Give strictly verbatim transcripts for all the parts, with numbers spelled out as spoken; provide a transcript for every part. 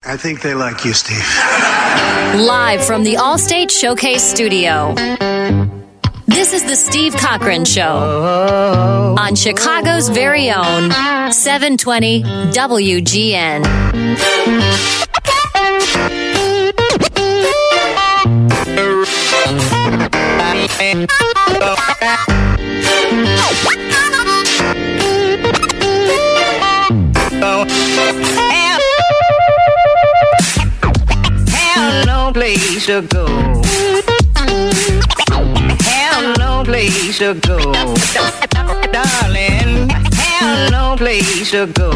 I think they like you, Steve. Live from the Allstate Showcase Studio. This is the Steve Cochran Show on Chicago's very own seven twenty W G N. Have no place to go. Have no place to go. Darling, have no place to go.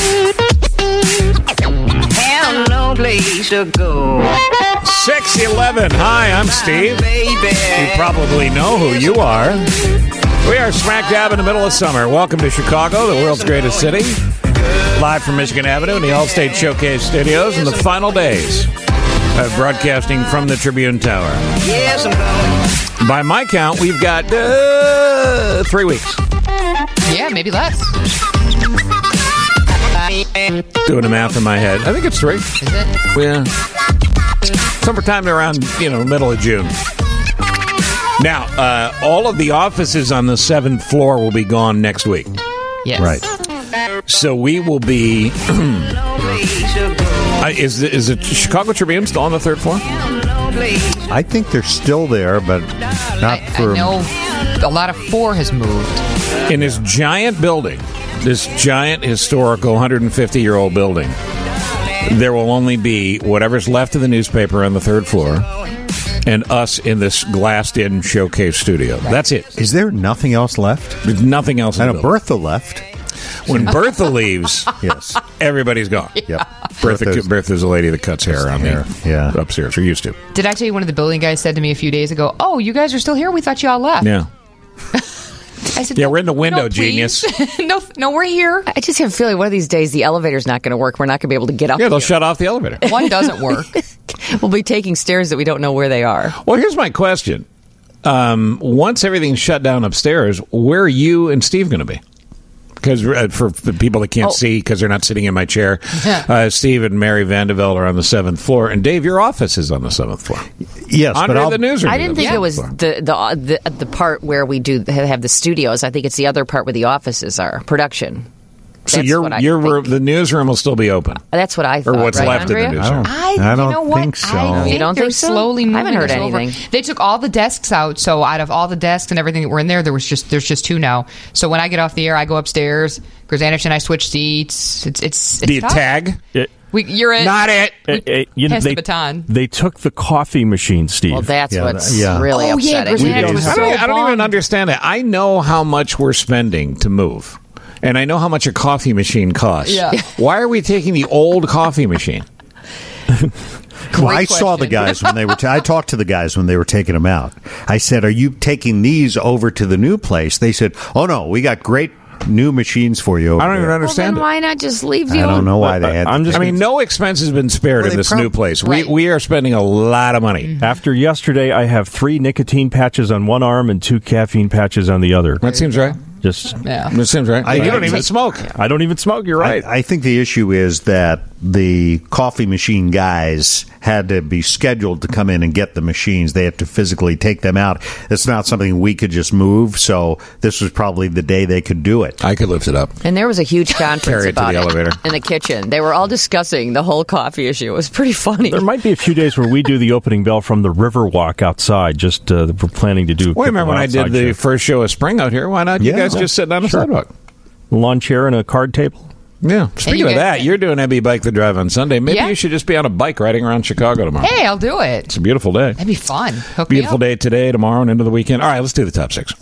Have no place to go. six eleven. Hi, I'm Steve. You probably know who you are. We are smack dab in the middle of summer. Welcome to Chicago, the world's greatest city. Live from Michigan Avenue in the Allstate Showcase Studios in the final days of broadcasting from the Tribune Tower. Yes, I'm going. By my count, we've got uh, three weeks. Yeah, maybe less. Doing the math in my head. I think it's three. Is it? Yeah. Summertime around, you know, middle of June. Now, uh, all of the offices on the seventh floor will be gone next week. Yes. Right. So we will be... uh, is, the, is the Chicago Tribune still on the third floor? I think they're still there, but not I, for... I know a lot of four has moved. In this giant building, this giant historical one hundred fifty-year-old building, there will only be whatever's left of the newspaper on the third floor and us in this glassed-in showcase studio. That's it. Is there nothing else left? There's nothing else in I the know building. Bertha left. When Bertha leaves, Yes. everybody's gone. Yep. Bertha, Bertha's- Bertha's the lady that cuts hair around hair, the yeah. upstairs, or used to. Did I tell you one of the building guys said to me a few days ago, oh, you guys are still here? We thought you all left. Yeah. I said, Yeah, no, we're in the window, no, please. genius. no, no, we're here. I just have a feeling one of these days the elevator's not going to work. We're not going to be able to get up. Yeah, they'll here. shut off the elevator. One doesn't work. We'll be taking stairs that we don't know where they are. Well, here's my question. Um, once everything's shut down upstairs, where are you and Steve going to be? Because uh, for the people that can't Oh. see, because they're not sitting in my chair, uh, Steve and Mary Vandeveld are on the seventh floor, and Dave, your office is on the seventh floor. Yes, Under but I'll, the newsroom. I didn't think Yeah. it was the, the the the part where we do have the studios. I think it's the other part where the offices are production. So That's your what I your think. room, the newsroom will still be open, That's what I thought. or what's right, left Andrea? of the I newsroom. don't, I, I you don't know what? think so. I think You don't they're think so? slowly I moving haven't heard this over. anything. They took all the desks out, so out of all the desks and everything that were in there, there was just there's just two now. So when I get off the air, I go upstairs. Grzanich and I switch seats. It's it's. it's Do you tough. tag? It, We, you're in. Not it. it, it- you know, Pass they, the baton. they took the coffee machine, Steve. Well, that's Yeah, what's that- yeah. really Oh, yeah, upsetting. Grzanich was I so don't, I don't even bummed. understand that. I know how much we're spending to move, and I know how much a coffee machine costs. Yeah. Why are we taking the old coffee machine? Well, I saw the question. guys when they were. T- I talked to the guys when they were taking them out. I said, "Are you taking these over to the new place?" They said, "Oh no, we got great new machines for you." Over I don't even there." Well, understand then it. why not just leave the I old? don't know why Well, they had. I'm to just- I mean, no expense has been spared Well, in they this prob- new place. Right. We we are spending a lot of money. After yesterday, I have three nicotine patches on one arm and two caffeine patches on the other. That seems right. Just, Yeah. That seems right. I- you don't I- even smoke. I don't even smoke. You're right. I, I think the issue is that the coffee machine guys had to be scheduled to come in and get the machines. They have to physically take them out. It's not something we could just move, so this was probably the day they could do it. I could lift it up. And there was a huge conference Carry it to about the it elevator. in the kitchen. They were all discussing the whole coffee issue. It was pretty funny. There might be a few days where we do the opening bell from the Riverwalk outside. Just uh, we're planning to do. a Well, remember when I outside did the show. first show of spring out here? Why not? You Yeah. guys just sitting on the Sure. sidewalk. lawn chair and a card table? Yeah. Speaking you of guys that, can- you're doing Ebby Bike the Drive on Sunday. Maybe Yeah. you should just be on a bike riding around Chicago tomorrow. Hey, I'll do it. It's a beautiful day. That'd be fun. Hook Beautiful me up. day today, tomorrow, and into the weekend. All right, let's do the top six.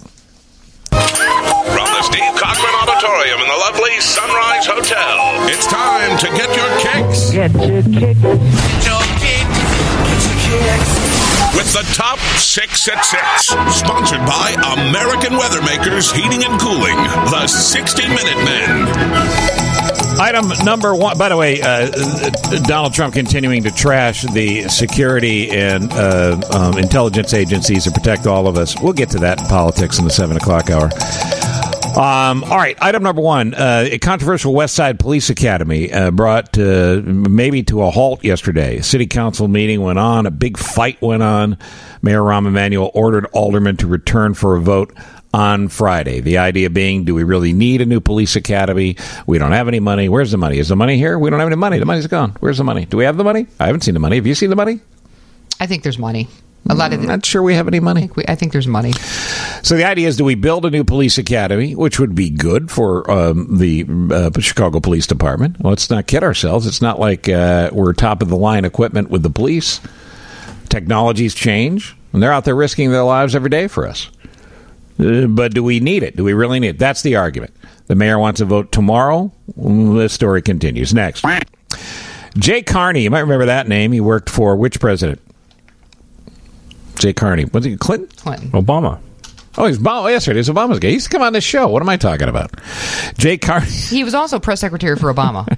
From the Steve Cochran Auditorium in the lovely Sunrise Hotel, it's time to get your kicks. Get your kick. Get your kick. Get your kicks. With the top six at six, sponsored by American Weathermakers Heating and Cooling, the sixty minute Men. Item number one. By the way, uh, Donald Trump continuing to trash the security and uh, um, intelligence agencies to protect all of us. We'll get to that in politics in the seven o'clock hour. Um, all right, item number one. Uh, a controversial West Side Police Academy uh, brought uh, maybe to a halt yesterday. A city council meeting went on. A big fight went on. Mayor Rahm Emanuel ordered aldermen to return for a vote on Friday. The idea being, do we really need a new police academy? We don't have any money. Where's the money? Is the money here? We don't have any money. The money's gone. Where's the money? Do we have the money? I haven't seen the money. Have you seen the money? I think there's money. A lot of I'm not sure we have any money. I think, we, I think there's money. So the idea is, do we build a new police academy, which would be good for um, the uh, Chicago Police Department? Let's not kid ourselves. It's not like uh, we're top of the line equipment with the police. Technologies change, and they're out there risking their lives every day for us. Uh, but do we need it? Do we really need it? That's the argument. The mayor wants to vote tomorrow. This story continues. Next. Jay Carney. You might remember that name. He worked for which president? Jay Carney. Was he Clinton? Clinton. Obama. Oh, he's Obama. Yes, it is Obama's guy. He used to come on this show. What am I talking about? Jay Carney. He was also press secretary for Obama.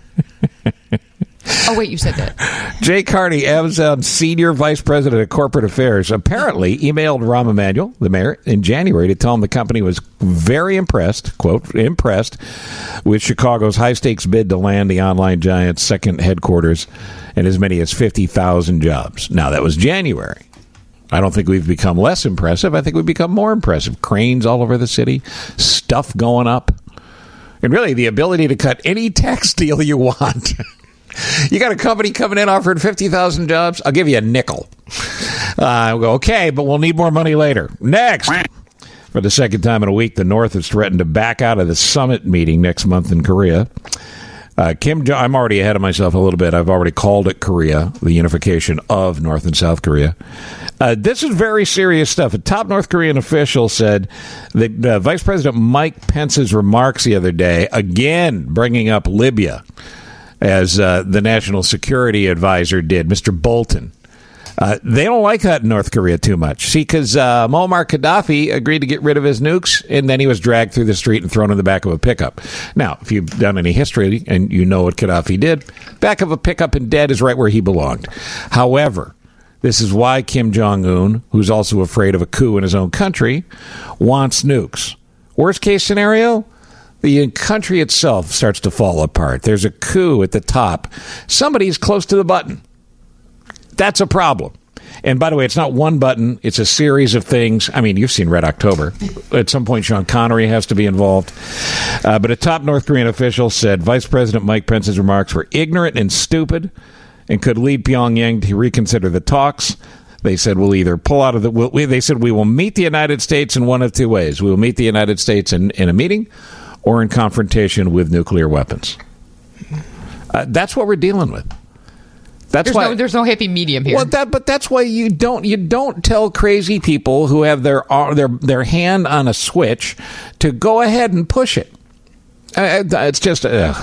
Oh, wait, you said that. Jay Carney, Amazon senior vice president of corporate affairs, apparently emailed Rahm Emanuel, the mayor, in January to tell him the company was very impressed, quote, impressed with Chicago's high-stakes bid to land the online giant's second headquarters and as many as fifty thousand jobs. Now, that was January. I don't think we've become less impressive. I think we've become more impressive. Cranes all over the city, stuff going up, and really the ability to cut any tax deal you want. You got a company coming in offering fifty thousand jobs? I'll give you a nickel. Uh, we'll go, okay, but we'll need more money later. Next. For the second time in a week, the North has threatened to back out of the summit meeting next month in Korea. Uh, Kim Jong, I'm already ahead of myself a little bit. I've already called it Korea, the unification of North and South Korea. Uh, this is very serious stuff. A top North Korean official said that uh, Vice President Mike Pence's remarks the other day, again bringing up Libya, as uh, the national security advisor did, Mister Bolton. Uh, they don't like that in North Korea too much. See, because uh, Muammar Gaddafi agreed to get rid of his nukes, and then he was dragged through the street and thrown in the back of a pickup. Now, if you've done any history and you know what Gaddafi did, back of a pickup and dead is right where he belonged. However, this is why Kim Jong-un, who's also afraid of a coup in his own country, wants nukes. Worst case scenario, the country itself starts to fall apart. There's a coup at the top. Somebody's close to the button. That's a problem. And by the way, it's not one button. It's a series of things. I mean, you've seen Red October. At some point, Sean Connery has to be involved. Uh, but a top North Korean official said Vice President Mike Pence's remarks were ignorant and stupid and could lead Pyongyang to reconsider the talks. They said we'll either pull out of the... We'll, we, they said we will meet the United States in one of two ways. We will meet the United States in, in a meeting or in confrontation with nuclear weapons. Uh, that's what we're dealing with. That's there's why no, there's no happy medium here. Well, that, but that's why you don't you don't tell crazy people who have their their their hand on a switch to go ahead and push it. Uh, it's just uh.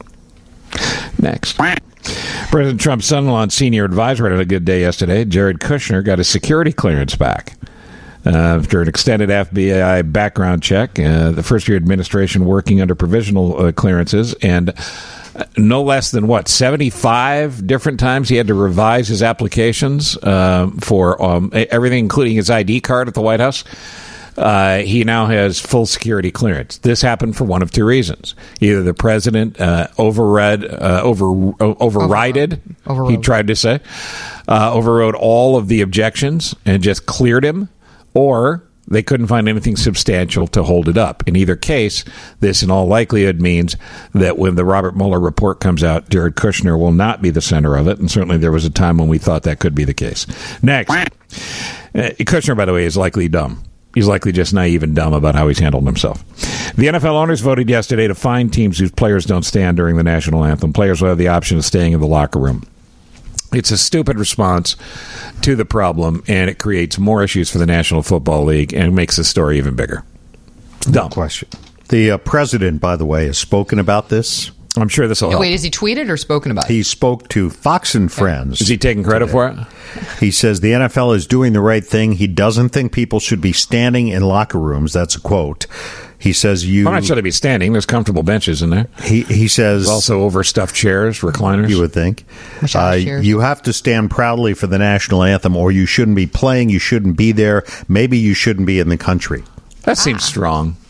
Next. President Trump's son-in-law and senior advisor had a good day yesterday. Jared Kushner got his security clearance back. Uh, after an extended F B I background check, uh, the first-year administration working under provisional uh, clearances, and no less than, what, seventy-five different times he had to revise his applications uh, for um, everything, including his I D card at the White House. Uh, he now has full security clearance. This happened for one of two reasons. Either the president uh, overread, uh, over, uh, overrided, Overrode. he tried to say, uh, overrode all of the objections and just cleared him, or they couldn't find anything substantial to hold it up. In either case, this in all likelihood means that when the Robert Mueller report comes out, Jared Kushner will not be the center of it, and certainly there was a time when we thought that could be the case. Next. Uh, Kushner, by the way, is likely dumb. He's likely just naive and dumb about how he's handled himself. The N F L owners voted yesterday to fine teams whose players don't stand during the national anthem. Players will have the option of staying in the locker room. It's a stupid response to the problem, and it creates more issues for the National Football League and makes the story even bigger. Dumb. No question. The uh, president, by the way, has spoken about this. I'm sure this will help. Wait, is he tweeted or spoken about it? He spoke to Fox and Friends. Is he taking credit today. for it? He says the N F L is doing the right thing. He doesn't think people should be standing in locker rooms. That's a quote. He says you... I'm not sure to be standing. There's comfortable benches in there. He he says... There's also overstuffed chairs, recliners. You would think. Uh, you have to stand proudly for the national anthem, or you shouldn't be playing, you shouldn't be there, maybe you shouldn't be in the country. That seems strong.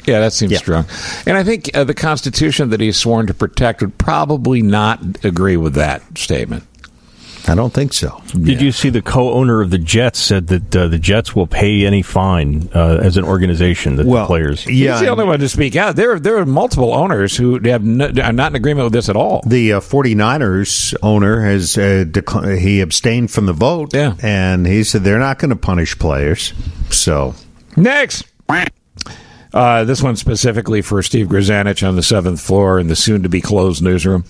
Yeah, that seems Yeah. strong. And I think uh, the Constitution that he's sworn to protect would probably not agree with that statement. I don't think so. Did you see the co-owner of the Jets said that uh, the Jets will pay any fine uh, as an organization that Well, the players? Yeah, He's the only one to speak out. There, there are multiple owners who have no, are not in agreement with this at all. The uh, 49ers owner has uh, decl- he abstained from the vote, Yeah. and he said they're not going to punish players. So Next. Uh, this one specifically for Steve Grzanich on the seventh floor in the soon-to-be closed newsroom.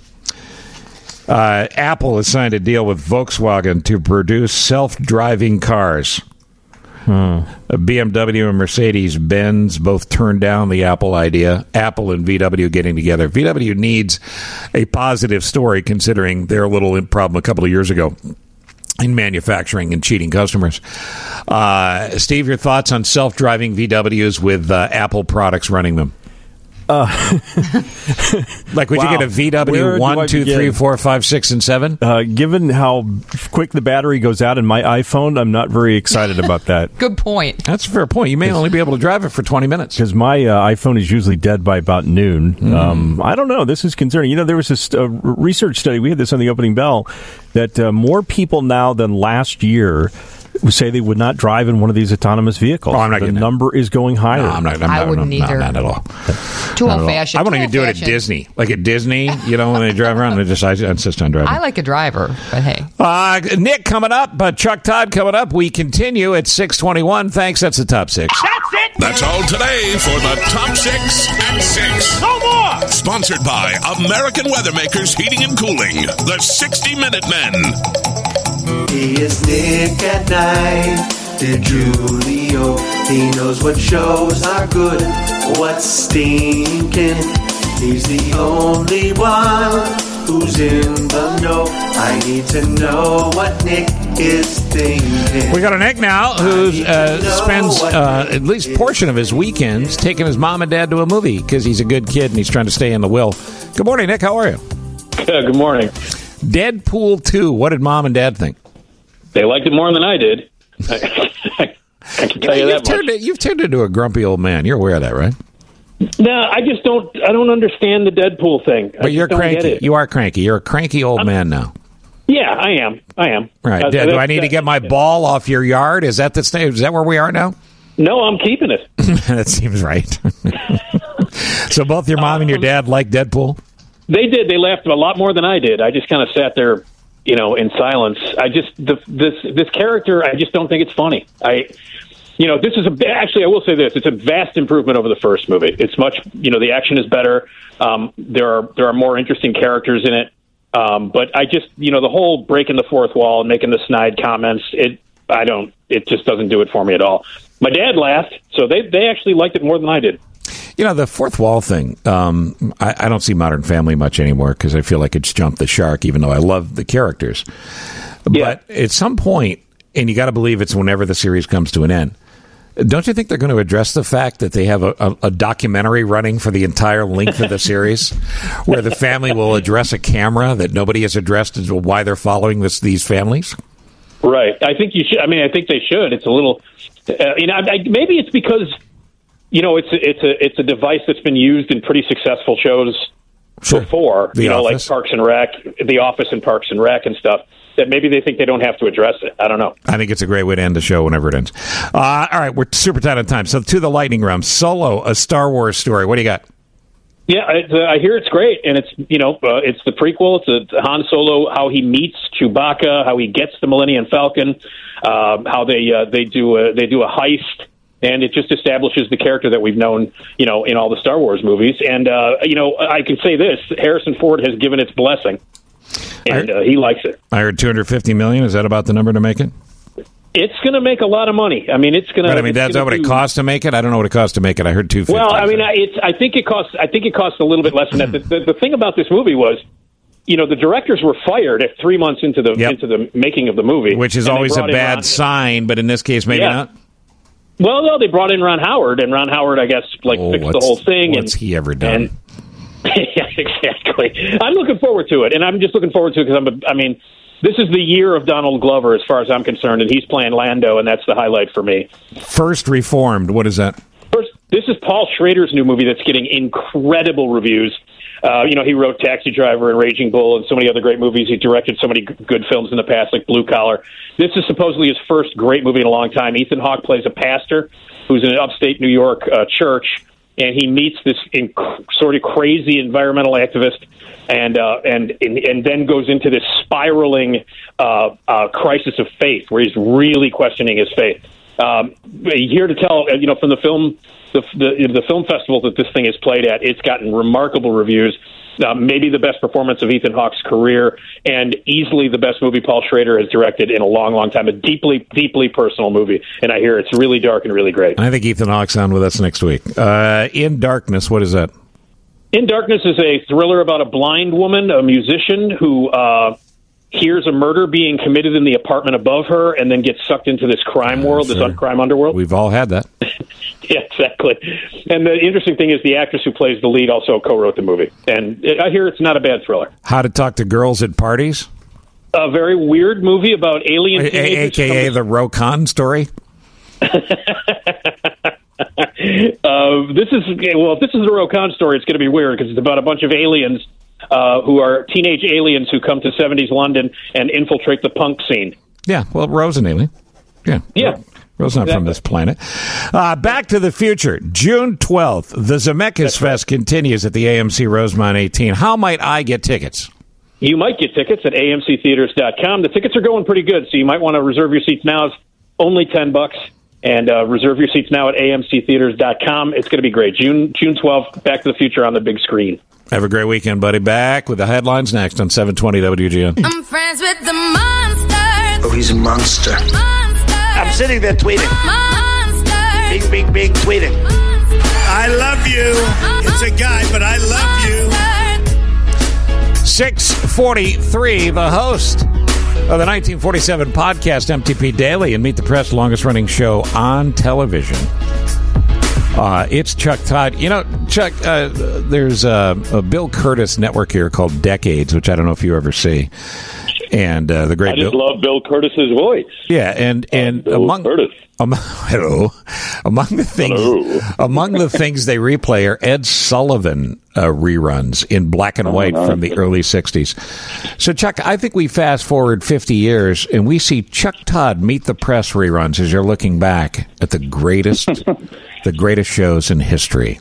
Uh, Apple has signed a deal with Volkswagen to produce self-driving cars. Hmm. B M W and Mercedes-Benz both turned down the Apple idea. Apple and V W getting together. V W needs a positive story considering their little problem a couple of years ago in manufacturing and cheating customers. Uh, Steve, your thoughts on self-driving V Ws with uh, Apple products running them? Uh, like, would wow. you get a V Where W do one, I two, begin? three, four, five, six, and seven? Uh, given how quick the battery goes out in my iPhone, I'm not very excited about that. Good point. That's a fair point. You may only be able to drive it for twenty minutes. Because my uh, iPhone is usually dead by about noon. Mm. Um, I don't know. This is concerning. You know, there was this uh, research study. We had this on the opening bell that uh, more people now than last year say they would not drive in one of these autonomous vehicles. Oh, I'm not the getting number is going higher. No, I'm not. I'm I not, wouldn't no, either. Not at all. Too Not at all. old-fashioned. I wouldn't Too even do it at old-fashioned. Disney. Like at Disney, you know, when they drive around, they just I insist on driving. I like a driver, but hey. Uh, Nick coming up, but Chuck Todd coming up. We continue at six twenty-one. Thanks. That's the top six. That's it. That's all today for the Top Six at Six. No more. Sponsored by American Weathermakers Heating and Cooling, the sixty minute Men. He is Nick at Night. DiGiulio. He knows what shows are good, what's stinking. He's the only one who's in the know. I need to know what Nick is thinking. We got a Nick now who uh, spends uh, at least portion of his weekends taking his mom and dad to a movie because he's a good kid and he's trying to stay in the will. Good morning, Nick. How are you? Yeah, good morning. Deadpool two. What did mom and dad think? They liked it more than I did. I, I can tell you, you that turned much. it, you've turned into a grumpy old man. You're aware of that, right? No, I just don't. I don't understand the Deadpool thing. I But you're just don't get cranky. it. You are cranky. You're a cranky old I'm, man now. Yeah, I am. I am. Right. Uh, Do that's- I need to that- get my ball off your yard? Is that the stage? Is that where we are now? No, I'm keeping it. That seems right. So both your mom and your dad like Deadpool? They did. They laughed a lot more than I did. I just kind of sat there, you know, in silence. I just the, this this character. I just don't think it's funny. I, you know, this is a actually. I will say this: it's a vast improvement over the first movie. It's much, you know, the action is better. Um, there are there are more interesting characters in it. Um, but I just, you know, the whole breaking the fourth wall and making the snide comments. It, I don't. It just doesn't do it for me at all. My dad laughed, so they they actually liked it more than I did. You know, the fourth wall thing, um, I, I don't see Modern Family much anymore because I feel like it's jumped the shark, even though I love the characters. Yeah. But at some point, and you got to believe it's whenever the series comes to an end, don't you think they're going to address the fact that they have a, a, a documentary running for the entire length of the series where the family will address a camera that nobody has addressed as to why they're following this, these families? Right. I think you should. I mean, I think they should. It's a little, uh, you know, I, I, maybe it's because, you know, it's a, it's a it's a device that's been used in pretty successful shows Sure. before, The you know, Office. like Parks and Rec, The Office and Parks and Rec and stuff. That maybe they think they don't have to address it. I don't know. I think it's a great way to end the show whenever it ends. Uh, all right, we're super tight on time. So to the lightning round, Solo, a Star Wars story. What do you got? Yeah, I, uh, I hear it's great, and it's you know uh, it's the prequel. It's a Han Solo, how he meets Chewbacca, how he gets the Millennium Falcon, uh, how they uh, they do a, they do a heist, and it just establishes the character that we've known you know in all the Star Wars movies. And uh, you know I can say this: Harrison Ford has given its blessing, and uh, he likes it. I heard two hundred fifty million. Is that about the number to make it? It's going to make a lot of money. I mean, it's going to. But I mean, that's not what it costs to make it. I don't know what it costs to make it. I heard two fifty. Well, I mean, I- it's. I think it costs. I think it costs a little bit less than that. The, the, the thing about this movie was, you know, the directors were fired at three months into the Yep. into the making of the movie, which is and they always a brought in bad Ron- sign, but in this case, maybe Yeah. not. Well, no, they brought in Ron Howard, and Ron Howard, I guess, like Oh, fixed the what's- whole thing. What's and, he ever done? And, yeah, exactly. I'm looking forward to it, and I'm just looking forward to it because I'm. A, I mean, this is the year of Donald Glover, as far as I'm concerned, and he's playing Lando, and that's the highlight for me. First Reformed. What is that? First, This is Paul Schrader's new movie that's getting incredible reviews. Uh, you know, he wrote Taxi Driver and Raging Bull and so many other great movies. He directed so many g- good films in the past, like Blue Collar. This is supposedly his first great movie in a long time. Ethan Hawke plays a pastor who's in an upstate New York uh, church, and he meets this inc- sort of crazy environmental activist, and uh, and, and and then goes into this spiraling uh, uh, crisis of faith, where he's really questioning his faith. Um, here to tell, you know, from the film, the, the the film festival that this thing is played at, it's gotten remarkable reviews. Uh, maybe the best performance of Ethan Hawke's career, and easily the best movie Paul Schrader has directed in a long, long time. A deeply, deeply personal movie, and I hear it's really dark and really great. I think Ethan Hawke's on with us next week. Uh, In Darkness, what is that? In Darkness is a thriller about a blind woman, a musician, who uh, hears a murder being committed in the apartment above her and then gets sucked into this crime world, sure. this un- crime underworld. We've all had that. Yeah, exactly. And the interesting thing is the actress who plays the lead also co-wrote the movie. And it, I hear it's not a bad thriller. How to Talk to Girls at Parties? A very weird movie about alien A- teenagers. A K A the Rokan story? uh, this is, well, if this is a Rokan story, it's going to be weird because it's about a bunch of aliens uh, who are teenage aliens who come to seventies London and infiltrate the punk scene. Yeah, well, Rose an alien. Yeah. Yeah. Rose's not exactly. from this planet. Uh, Back to the Future, June twelfth. The Zemeckis Fest continues at the A M C Rosemont eighteen. How might I get tickets? You might get tickets at A M C theaters dot com. The tickets are going pretty good, so you might want to reserve your seats now. It's only ten bucks. And uh, reserve your seats now at A M C theaters dot com. It's going to be great. June June twelfth, Back to the Future on the big screen. Have a great weekend, buddy. Back with the headlines next on seven twenty W G N. I'm friends with the monster. Oh, he's a monster. Monster. I'm sitting there tweeting. Monster. Big, big, big tweeting. I love you. It's a guy, but I love you. six forty-three, the host of the nineteen forty-seven podcast, M T P Daily, and Meet the Press, longest-running show on television. Uh, it's Chuck Todd. You know, Chuck, uh, there's a, a Bill Curtis network here called Decades, which I don't know if you ever see. And uh, the great I just Bill, love Bill Curtis's voice. yeah, and and Bill among Curtis. among, hello, among the things Hello. among the things they replay are Ed Sullivan uh, reruns in black and Oh, white nice. from the early sixties. So, Chuck, I think we fast forward fifty years and we see Chuck Todd Meet the Press reruns as you're looking back at the greatest, the greatest shows in history.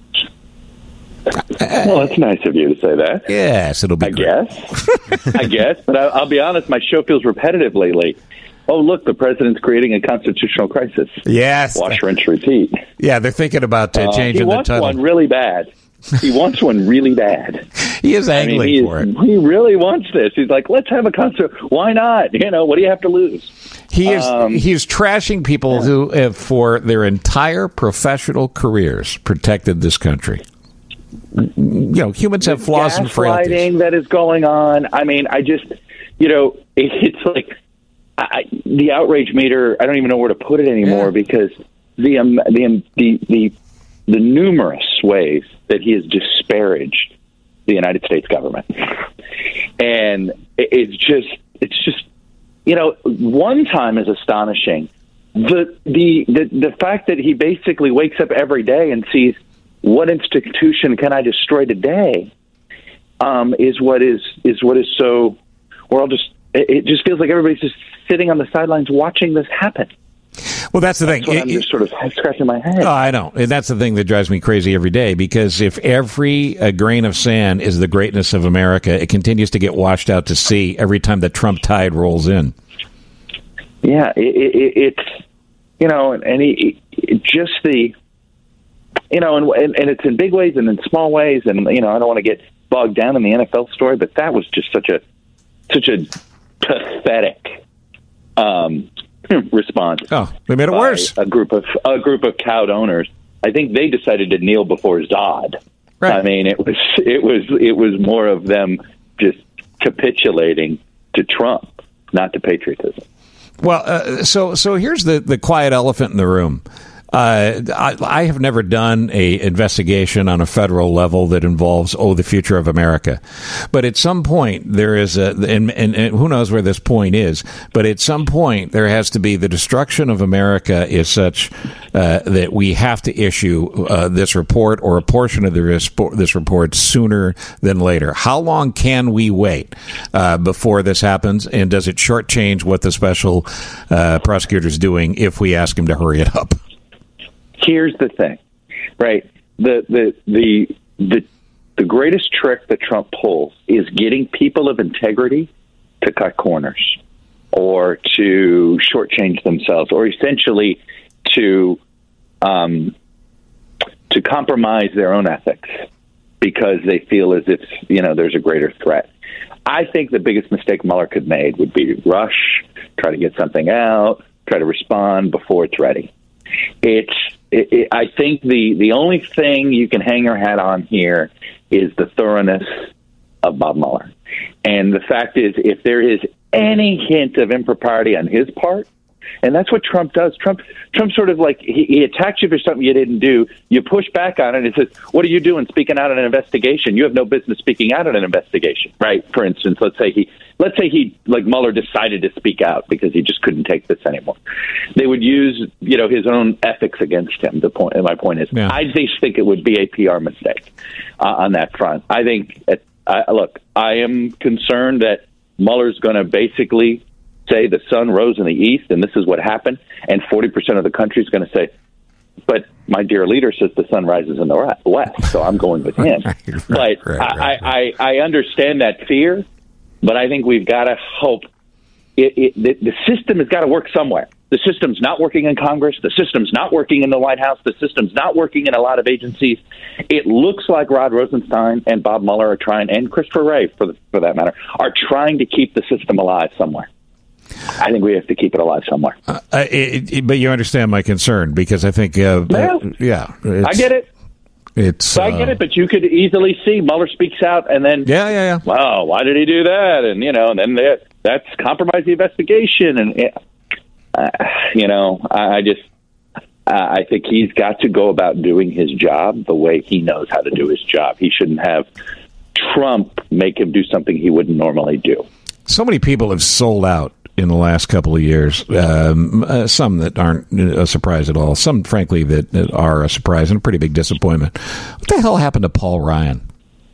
Well, that's nice of you to say that. Yes, it'll be I great. guess. I guess. But I, I'll be honest, my show feels repetitive lately. Oh, look, the president's creating a constitutional crisis. Yes. Wash, rinse, repeat. Yeah, they're thinking about uh, Uh, changing he the wants title. one really bad. He wants one really bad. He is I mean, angling he, for is, it. he really wants this. He's like, let's have a concert. Why not? You know, what do you have to lose? He is Um, he's trashing people who have, for their entire professional careers, protected this country. You know, humans have flaws and frailties. Gaslighting that is going on. I mean, I just, you know, it, it's like I, the outrage meter. I don't even know where to put it anymore Yeah. because the, um, the um, the the the numerous ways that he has disparaged the United States government, and it, it's just it's just you know, one time is astonishing. The, the the the fact that he basically wakes up every day and sees, what institution can I destroy today? Um, is what is is what is so. We're all just. It, it just feels like everybody's just sitting on the sidelines watching this happen. Well, that's the thing. That's what I'm It- just sort of scratching my head. Oh, I know. And that's the thing that drives me crazy every day, because if every uh, grain of sand is the greatness of America, it continues to get washed out to sea every time the Trump tide rolls in. Yeah, it, it, it's, you know, and he, it, just the, you know, and, and and it's in big ways and in small ways, and you know, I don't want to get bogged down in the N F L story, but that was just such a such a pathetic um, response. Oh, they made it by worse. A group of a group of cowed owners. I think they decided to kneel before Zod. Right. I mean, it was it was it was more of them just capitulating to Trump, not to patriotism. Well, uh, so so here's the, the quiet elephant in the room. Uh, I, I have never done a investigation on a federal level that involves, oh, the future of America. But at some point, there is a, and, and, and who knows where this point is, but at some point, there has to be the destruction of America is such uh, that we have to issue uh, this report or a portion of this, this report sooner than later. How long can we wait uh, before this happens? And does it shortchange what the special uh, prosecutor is doing if we ask him to hurry it up? Here's the thing, right? The, the the the the greatest trick that Trump pulls is getting people of integrity to cut corners or to shortchange themselves or essentially to um, to compromise their own ethics because they feel as if, you know, there's a greater threat. I think the biggest mistake Mueller could make would be rush, try to get something out, try to respond before it's ready. It's It, it, I think the, the only thing you can hang your hat on here is the thoroughness of Bob Mueller. And the fact is, if there is any hint of impropriety on his part, and that's what Trump does. Trump Trump sort of like, he, he attacks you for something you didn't do. You push back on it and says, what are you doing speaking out in an investigation? You have no business speaking out in an investigation, right? For instance, let's say he, let's say he, like Mueller decided to speak out because he just couldn't take this anymore. They would use, you know, his own ethics against him. The point, and my point is, yeah. I just think it would be a P R mistake uh, on that front. I think, uh, I, look, I am concerned that Mueller's going to basically say the sun rose in the east and this is what happened, and forty percent of the country is going to say, but my dear leader says the sun rises in the west, so I'm going with him. right, but right, right, I, right. I, I understand that fear, but I think we've got to hope it, it, the, the system has got to work somewhere. The system's not working in Congress. The system's not working in the White House. The system's not working in a lot of agencies. It looks like Rod Rosenstein and Bob Mueller are trying, and Christopher Wray, for, the, for that matter, are trying to keep the system alive somewhere. I think we have to keep it alive somewhere. Uh, it, it, but you understand my concern because I think, uh, well, uh, yeah, I get it. It's so I get it, but you could easily see Mueller speaks out, and then yeah, yeah, yeah. Well, why did he do that? And you know, and then that, that's compromised the investigation, and uh, you know, I, I just uh, I think he's got to go about doing his job the way he knows how to do his job. He shouldn't have Trump make him do something he wouldn't normally do. So many people have sold out in the last couple of years, um, uh, some that aren't a surprise at all, some, frankly, that, that are a surprise and a pretty big disappointment. What the hell happened to Paul Ryan?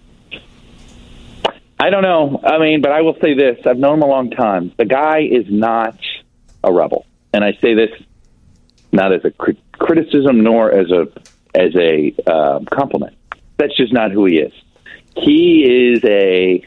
I don't know. I mean, but I will say this. I've known him a long time. The guy is not a rebel. And I say this not as a crit- criticism nor as a as a uh, compliment. That's just not who he is. He is a...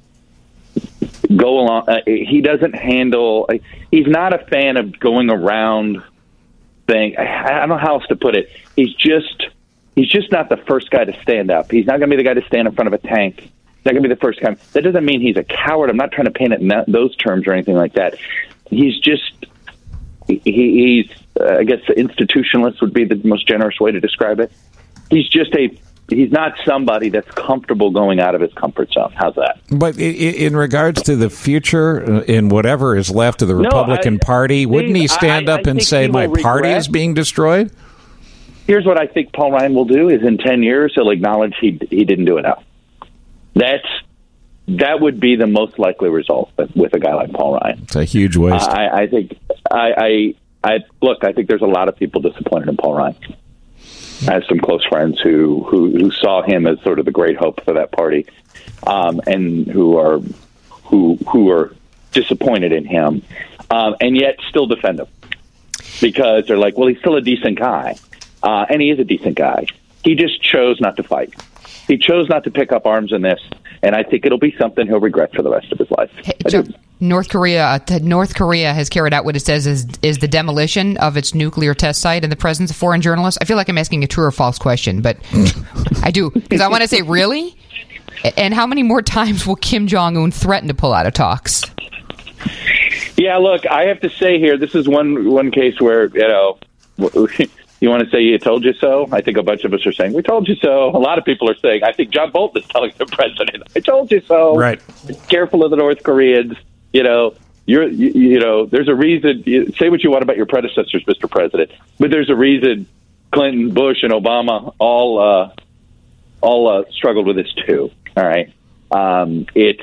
go along. Uh, he doesn't handle. Uh, he's not a fan of going around thing. I, I don't know how else to put it. He's just. He's just not the first guy to stand up. He's not going to be the guy to stand in front of a tank. He's not going to be the first guy. That doesn't mean he's a coward. I'm not trying to paint it in that, those terms or anything like that. He's just. He, he's. Uh, I guess the institutionalist would be the most generous way to describe it. He's just a. He's not somebody that's comfortable going out of his comfort zone. How's that? But in regards to the future, in whatever is left of the Republican no, I, Party, wouldn't he stand I, up I and say, my party is being destroyed? Here's what I think Paul Ryan will do is in ten years, he'll acknowledge he he didn't do enough. That's That would be the most likely result with a guy like Paul Ryan. It's a huge waste. Uh, I, I think, I, I, I look, I think there's a lot of people disappointed in Paul Ryan. I have some close friends who, who, who saw him as sort of the great hope for that party, um, and who are who who are disappointed in him, um, and yet still defend him because they're like, well, he's still a decent guy, uh, and he is a decent guy. He just chose not to fight. He chose not to pick up arms in this, and I think it'll be something he'll regret for the rest of his life. Hey, so North Korea, uh, North Korea has carried out what it says is is the demolition of its nuclear test site in the presence of foreign journalists. I feel like I'm asking a true or false question, but I do because I want to say, really? And how many more times will Kim Jong-un threaten to pull out of talks? Yeah, look, I have to say here, this is one one case where, you know, you want to say you told you so? I think a bunch of us are saying, we told you so. A lot of people are saying, I think John Bolton is telling the president, I told you so. Right. Be careful of the North Koreans. You know, you're, you, you know, there's a reason. You, say what you want about your predecessors, Mister President, but there's a reason Clinton, Bush, and Obama all uh, all uh, struggled with this too. All right, um, it's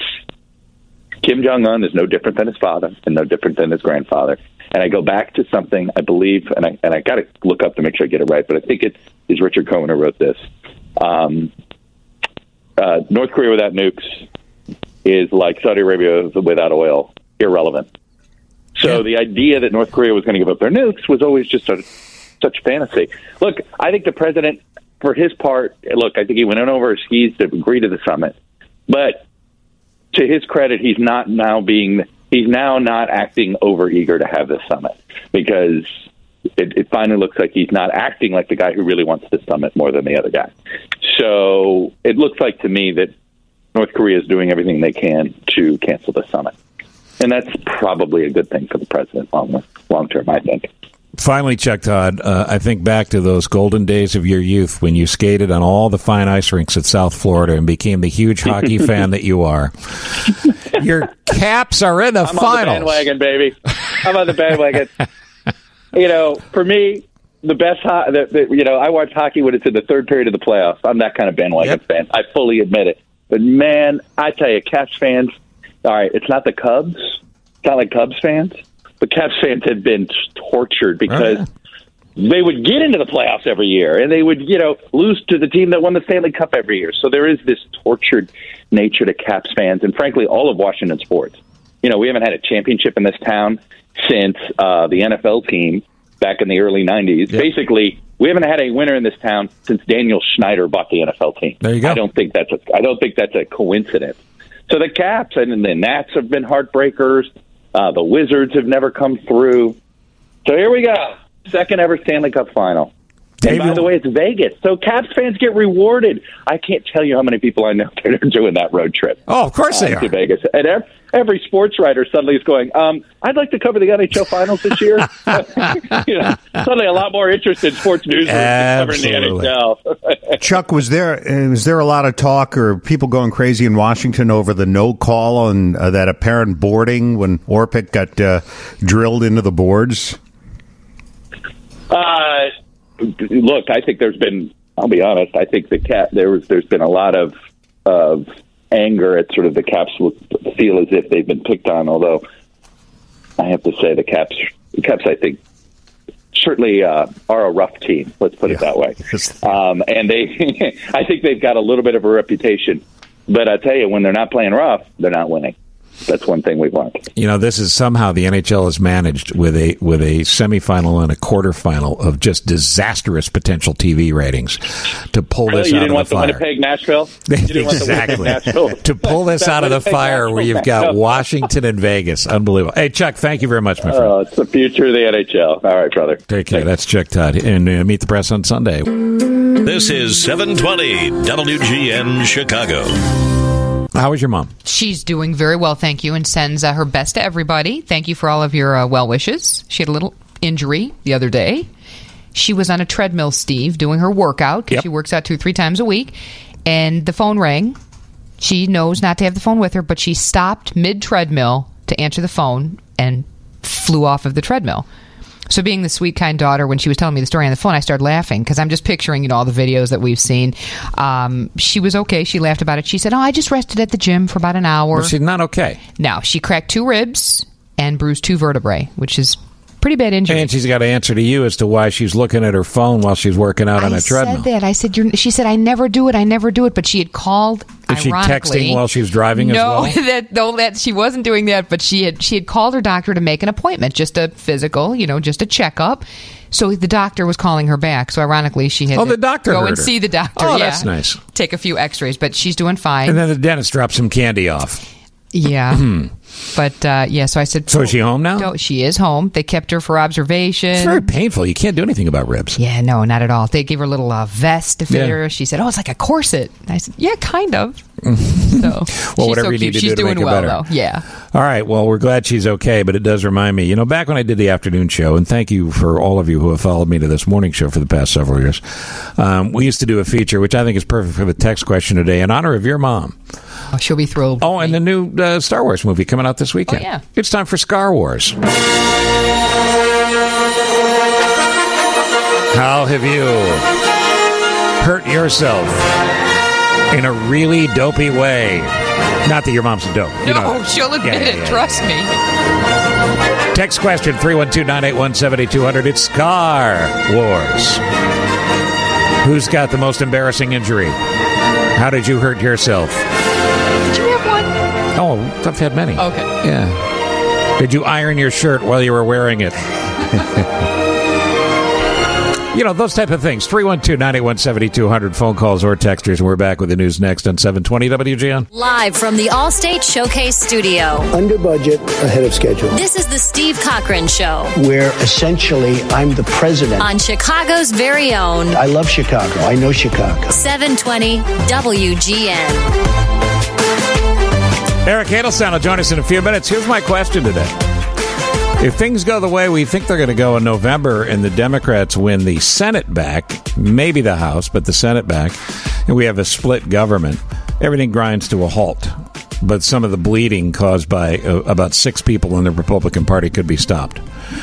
Kim Jong-un is no different than his father and no different than his grandfather. And I go back to something I believe, and I and I got to look up to make sure I get it right, but I think it is Richard Cohen who wrote this. Um, uh, North Korea without nukes is like Saudi Arabia without oil, irrelevant. So yeah. the idea that North Korea was going to give up their nukes was always just a, such fantasy. Look, I think the president, for his part, look, I think he went in over his skis to agree to the summit. But to his credit, he's not now being... He's now not acting overeager to have this summit because it, it finally looks like he's not acting like the guy who really wants this summit more than the other guy. So it looks like to me that North Korea is doing everything they can to cancel the summit. And that's probably a good thing for the president long, long term, I think. Finally, Chuck Todd, uh, I think back to those golden days of your youth when you skated on all the fine ice rinks at South Florida and became the huge hockey fan that you are. Your Caps are in the I'm finals. I'm on the bandwagon, baby. I'm on the bandwagon. You know, for me, the best, ho- the, the, you know, I watch hockey when it's in the third period of the playoffs. I'm that kind of bandwagon yep. fan. I fully admit it. But, man, I tell you, Caps fans, all right, it's not the Cubs. It's not like Cubs fans. But Caps fans have been tortured because oh, yeah. they would get into the playoffs every year, and they would, you know, lose to the team that won the Stanley Cup every year. So there is this tortured nature to Caps fans, and frankly, all of Washington sports. You know, we haven't had a championship in this town since uh, the N F L team back in the early nineties. Yep. Basically, we haven't had a winner in this town since Daniel Schneider bought the N F L team. There you go. I don't think that's a, I don't think that's a coincidence. So the Caps and the Nats have been heartbreakers. Uh, the Wizards have never come through. So here we go. Second ever Stanley Cup final. And by the way, it's Vegas. So Caps fans get rewarded. I can't tell you how many people I know that are doing that road trip. Oh, of course uh, they are. To Vegas. And every, every sports writer suddenly is going, um, I'd like to cover the N H L finals this year. You know, suddenly a lot more interest in sports news than covering the N H L. Chuck, was there was there a lot of talk or people going crazy in Washington over the no call on uh, that apparent boarding when Orpik got uh, drilled into the boards? Uh, look, I think there's been, I'll be honest, I think the cat there was there's been a lot of of anger at sort of the Caps feel as if they've been picked on, although I have to say the Caps the Caps I think certainly uh, are a rough team, let's put yeah. it that way. Um, and they I think they've got a little bit of a reputation. But I tell you, when they're not playing rough, they're not winning. That's one thing we've learned. You know, this is somehow the N H L is managed with a with a semifinal and a quarterfinal of just disastrous potential T V ratings to pull this you out didn't of want the fire. The Winnipeg, Nashville? You didn't exactly. Want the Winnipeg, Nashville? To pull this out of the fire Nashville, where you've got Washington and Vegas. Unbelievable. Hey, Chuck, thank you very much, my friend. Oh, it's the future of the N H L. All right, brother. Take care. That's Chuck Todd. And uh, meet the press on Sunday. This is seven twenty W G N Chicago. How is your mom? She's doing very well, thank you, and sends uh, her best to everybody. Thank you for all of your uh, well wishes. She had a little injury the other day. She was on a treadmill, Steve, doing her workout, because yep. she works out two, three times a week, and the phone rang. She knows not to have the phone with her, but she stopped mid-treadmill to answer the phone and flew off of the treadmill. So being the sweet, kind daughter, when she was telling me the story on the phone, I started laughing because I'm just picturing, you know, all the videos that we've seen. Um, she was okay. She laughed about it. She said, oh, I just rested at the gym for about an hour. Well, she's not okay. No, she cracked two ribs and bruised two vertebrae, which is pretty bad injury. And she's got to answer to you as to why she's looking at her phone while she's working out on I a treadmill. I said that. I said, You're, she said, I never do it. I never do it. But she had called, Is she ironically. texting while she was driving no, as well? that, no, that she wasn't doing that. But she had she had called her doctor to make an appointment, just a physical, you know, just a checkup. So the doctor was calling her back. So ironically, she had oh, to the doctor go heard and her. see the doctor. Oh, yeah, that's nice. Take a few x-rays, but she's doing fine. And then the dentist dropped some candy off. Yeah. But, uh, yeah, so I said... So is she home now? No, she is home. They kept her for observation. It's very painful. You can't do anything about ribs. Yeah, no, not at all. They gave her a little uh, vest to fit Yeah. her. She said, oh, it's like a corset. I said, yeah, kind of. So, well, she's whatever so you cute. need to She's do to doing make her well, better. though. Yeah. All right. Well, we're glad she's okay, but it does remind me, you know, back when I did the afternoon show, and thank you for all of you who have followed me to this morning show for the past several years, um, we used to do a feature, which I think is perfect for the text question today, in honor of your mom. Oh, she'll be thrilled. Oh, and the new uh, Star Wars movie coming coming out this weekend. Oh, yeah. It's time for Scar Wars. How have you hurt yourself in a really dopey way? Not that your mom's a dope. You no, know. she'll admit Yeah, yeah, it. yeah. Trust me. Text question three one two, nine eight one, seven two zero zero. It's Scar Wars. Who's got the most embarrassing injury? How did you hurt yourself? Did you have one? Oh, I've had many. Okay. Yeah. Did you iron your shirt while you were wearing it? You know, those type of things. three one two, nine eight one, seven two zero zero. Phone calls or texters. We're back with the news next on seven twenty W G N. Live from the Allstate Showcase Studio. Under budget, ahead of schedule. This is the Steve Cochran Show. Where essentially I'm the president. On Chicago's very own. I love Chicago. I know Chicago. seven twenty W G N. Eric Adelstein will join us in a few minutes. Here's my question today. If things go the way we think they're going to go in November and the Democrats win the Senate back, maybe the House, but the Senate back, and we have a split government, everything grinds to a halt. But some of the bleeding caused by uh, about six people in the Republican Party could be stopped.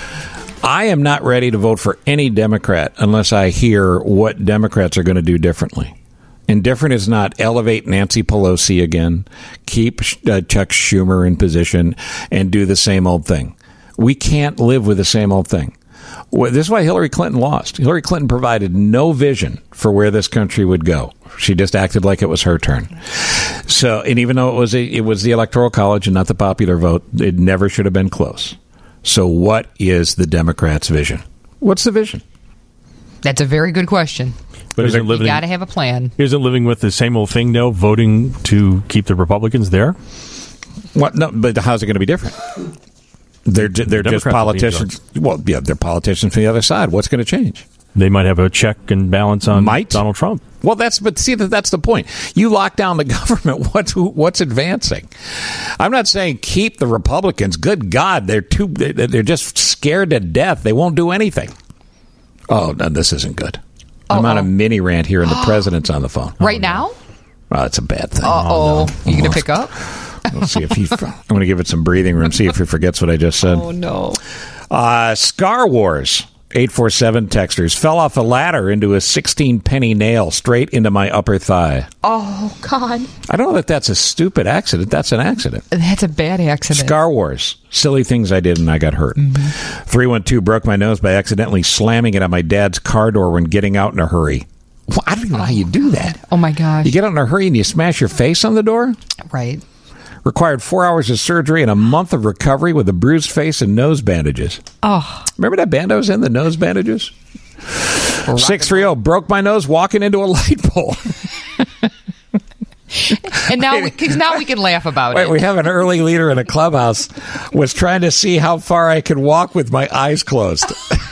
I am not ready to vote for any Democrat unless I hear what Democrats are going to do differently. And different is not elevate Nancy Pelosi again, keep uh, Chuck Schumer in position, and do the same old thing. We can't live with the same old thing. Well, this is why Hillary Clinton lost. Hillary Clinton provided no vision for where this country would go. She just acted like it was her turn. So, and even though it was a, it was the Electoral College and not the popular vote, it never should have been close. So, what is the Democrats' vision? What's the vision? That's a very good question. But isn't You living, got to have a plan. Isn't living with the same old thing, though, voting to keep the Republicans there? What? No, but how's it going to be different? They're they're The just Democrats will be in politicians. Well, yeah, they're politicians from the other side. What's going to change? They might have a check and balance on Might. Donald Trump. Well, that's but see that that's the point. You lock down the government. What's what's advancing? I'm not saying keep the Republicans. Good God, they're too. They're just scared to death. They won't do anything. Oh, no, this isn't good. I'm Uh-oh. on a mini rant here, and the president's on the phone. Right now? Well, that's a bad thing. Uh-oh. Oh, no. You going to pick up? We'll see if he. I'm going to give it some breathing room. See if he forgets what I just said. Oh, no. Uh, Scar Wars. eight four seven texters fell off a ladder into a sixteen penny nail straight into my upper thigh. Oh, God. I don't know that that's a stupid accident. That's an accident. That's a bad accident. Scar Wars. Silly things I did and I got hurt. Mm-hmm. three one two broke my nose by accidentally slamming it on my dad's car door when getting out in a hurry. Well, I don't even know how you do that. Oh, my gosh. You get out in a hurry and you smash your face on the door? Right. Required four hours of surgery and a month of recovery with a bruised face and nose bandages. Oh. Remember that band I was in, the nose bandages? six three zero, broke my nose walking into a light pole. And now we, cause now we can laugh about Wait, it. we have an early leader in a clubhouse was trying to see how far I could walk with my eyes closed.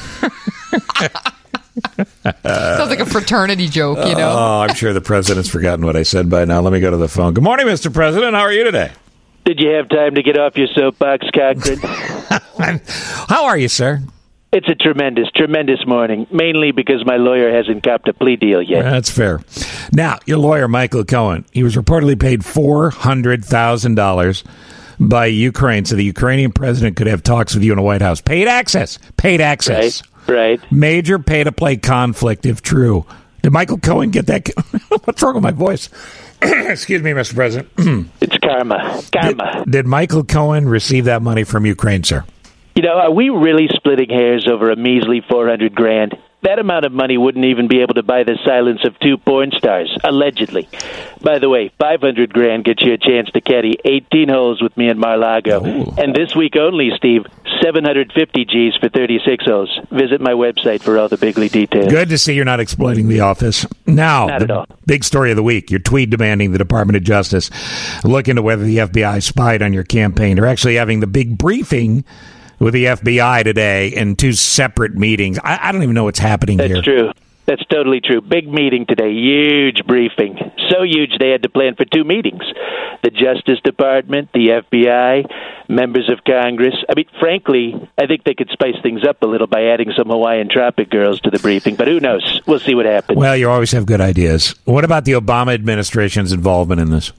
Sounds like a fraternity joke, you know? Oh, I'm sure the president's forgotten what I said by now. Let me go to the phone. Good morning, Mister President. How are you today? Did you have time to get off your soapbox, Cochran? How are you, sir? It's a tremendous, tremendous morning, mainly because my lawyer hasn't copped a plea deal yet. That's fair. Now, your lawyer, Michael Cohen, he was reportedly paid four hundred thousand dollars by Ukraine so the Ukrainian president could have talks with you in the White House. Paid access. Paid access. Right, right. Major pay-to-play conflict, if true. Did Michael Cohen get that? What's wrong with my voice? Excuse me, Mister President. It's karma. Karma. Did, did Michael Cohen receive that money from Ukraine, sir? You know, are we really splitting hairs over a measly four hundred grand? That amount of money wouldn't even be able to buy the silence of two porn stars, allegedly. By the way, five hundred grand gets you a chance to caddy eighteen holes with me in Mar-a-Lago. Ooh. And this week only, Steve, seven hundred fifty G's for thirty-six holes. Visit my website for all the bigly details. Good to see you're not exploiting the office. Now, Not the at all. big story of the week, your tweet demanding the Department of Justice look into whether the F B I spied on your campaign. They're actually having the big briefing with the F B I today in two separate meetings. I, I don't even know what's happening That's here. true. That's totally true. Big meeting today. Huge briefing. So huge they had to plan for two meetings. The Justice Department, the F B I, members of Congress. I mean, frankly, I think they could spice things up a little by adding some Hawaiian Tropic girls to the briefing. But who knows? We'll see what happens. Well, you always have good ideas. What about the Obama administration's involvement in this?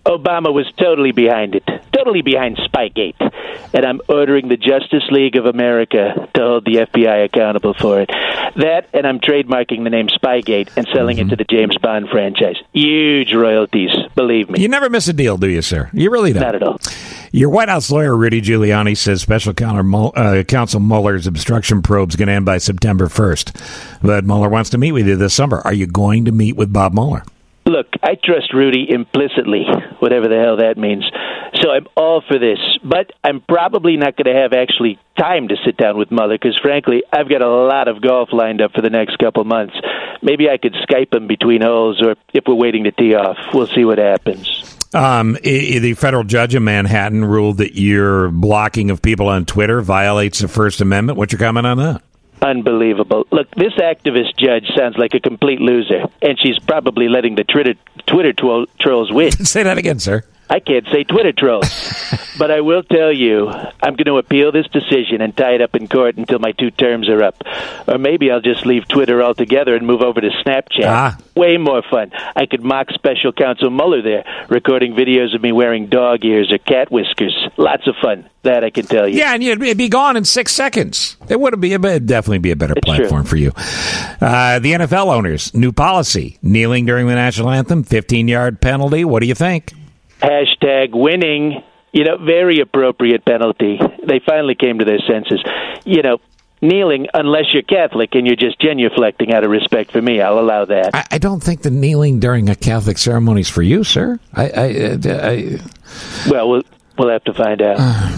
Obama was totally behind it, totally behind Spygate. And I'm ordering the Justice League of America to hold the F B I accountable for it. That, and I'm trademarking the name Spygate and selling mm-hmm. it to the James Bond franchise. Huge royalties, believe me. You never miss a deal, do you, sir? You really don't. Not at all. Your White House lawyer, Rudy Giuliani, says Special uh, Counsel Mueller's obstruction probe is going to end by September first. But Mueller wants to meet with you this summer. Are you going to meet with Bob Mueller? Look, I trust Rudy implicitly, whatever the hell that means. So I'm all for this. But I'm probably not going to have actually time to sit down with Mueller because, frankly, I've got a lot of golf lined up for the next couple months. Maybe I could Skype him between holes, or if we're waiting to tee off, we'll see what happens. Um, the federal judge in Manhattan ruled that your blocking of people on Twitter violates the First Amendment. What's your comment on that? Unbelievable. Look, this activist judge sounds like a complete loser, and she's probably letting the Twitter, Twitter tro- trolls win. Say that again, sir. I can't say Twitter trolls. But I will tell you, I'm going to appeal this decision and tie it up in court until my two terms are up. Or maybe I'll just leave Twitter altogether and move over to Snapchat. Ah. Way more fun. I could mock Special Counsel Mueller there, recording videos of me wearing dog ears or cat whiskers. Lots of fun. That I can tell you. Yeah, and you'd be gone in six seconds. It would be a, it'd definitely be a better it's platform true. for you. Uh, the N F L owners, new policy, kneeling during the national anthem, fifteen-yard penalty. What do you think? Hashtag winning. You know, very appropriate penalty. They finally came to their senses. You know, kneeling, unless you're Catholic and you're just genuflecting out of respect for me, I'll allow that. I, I don't think the kneeling during a Catholic ceremony is for you, sir. I, I, I, I well, we'll we'll have to find out. Uh,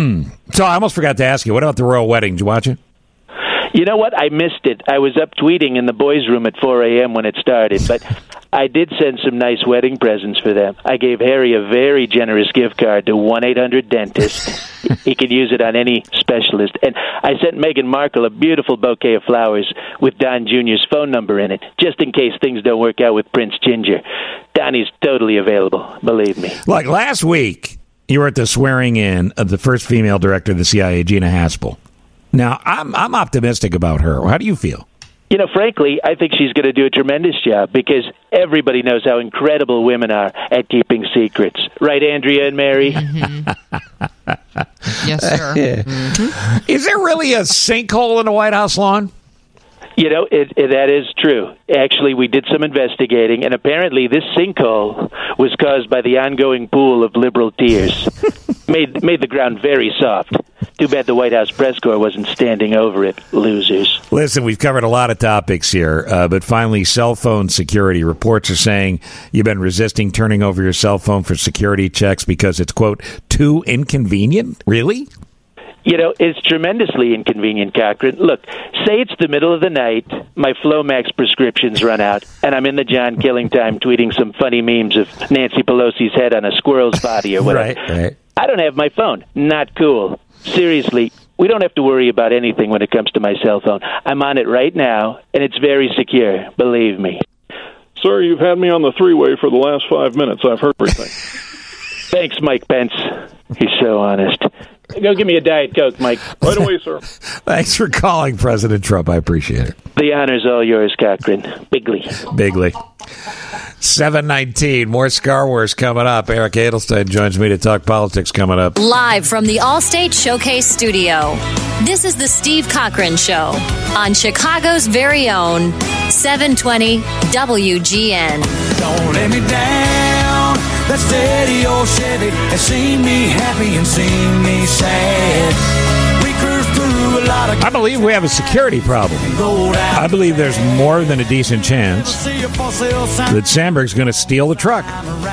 so I almost forgot to ask you, what about the royal wedding? Did you watch it? You know what? I missed it. I was up tweeting in the boys' room at four a.m. when it started, but I did send some nice wedding presents for them. I gave Harry a very generous gift card to one eight hundred dentist. He could use it on any specialist. And I sent Meghan Markle a beautiful bouquet of flowers with Don Junior's phone number in it, just in case things don't work out with Prince Ginger. Donnie's totally available, believe me. Like last week, you were at the swearing in of the first female director of the C I A, Gina Haspel. Now, I'm I'm optimistic about her. How do you feel? You know, frankly, I think she's going to do a tremendous job because everybody knows how incredible women are at keeping secrets. Right, Andrea and Mary? Mm-hmm. Yes, sir. Mm-hmm. Is there really a sinkhole in the White House lawn? You know, it, it, that is true. Actually, we did some investigating, and apparently this sinkhole was caused by the ongoing pool of liberal tears. made made the ground very soft. Too bad the White House press corps wasn't standing over it, losers. Listen, we've covered a lot of topics here, uh, but finally, cell phone security. Reports are saying you've been resisting turning over your cell phone for security checks because it's, quote, too inconvenient? Really? You know, it's tremendously inconvenient, Cochran. Look, say it's the middle of the night, my Flomax prescriptions run out, and I'm in the John Killing time tweeting some funny memes of Nancy Pelosi's head on a squirrel's body or whatever. Right, right. I don't have my phone. Not cool. Seriously, we don't have to worry about anything when it comes to my cell phone. I'm on it right now, and it's very secure, believe me. Sir, you've had me on the three-way for the last five minutes. I've heard everything. Thanks, Mike Pence. He's so honest. Go give me a Diet Coke, Mike. Right away, sir. Thanks for calling, President Trump. I appreciate it. The honor's all yours, Cochran. Bigly. Bigly. seven nineteen. More Star Wars coming up. Eric Edelstein joins me to talk politics coming up. Live from the Allstate Showcase Studio. This is the Steve Cochran Show on Chicago's very own seven twenty W G N. Don't let me down. That steady old Chevy has seen me happy and seen me sad. We cruise through a lot of... I believe we have a security problem. I believe there's more than a decent chance that Sandberg's going to steal the truck.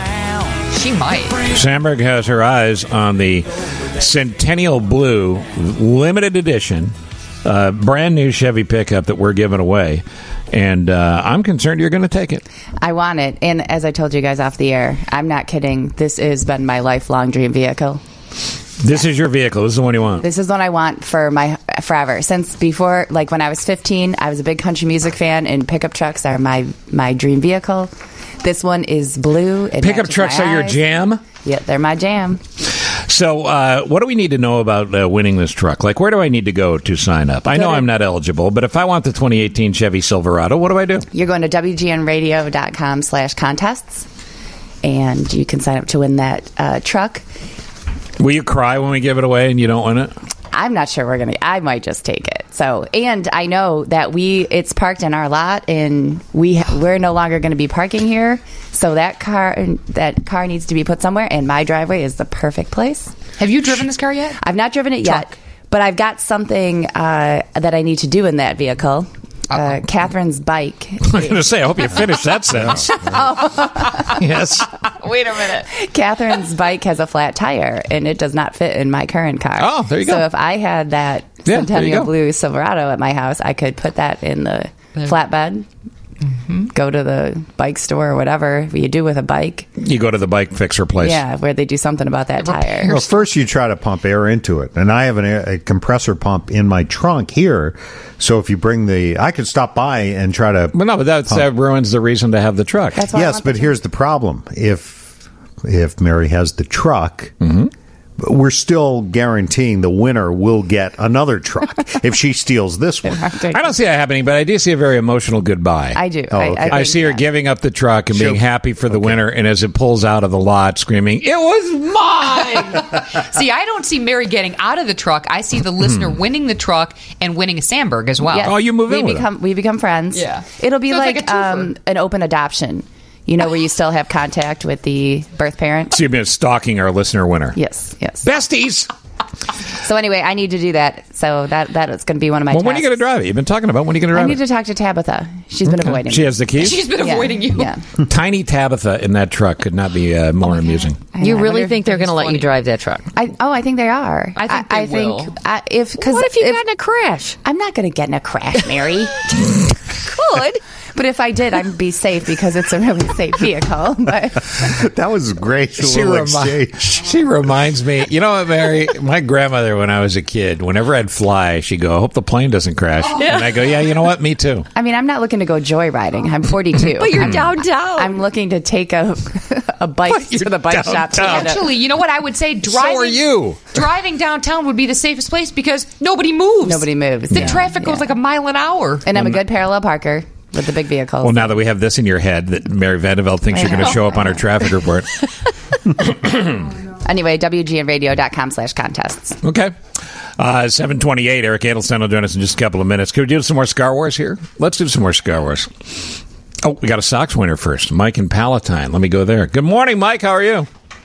She might. Sandberg has her eyes on the Centennial Blue limited edition uh, brand new Chevy pickup that we're giving away. And uh, I'm concerned you're going to take it. I want it. And as I told you guys off the air, I'm not kidding. This has been my lifelong dream vehicle. This is your vehicle. This is the one you want. This is what I want for my forever. Since before, like when I was fifteen, I was a big country music fan, and pickup trucks are my, my dream vehicle. This one is blue. It pickup trucks are your jam? Yeah, they're my jam. So uh, what do we need to know about uh, winning this truck? Like, where do I need to go to sign up? I know I'm not eligible, but if I want the twenty eighteen Chevy Silverado, what do I do? You're going to W G N radio dot com slash contests. and you can sign up to win that uh, truck. Will you cry when we give it away and you don't win it? I'm not sure we're gonna. I might just take it. So, and I know that we it's parked in our lot, and we we're no longer going to be parking here. So that car that car needs to be put somewhere, and my driveway is the perfect place. Have you driven this car yet? I've not driven it Truck. yet, but I've got something uh, that I need to do in that vehicle. Uh, Catherine's bike. I was going to say, I hope you finish that sentence. Yes. Wait a minute. Catherine's bike has a flat tire, and it does not fit in my current car. Oh, there you go. So if I had that Yeah, there you Centennial go. Blue Silverado at my house, I could put that in the flatbed, go to the bike store or whatever you do with a bike. You go to the bike fixer place. Yeah, where they do something about that tire. Well, first you try to pump air into it, and I have an air, a compressor pump in my trunk here. So if you bring the, I could stop by and try to. Well, no, but that's, that ruins the reason to have the truck. That's why I Yes, want but the- here's the problem: if if Mary has the truck. Mm-hmm. We're still guaranteeing the winner will get another truck if she steals this one. I don't see that happening, but I do see a very emotional goodbye. I do. Oh, I, okay. I, I think see her that. giving up the truck and being She'll- happy for the winner, and as it pulls out of the lot, screaming, "It was mine!" See, I don't see Mary getting out of the truck. I see the listener winning the truck and winning a Sandberg as well. Yes. Oh, you move we in with become we become friends. Yeah. It'll be So it's like, like a twofer. um, an open adoption. You know, where you still have contact with the birth parent. So you've been stalking our listener winner. Yes, yes. Besties! So anyway, I need to do that. So that that is going to be one of my. Well, when are you going to tasks. drive it? You've been talking about when are you going to I drive need it? to talk to Tabitha. She's been avoiding. She me. has the keys? She's been Yeah. avoiding you. Yeah. Tiny Tabitha in that truck could not be uh, more amusing. I know, You I really wonder if think they're going to let you funny. drive that truck? I, oh, I think they are. I think they I, will. think I, if because What if you got in a crash? I'm not going to get in a crash, Mary. Could. But if I did, I'd be safe because it's a really safe vehicle. But That was great. She, little remi- exchange. she reminds me, you know what, Mary? My grandmother, when I was a kid, whenever I'd fly, she'd go, "I hope the plane doesn't crash." And I go, "Yeah, you know what? Me too." I mean, I'm not looking to go joyriding. I'm forty-two. But you're I'm, downtown. I'm looking to take a a bike to the bike shop. To downtown. get a- Actually, you know what I would say? Driving, So are you. Driving downtown would be the safest place because nobody moves. Nobody moves. The Yeah, traffic goes yeah. like a mile an hour. And I'm a good parallel parker with the big vehicles. Well, now that we have this in your head, that Mary Vandeveld thinks I you're going to know. show up on her traffic report. Anyway, W G N radio dot com slash contests. Okay. Uh, seven twenty-eight, Eric Adelstein will join us in just a couple of minutes. Can we do some more Star Wars here? Let's do some more Star Wars. Oh, we got a Sox winner first. Mike in Palatine. Let me go there. Good morning, Mike. How are you?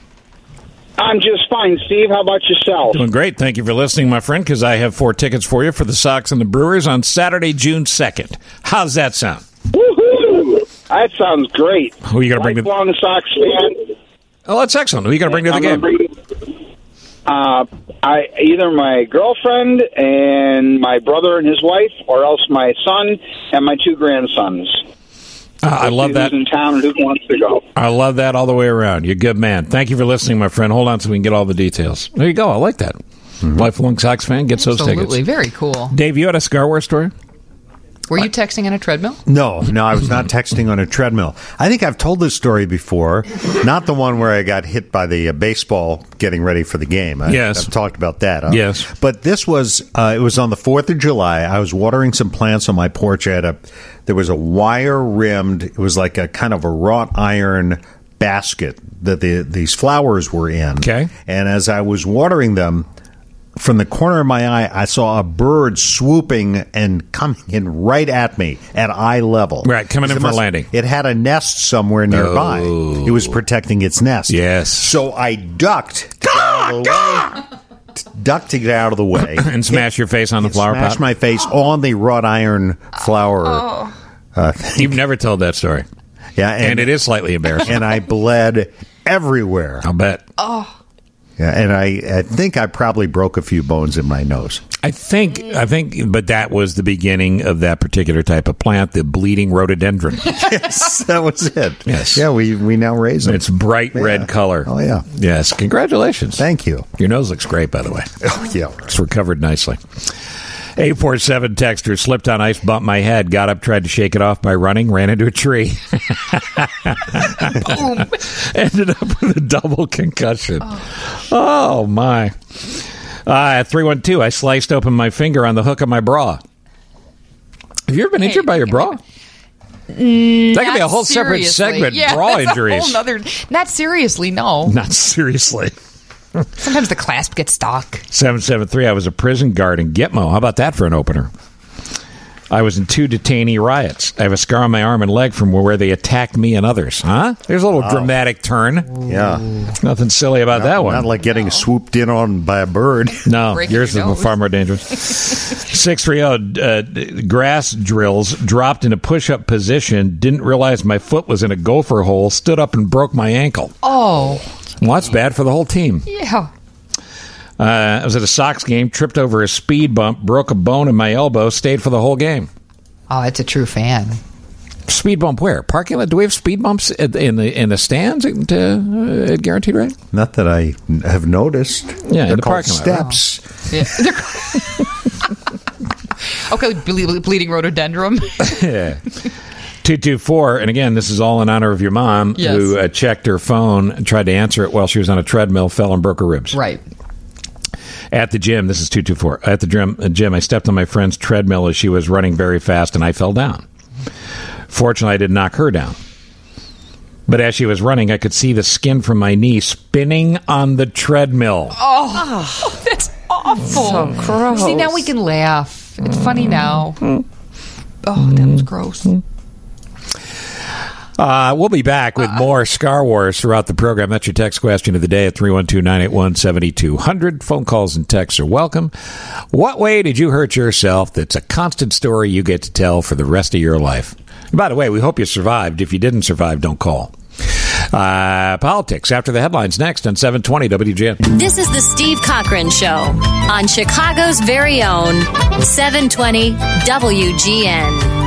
I'm just fine, Steve. How about yourself? Doing great. Thank you for listening, my friend, because I have four tickets for you for the Sox and the Brewers on Saturday, June second. How's that sound? Woohoo! That sounds great. Who are you going to bring to the... Lifelong Sox fan. Oh, that's excellent. Who are you going to bring to the I'm game? gonna bring, uh, I either my girlfriend and my brother and his wife, or else my son and my two grandsons. Uh, I love Who's that. in town and who wants to go? I love that all the way around. You're a good man. Thank you for listening, my friend. Hold on so we can get all the details. There you go. I like that. Lifelong Sox fan gets those Absolutely. tickets. Very cool. Dave, you had a Star Wars story? Were you texting on a treadmill? No, no, I was not texting on a treadmill. I think I've told this story before. Not the one where I got hit by the uh, baseball getting ready for the game. I, Yes. I've talked about that. Huh? Yes. But this was, uh, it was on the fourth of July. I was watering some plants on my porch. I had a, there was a wire rimmed, it was like a kind of a wrought iron basket that the, these flowers were in. Okay. And as I was watering them, from the corner of my eye, I saw a bird swooping and coming in right at me at eye level. Right, coming in It for a must- landing. It had a nest somewhere nearby. Oh. It was protecting its nest. Yes. So I ducked to get out of the way. Ducked to get out of the way. And smash your face on the flower Smash pot? my face on the wrought iron flower. Uh, thing. You've never told that story. Yeah, And, it is slightly embarrassing. And I bled everywhere. I'll bet. Oh. Yeah, and I, I think I probably broke a few bones in my nose. I think, I think, but that was the beginning of that particular type of plant, the bleeding rhododendron. Yes, that was it. Yes. Yeah, we, we now raise them. It's bright Yeah. red color. Oh, yeah. Yes. Congratulations. Thank you. Your nose looks great, by the way. Oh, yeah. It's recovered nicely. eight four seven texter, slipped on ice, bumped my head, got up, tried to shake it off by running, ran into a tree. Boom. Ended up with a double concussion. Oh, oh my. Uh, three one two, I sliced open my finger on the hook of my bra. Have you ever been injured by your bra? Mm, That could be a whole seriously. separate segment, Yeah, bra that's injuries. A whole nother, not seriously, no. Not seriously. Sometimes the clasp gets stuck. seven seven three, I was a prison guard in Gitmo. How about that for an opener? I was in two detainee riots. I have a scar on my arm and leg from where they attacked me and others. Huh? There's a little Wow. dramatic turn. Yeah. Nothing silly about Not- that one. Not like getting swooped in on by a bird. No, Breaking yours your is nose. far more dangerous. six three zero, uh, grass drills, dropped in a push-up position, didn't realize my foot was in a gopher hole, stood up and broke my ankle. Oh. Well, that's bad for the whole team. Yeah. Uh, I was at a Sox game, tripped over a speed bump, broke a bone in my elbow, stayed for the whole game. Oh, it's a true fan. Speed bump where? Parking lot? Do we have speed bumps at, in the in the stands at, uh, at Guaranteed Rate? Not that I have noticed. Yeah, in They're the called parking lot. steps. Yeah. Okay, ble- bleeding rhododendron. Yeah. two two four, and again, this is all in honor of your mom, Yes. who uh, checked her phone and tried to answer it while she was on a treadmill, fell and broke her ribs. Right. At the gym, this is two two four. At the gym, uh, gym, I stepped on my friend's treadmill as she was running very fast, and I fell down. Fortunately, I didn't knock her down. But as she was running, I could see the skin from my knee spinning on the treadmill. Oh, that's awful. So gross. See, now we can laugh. It's funny now. Oh, that was gross. Uh, we'll be back with more Scar Wars throughout the program. That's your text question of the day at three one two, nine eight one, seven two zero zero. Phone calls and texts are welcome. What way did you hurt yourself that's a constant story you get to tell for the rest of your life? And by the way, we hope you survived. If you didn't survive, don't call. Uh, politics after the headlines next on seven twenty W G N. This is the Steve Cochran Show on Chicago's very own seven twenty W G N.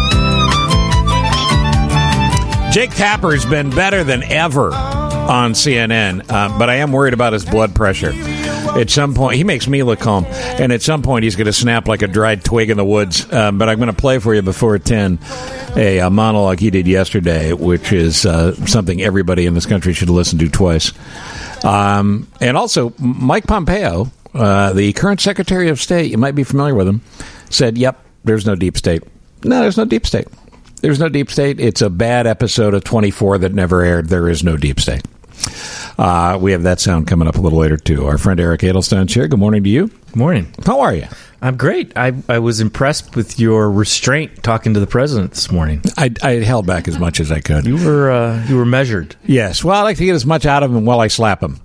Jake Tapper's been better than ever on C N N, uh, but I am worried about his blood pressure. At some point, he makes me look calm, and at some point he's going to snap like a dried twig in the woods. Uh, but I'm going to play for you before ten a, a monologue he did yesterday, which is uh, something everybody in this country should listen to twice. Um, and also, Mike Pompeo, uh, the current Secretary of State, you might be familiar with him, said, yep, there's no deep state. No, there's no deep state. There's no deep state. It's a bad episode of twenty-four that never aired. There is no deep state. Uh, we have that sound coming up a little later, too. Our friend Eric Edelstein's here. Good morning to you. Good morning. How are you? I'm great. I, I was impressed with your restraint talking to the president this morning. I, I held back as much as I could. You were uh, you were measured. Yes. Well, I like to get as much out of him while I slap him.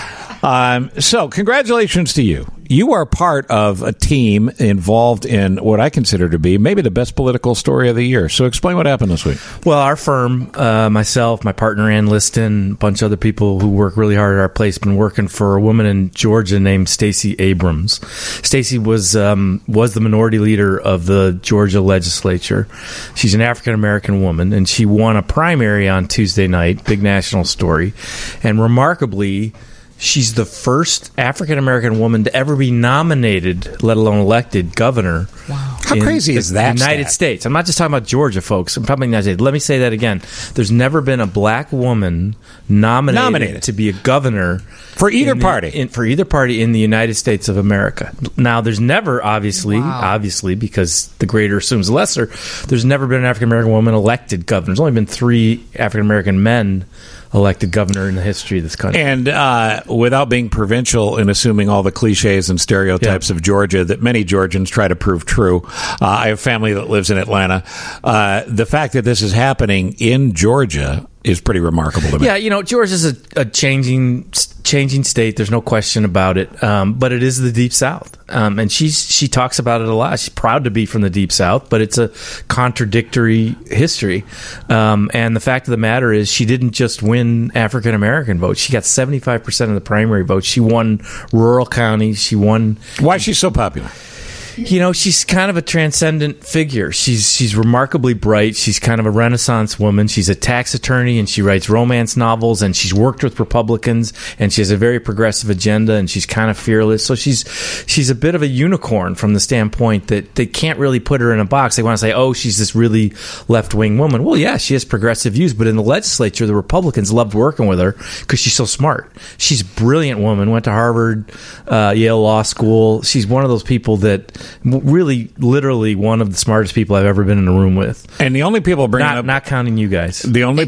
Um, so, congratulations to you. You are part of a team involved in what I consider to be maybe the best political story of the year. So, explain what happened this week. Well, our firm, uh, myself, my partner Ann Liston, a bunch of other people who work really hard at our place, been working for a woman in Georgia named Stacey Abrams. Stacey was um, was the minority leader of the Georgia legislature. She's an African American woman, and she won a primary on Tuesday night, big national story, and remarkably, she's the first African-American woman to ever be nominated, let alone elected, governor. Wow. How crazy is that United stat? States. I'm not just talking about Georgia, folks. I'm talking about the United States. Let me say that again. There's never been a black woman nominated, Nominated. to be a governor For either in the- party. in- for either party in the United States of America. Now, there's never, obviously, obviously, because the greater assumes the lesser, there's never been an African-American woman elected governor. There's only been three African-American men elected governor in the history of this country. And uh, without being provincial and assuming all the cliches and stereotypes of Georgia that many Georgians try to prove true, uh, I have family that lives in Atlanta. Uh, the fact that this is happening in Georgia is pretty remarkable to me. Yeah, you know, Georgia's a, a changing changing state. There's no question about it. Um, but it is the Deep South, um, and she's she talks about it a lot. She's proud to be from the Deep South, but it's a contradictory history. Um, and the fact of the matter is, she didn't just win African American votes. She got seventy-five percent of the primary votes. She won rural counties. She won. Why is she so popular? You know, she's kind of a transcendent figure. She's she's remarkably bright. She's kind of a Renaissance woman. She's a tax attorney, and she writes romance novels, and she's worked with Republicans, and she has a very progressive agenda, and she's kind of fearless. So she's she's a bit of a unicorn from the standpoint that they can't really put her in a box. They want to say, oh, she's this really left-wing woman. Well, yeah, she has progressive views, but in the legislature, the Republicans loved working with her because she's so smart. She's a brilliant woman, went to Harvard, uh, Yale Law School. She's one of those people that really, literally one of the smartest people I've ever been in a room with. And the only people bringing not, up, not counting you guys, the only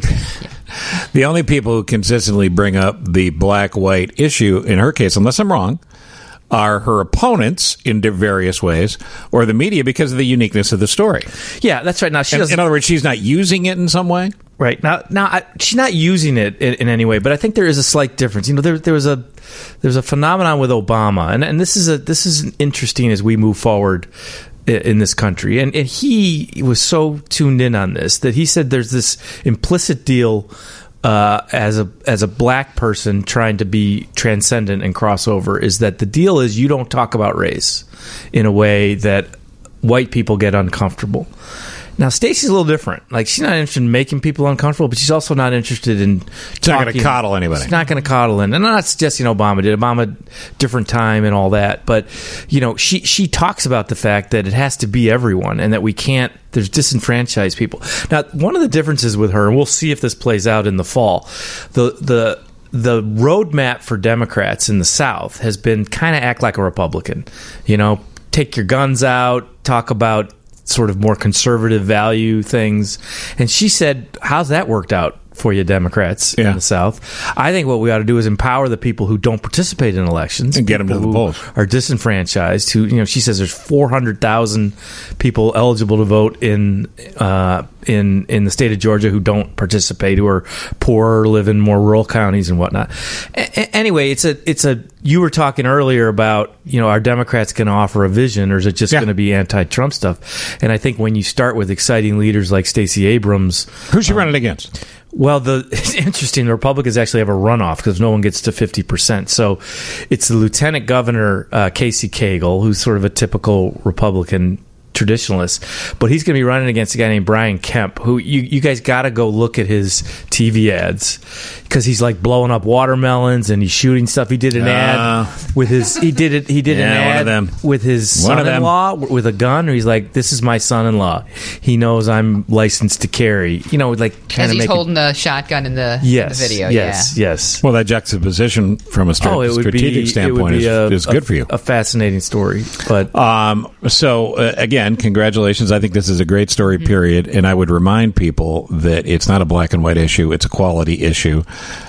the only people who consistently bring up the black-white issue in her case, unless I'm wrong, are her opponents in various ways, or the media because of the uniqueness of the story. Yeah, that's right. Now, she in, doesn't, in other words, she's not using it in some way. Right now, now I, she's not using it in, in any way, but I think there is a slight difference. You know, there there was a there's a phenomenon with Obama, and, and this is a this is interesting as we move forward in, in this country. And, and he was so tuned in on this that he said there's this implicit deal. Uh, as a as a black person trying to be transcendent and crossover, is that the deal is you don't talk about race in a way that white people get uncomfortable. Now, Stacey's a little different. Like, she's not interested in making people uncomfortable, but she's also not interested in She's not going to coddle anybody. She's not going to coddle in. And I'm not suggesting Obama did. Obama, different time and all that. But, you know, she, she talks about the fact that it has to be everyone and that we can't, there's disenfranchised people. Now, one of the differences with her, and we'll see if this plays out in the fall, the the the roadmap for Democrats in the South has been kind of act like a Republican. You know, take your guns out, talk about sort of more conservative value things. And she said, how's that worked out for you Democrats yeah. in the South? I think what we ought to do is empower the people who don't participate in elections and get them to the polls, are disenfranchised. Who, you know, she says there's four hundred thousand people eligible to vote in uh, in in the state of Georgia who don't participate, who are poor, live in more rural counties and whatnot. A- anyway, it's a it's a. You were talking earlier about, you know, are Democrats going to offer a vision, or is it just yeah. going to be anti-Trump stuff? And I think when you start with exciting leaders like Stacey Abrams, who's she um, running against? Well, the it's interesting. The Republicans actually have a runoff because no one gets to fifty percent. So it's the Lieutenant Governor uh, Casey Cagle, who's sort of a typical Republican traditionalist, but he's going to be running against a guy named Brian Kemp, who you, you guys got to go look at his T V ads because he's like blowing up watermelons and he's shooting stuff. He did an uh, ad with his he did it he did yeah, an ad one of them. with his one son-in-law with a gun. Or he's like, "This is my son-in-law. He knows I'm licensed to carry." You know, like trying as to he's make holding it, the shotgun in the, yes, in the video. Yes, yeah. yes. Well, that juxtaposition from a stra- oh, it would strategic be, standpoint is, a, is a, good for you. A fascinating story, but um, so uh, again, congratulations. I think this is a great story, period. And I would remind people that it's not a black and white issue. It's a quality issue.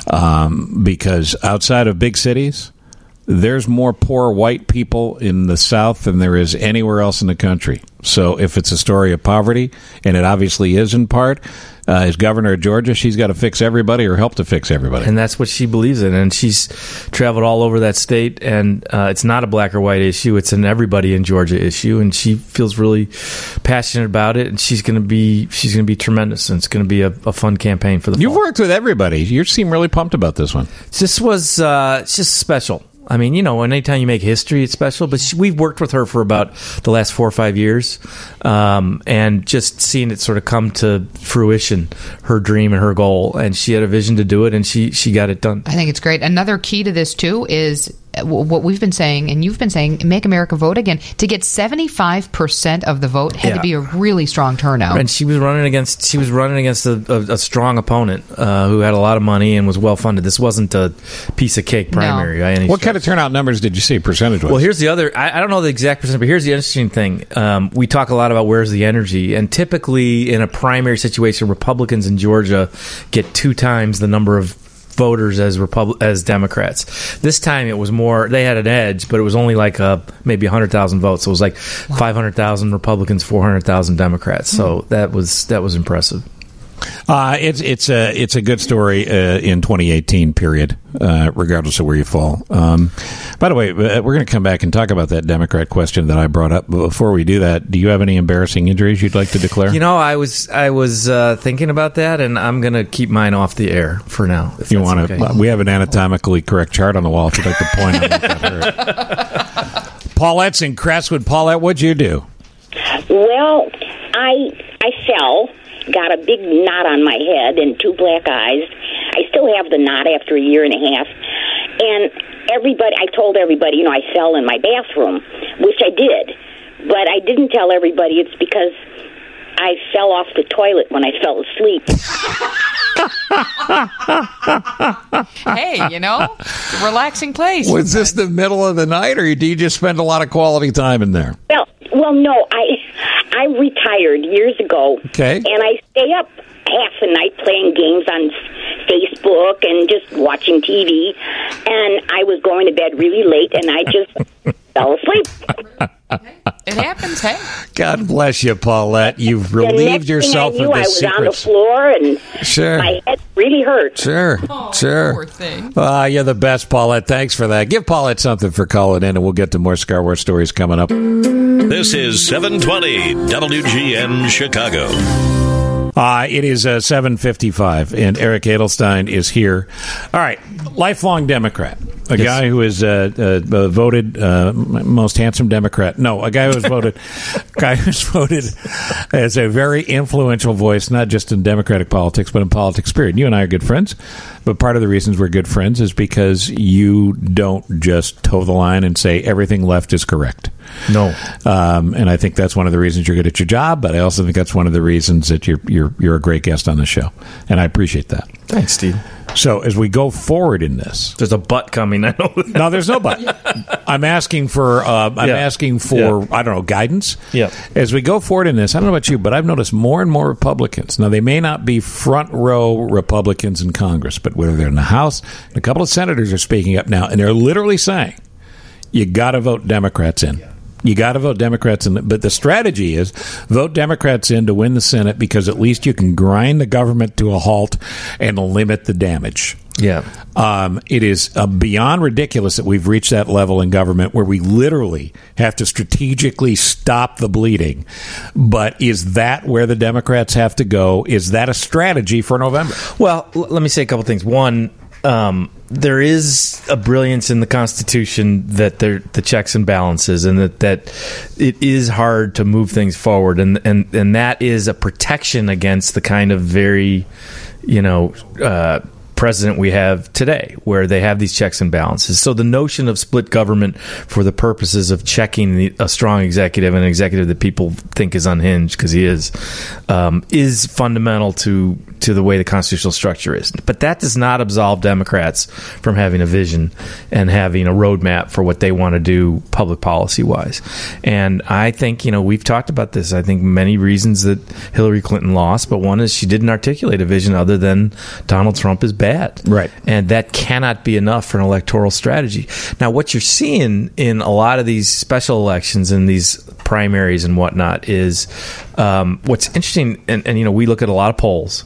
Um, because outside of big cities, there's more poor white people in the South than there is anywhere else in the country. So if it's a story of poverty, and it obviously is in part, uh, as governor of Georgia, she's got to fix everybody or help to fix everybody. And that's what she believes in. And she's traveled all over that state, and uh, it's not a black or white issue. It's an everybody in Georgia issue, and she feels really passionate about it, and she's going to be she's going to be tremendous, and it's going to be a, a fun campaign for the You've fall. worked with everybody. You seem really pumped about this one. This was uh, it's just special. I mean, you know, anytime you make history, it's special. But she, we've worked with her for about the last four or five years, um, and just seeing it sort of come to fruition, her dream and her goal. And she had a vision to do it, and she, she got it done. I think it's great. Another key to this, too, is what we've been saying, and you've been saying, make America vote again. To get seventy-five percent of the vote had yeah. to be a really strong turnout. And she was running against she was running against a, a, a strong opponent uh, who had a lot of money and was well funded. This wasn't a piece of cake primary. No. By any what stretch. kind of turnout numbers did you see percentage-wise? Well, here's the other. I, I don't know the exact percent, but here's the interesting thing. Um, we talk a lot about where's the energy, and typically in a primary situation, Republicans in Georgia get two times the number of voters as Repub- as Democrats. This time it was more, they had an edge, but it was only like a, maybe one hundred thousand votes. So it was like wow. five hundred thousand Republicans, four hundred thousand Democrats. So mm. that was that was impressive. Uh, it's it's a it's a good story uh, in twenty eighteen. Period. Uh, regardless of where you fall. Um, by the way, uh, we're going to come back and talk about that Democrat question that I brought up. But before we do that, do you have any embarrassing injuries you'd like to declare? You know, I was I was uh, thinking about that, and I'm going to keep mine off the air for now. If you want to? Okay. We have an anatomically correct chart on the wall. If you'd like to point out what that hurt. Paulette's in Crestwood. Paulette, what'd you do? Well, I I fell. Got a big knot on my head and two black eyes. I still have the knot after a year and a half. And everybody, I told everybody, you know, I fell in my bathroom, which I did. But I didn't tell everybody it's because I fell off the toilet when I fell asleep. Hey, you know, it's a relaxing place. Was this the middle of the night, or do you just spend a lot of quality time in there? Well, Well, no, I I retired years ago. Okay. And I stay up half the night playing games on Facebook and just watching T V. And I was going to bed really late, and I just fell asleep. It happens, hey. God bless you, Paulette. You've The relieved next yourself thing I of knew, the I was secrets. on the floor, and Sure. my head really hurt. Sure, sure. Poor thing. Ah, you're the best, Paulette. Thanks for that. Give Paulette something for calling in, and we'll get to more Star Wars stories coming up. This is seven twenty W G N Chicago. Uh, it is uh, seven fifty-five, and Eric Edelstein is here. All right, lifelong Democrat. A Yes. guy who is uh, uh, voted uh, most handsome Democrat. No, a guy who was voted, guy who's voted as a very influential voice, not just in Democratic politics, but in politics. Period. You and I are good friends, but part of the reasons we're good friends is because you don't just toe the line and say everything left is correct. No, um, and I think that's one of the reasons you're good at your job. But I also think that's one of the reasons that you're you're you're a great guest on the show, and I appreciate that. Thanks, Steve. So as we go forward in this, there's a but coming. I know. No, there's no but. I'm asking for. Uh, I'm Yeah. asking for. Yeah. I don't know, guidance. Yeah. As we go forward in this, I don't know about you, but I've noticed more and more Republicans. Now they may not be front row Republicans in Congress, but whether they're in the House, and a couple of senators are speaking up now, and they're literally saying, "You got to vote Democrats in." You got to vote Democrats in, but the strategy is vote Democrats in to win the Senate because at least you can grind the government to a halt and limit the damage. Yeah. Um, it is uh, beyond ridiculous that we've reached that level in government where we literally have to strategically stop the bleeding. But is that where the Democrats have to go? Is that a strategy for November? Well, l- let me say a couple things. One, um, there is a brilliance in the Constitution that there the checks and balances, and that, that it is hard to move things forward, and and and that is a protection against the kind of very, you know, uh, president we have today, where they have these checks and balances. So the notion of split government for the purposes of checking the, a strong executive, and an executive that people think is unhinged because he is, um, is fundamental to to the way the constitutional structure is. But that does not absolve Democrats from having a vision and having a roadmap for what they want to do public policy wise. And I think, you know, we've talked about this. I think many reasons that Hillary Clinton lost, but one is she didn't articulate a vision other than Donald Trump is bad. Right. And that cannot be enough for an electoral strategy. Now, what you're seeing in a lot of these special elections and these primaries and whatnot is um, what's interesting. And, and, you know, we look at a lot of polls,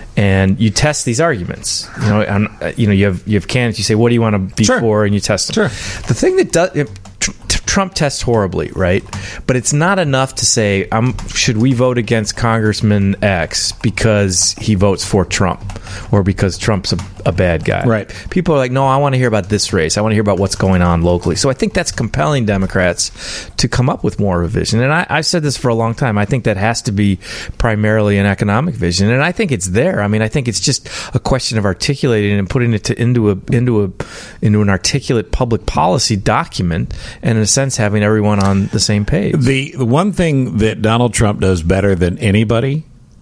and you test these arguments. You know, and, uh, you know, you have you have candidates. You say, "What do you want to be Sure. for?" And you test them. Sure. The thing that does it, tr- tr- Trump tests horribly, right? But it's not enough to say, um, "Should we vote against Congressman X because he votes for Trump, or because Trump's a, a bad guy?" Right. People are like, "No, I want to hear about this race. I want to hear about what's going on locally." So I think that's compelling Democrats to come up with more of a vision. And I, I've said this for a long time. I think that has to be primarily an economic vision, and I think it's there. I mean, I think it's just a question of articulating and putting it to, into a into a into an articulate public policy document, and in a sense, having everyone on the same page. The, the one thing that Donald Trump does better than anybody,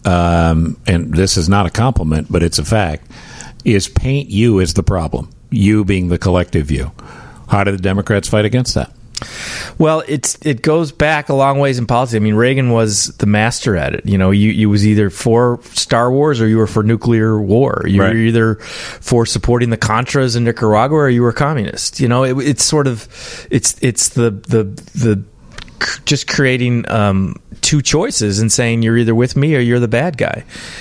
um, and this is not a compliment, but it's a fact, is paint you as the problem, you being the collective you. How do the Democrats fight against that? Well, it's it goes back a long ways in politics. I mean, Reagan was the master at it. You know, you, you was either for Star Wars or you were for nuclear war. You Right. were either for supporting the Contras in Nicaragua or you were communist. You know, it, it's sort of it's it's the the the just creating um, two choices and saying you're either with me or you're the bad guy.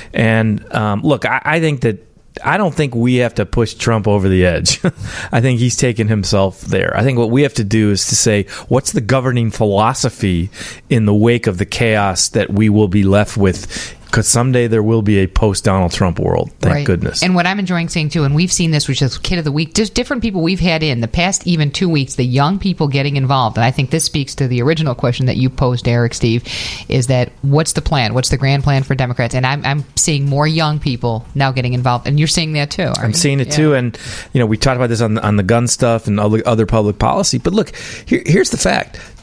And um, look, I, I think that. I don't think we have to push Trump over the edge. I think he's taken himself there. I think what we have to do is to say, what's the governing philosophy in the wake of the chaos that we will be left with? Because someday there will be a post-Donald Trump world. Thank Right. goodness. And what I'm enjoying seeing, too, and we've seen this, which is Kid of the Week, just different people we've had in the past even two weeks, the young people getting involved. And I think this speaks to the original question that you posed, Eric, Steve, is that what's the plan? What's the grand plan for Democrats? And I'm, I'm seeing more young people now getting involved. And you're seeing that, too. I'm seeing it, too. And, you know, we talked about this on, on the gun stuff and other, other public policy. But look, here, here's the fact.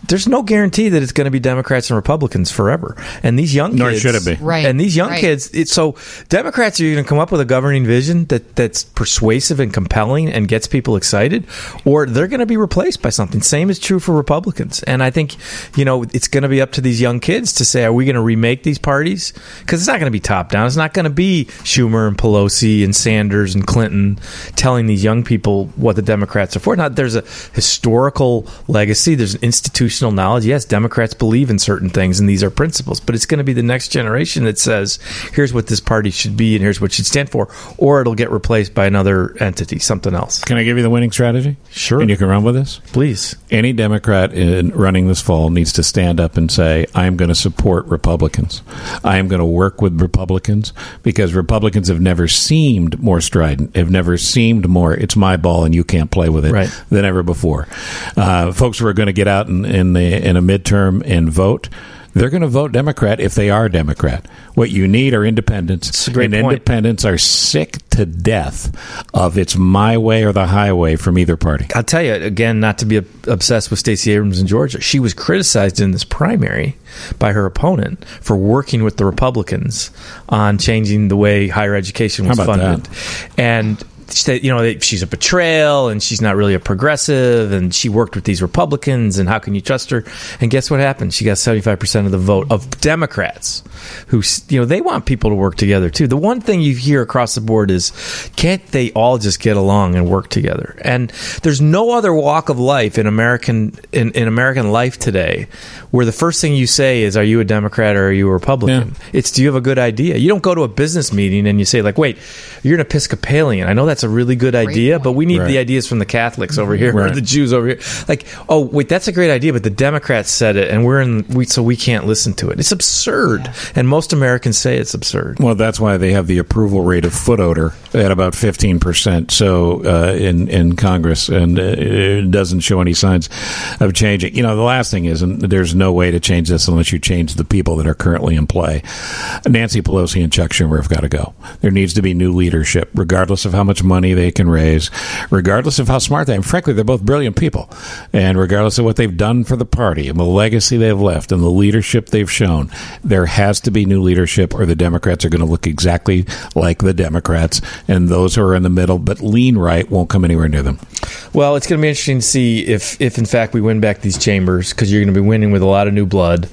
there's no guarantee that it's going to be Democrats and Republicans forever. And these young Nor kids, should it be. Right. And these young Right. kids, it's, so Democrats are going to come up with a governing vision that, that's persuasive and compelling and gets people excited, or they're going to be replaced by something. Same is true for Republicans. And I think, you know, it's going to be up to these young kids to say, are we going to remake these parties? Because it's not going to be top down. It's not going to be Schumer and Pelosi and Sanders and Clinton telling these young people what the Democrats are for. Now, there's a historical legacy. There's an institutional knowledge. Yes, Democrats believe in certain things, and these are principles. But it's going to be the next generation that says, here's what this party should be, and here's what it should stand for. Or it'll get replaced by another entity, something else. Can I give you the winning strategy? Sure. And you can run with this? Please. Any Democrat in running this fall needs to stand up and say, I'm going to support Republicans. I am going to work with Republicans, because Republicans have never seemed more strident, have never seemed more, it's my ball and you can't play with it, right, than ever before. Uh, folks who are going to get out in, in, the, in a midterm and vote, they're going to vote Democrat if they are Democrat. What you need are independents. That's a great and point. Independents are sick to death of it's my way or the highway from either party. I'll tell you, again, not to be obsessed with Stacey Abrams in Georgia, she was criticized in this primary by her opponent for working with the Republicans on changing the way higher education was How about funded. that? And you know, she's a betrayal and she's not really a progressive and she worked with these Republicans and how can you trust her? And guess what happened? She got seventy-five percent of the vote of Democrats who, you know, they want people to work together too. The one thing you hear across the board is, can't they all just get along and work together? And there's no other walk of life in American in, in American life today where the first thing you say is, are you a Democrat or are you a Republican? Yeah. It's, do you have a good idea? You don't go to a business meeting and you say like, wait, you're an Episcopalian. I know that's a really good idea, but we need right. the ideas from the Catholics over here right. or the Jews over here. Like, oh, wait, that's a great idea, but the Democrats said it, and we're in, we, so we can't listen to it. It's absurd, yeah. and most Americans say it's absurd. Well, that's why they have the approval rate of foot odor at about fifteen percent. So uh, in in Congress, and uh, it doesn't show any signs of changing. You know, the last thing is, and there's no way to change this unless you change the people that are currently in play. Nancy Pelosi and Chuck Schumer have got to go. There needs to be new leadership, regardless of how much money they can raise, regardless of how smart they are. And frankly, they're both brilliant people. And regardless of what they've done for the party and the legacy they've left and the leadership they've shown, there has to be new leadership or the Democrats are going to look exactly like the Democrats. And those who are in the middle but lean right won't come anywhere near them. Well, it's going to be interesting to see if, if in fact, we win back these chambers, because you're going to be winning with a lot of new blood.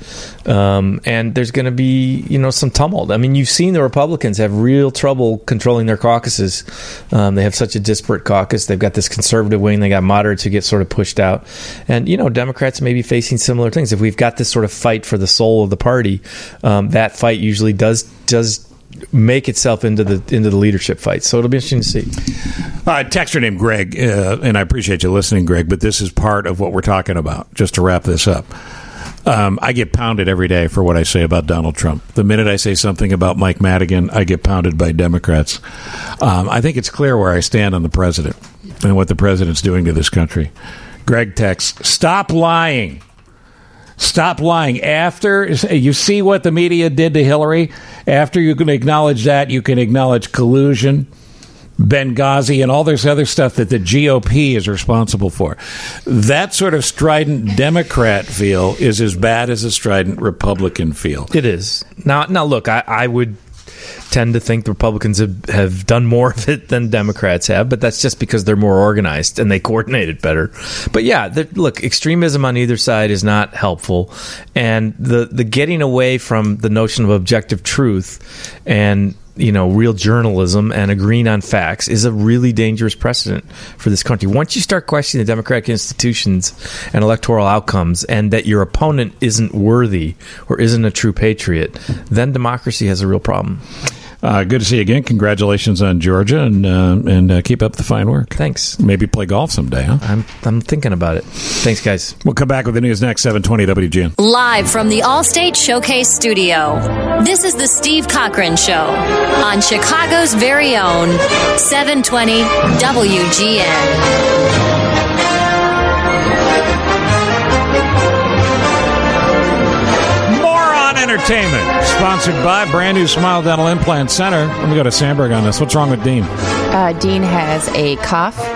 Um, and there's going to be, you know, some tumult. I mean, you've seen the Republicans have real trouble controlling their caucuses. Um, they have such a disparate caucus. They've got this conservative wing. They got moderates who get sort of pushed out. And, you know, Democrats may be facing similar things. If we've got this sort of fight for the soul of the party, um, that fight usually does does make itself into the into the leadership fight. So it'll be interesting to see. Uh, texter named Greg, uh, and I appreciate you listening, Greg, but this is part of what we're talking about, just to wrap this up. Um, I get pounded every day for what I say about Donald Trump. The minute I say something about Mike Madigan, I get pounded by Democrats. Um, I think it's clear where I stand on the president and what the president's doing to this country. Greg texts, stop lying. Stop lying. After you see what the media did to Hillary, after you can acknowledge that, you can acknowledge collusion, Benghazi, and all this other stuff that the G O P is responsible for. That sort of strident Democrat feel is as bad as a strident Republican feel. It is. Now, now look, I, I would tend to think the Republicans have, have done more of it than Democrats have, but that's just because they're more organized and they coordinate it better. But yeah, the, look, extremism on either side is not helpful, and the the getting away from the notion of objective truth and, you know, real journalism and agreeing on facts is a really dangerous precedent for this country. Once you start questioning the democratic institutions and electoral outcomes, and that your opponent isn't worthy or isn't a true patriot, then democracy has a real problem. Uh, good to see you again. Congratulations on Georgia, and uh, and uh, keep up the fine work. Thanks. Maybe play golf someday, huh? I'm I'm thinking about it. Thanks, guys. We'll come back with the news next, seven twenty W G N. Live from the Allstate Showcase Studio, this is the Steve Cochran Show on Chicago's very own seven twenty W G N. Entertainment, sponsored by brand new Smile Dental Implant Center. Let me go to Sandberg on this. What's wrong with Dean? Uh, Dean has a cough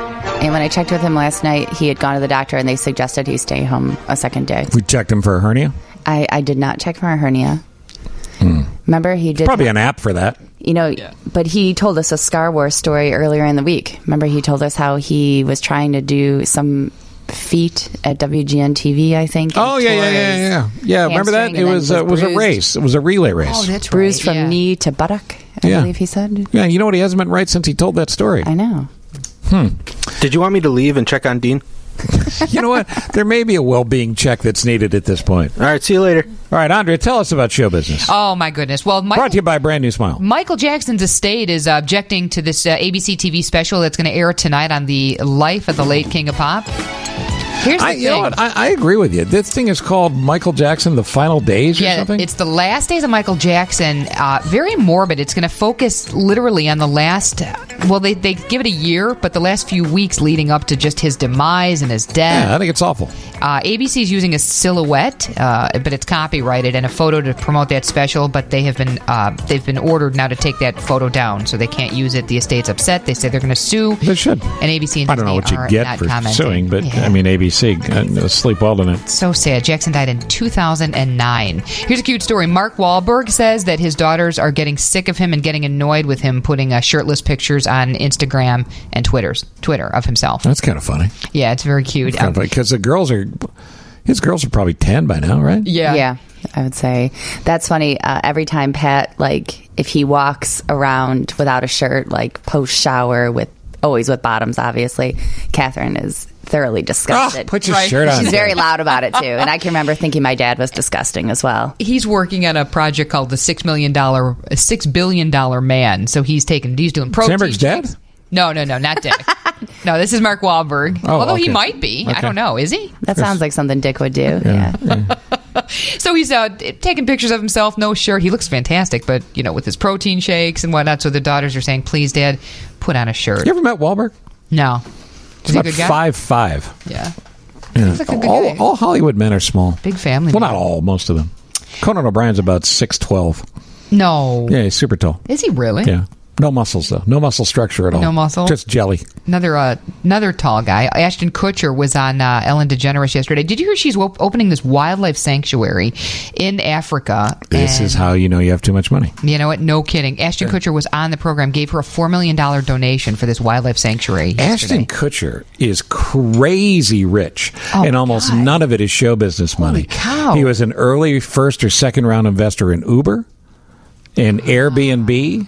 And when I checked with him last night, he had gone to the doctor and they suggested he stay home a second day. We checked him for a hernia? I, I did not check for a hernia. Hmm. Remember, he did. Probably an app for that. You know, yeah. But he told us a Scar Wars story earlier in the week. Remember, he told us how he was trying to do some feat at W G N T V, I think. Oh, yeah, yeah, yeah, yeah. Yeah, remember that? It was, uh, was a race. It was a relay race. Oh, that's bruised right. from yeah. knee to buttock, I yeah. believe he said. Yeah, you know what? He hasn't been right since he told that story. I know. Hmm. Did you want me to leave and check on Dean? You know what? There may be a well-being check that's needed at this point. All right, see you later. All right, Andrea, tell us about show business. Oh, my goodness. Well, Michael, brought to you by Brand New Smile. Michael Jackson's estate is uh, objecting to this uh, A B C T V special that's going to air tonight on the life of the late King of Pop. Here's the I, thing. You know what? I, I agree with you. This thing is called Michael Jackson, The Final Days or yeah, something? It's the last days of Michael Jackson. Uh, very morbid. It's going to focus literally on the last, well, they, they give it a year, but the last few weeks leading up to just his demise and his death. Yeah, I think it's awful. Uh, A B C is using a silhouette, uh, but it's copyrighted, and a photo to promote that special, but they have been uh, they've been ordered now to take that photo down, so they can't use it. The estate's upset. They say they're going to sue. They should. And A B C and I don't know what you get for commenting. suing, but yeah. I mean, A B C, uh, sleep well tonight. So sad. Jackson died in two thousand nine. Here's a cute story. Mark Wahlberg says that his daughters are getting sick of him and getting annoyed with him putting uh, shirtless pictures on Instagram and Twitter's Twitter of himself. That's kind of funny. Yeah, it's very cute. Because um, the girls are, his girls are probably ten by now, right? Yeah. Yeah, I would say. That's funny. Uh, every time Pat, like, if he walks around without a shirt, like, post-shower with, always with bottoms, obviously, Catherine is thoroughly disgusted. Oh, put your right. shirt on. She's very loud about it, too. And I can remember thinking my dad was disgusting as well. He's working on a project called the Six Million Dollar, Six Billion Dollar Man. So he's taking, he's doing protein. Sandberg's dead? No, no, no, not Dick. No, this is Mark Wahlberg. Oh, Although okay. he might be. Okay. I don't know. Is he? That sounds like something Dick would do. Yeah. yeah. yeah. So he's uh, taking pictures of himself, no shirt. He looks fantastic, but, you know, with his protein shakes and whatnot. So the daughters are saying, please, Dad, put on a shirt. You ever met Wahlberg? No. He's about five five. Yeah. yeah. Like a good all, guy. all Hollywood men are small. Big family. Well, man. not all, most of them. Conan O'Brien's about six twelve. No. Yeah, he's super tall. Is he really? Yeah. No muscles, though. No muscle structure at all. No muscle? Just jelly. Another uh, another tall guy. Ashton Kutcher was on uh, Ellen DeGeneres yesterday. Did you hear she's op- opening this wildlife sanctuary in Africa? This is how you know you have too much money. You know what? No kidding. Ashton sure. Kutcher was on the program, gave her a four million dollars donation for this wildlife sanctuary yesterday. Ashton Kutcher is crazy rich, oh, and almost God. none of it is show business money. Holy cow. He was an early first or second round investor in Uber and Airbnb.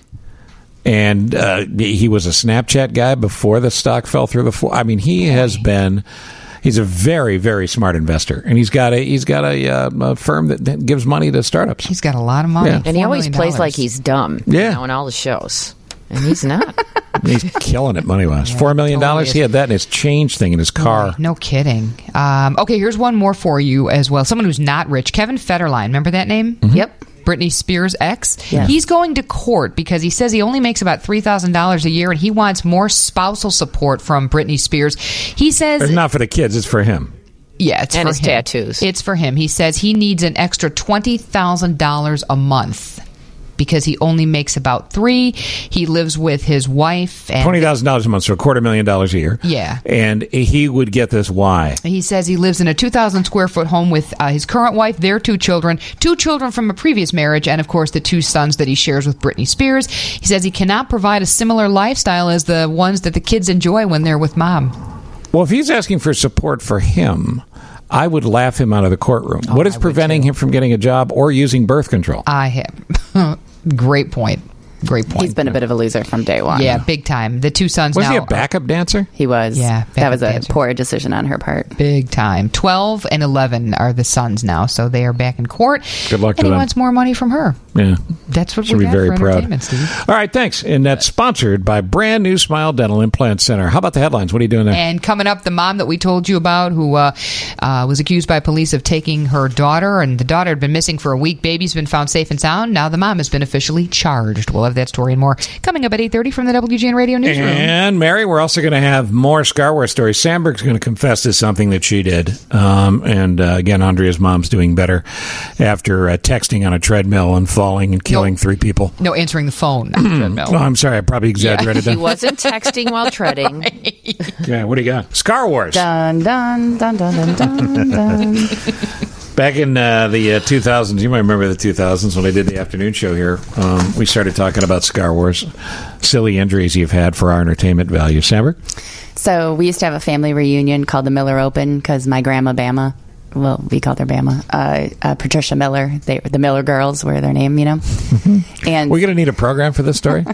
And uh, he was a Snapchat guy before the stock fell through the floor. I mean, he has been. He's a very, very smart investor, and he's got a he's got a, uh, a firm that gives money to startups. He's got a lot of money, yeah. and he always plays like he's dumb. Yeah, you know, in all the shows, and he's not. He's killing it money wise. Yeah, Four million dollars. Totally he had that in his change thing in his car. No kidding. Um, okay, here's one more for you as well. Someone who's not rich. Kevin Federline. Remember that name? Mm-hmm. Yep. Britney Spears' ex. Yeah. He's going to court because he says he only makes about three thousand dollars a year and he wants more spousal support from Britney Spears. He says... It's not for the kids, it's for him. Yeah, it's and for his him. tattoos. It's for him. He says he needs an extra twenty thousand dollars a month because he only makes about three. He lives with his wife. And twenty thousand dollars a month, so a quarter million dollars a year. Yeah. And he would get this. Why? He says he lives in a two thousand square foot home with uh, his current wife, their two children, two children from a previous marriage, and, of course, the two sons that he shares with Britney Spears. He says he cannot provide a similar lifestyle as the ones that the kids enjoy when they're with mom. Well, if he's asking for support for him, I would laugh him out of the courtroom. Oh, what is I preventing him from getting a job or using birth control? I have. Great point. Great point. He's been a bit of a loser from day one. Yeah, big time. The two sons was now... Was he a backup dancer? He was. Yeah. That was a dancer. poor decision on her part. Big time. twelve and eleven are the sons now, so they are back in court. Good luck to and them. he wants more money from her. Yeah. That's what Should we be got very for proud. entertainment, Steve. All right, thanks. And that's sponsored by Brand New Smile Dental Implant Center. How about the headlines? What are you doing there? And coming up, the mom that we told you about who uh, uh, was accused by police of taking her daughter, and the daughter had been missing for a week. Baby's been found safe and sound. Now the mom has been officially charged. We'll have of that story and more coming up at eight thirty from the W G N Radio Newsroom. And, Mary, we're also going to have more Scar Wars stories. Sandberg's going to confess to something that she did. Um, and, uh, again, Andrea's mom's doing better after uh, texting on a treadmill and falling and killing no, three people. No, answering the phone on the treadmill. Oh, I'm sorry. I probably exaggerated yeah, that. He wasn't texting while treading. Right. Yeah, what do you got? Scar Wars. Dun, dun, dun, dun, dun, dun, dun. Back in uh, the uh, two thousands, you might remember the two thousands when I did the afternoon show here, um, we started talking about Scar Wars, silly injuries you've had for our entertainment value. Sandberg? So we used to have a family reunion called the Miller Open because my grandma Bama, well, we called her Bama, uh, uh, Patricia Miller, they, the Miller girls were their name, you know. And we're going to need a program for this story.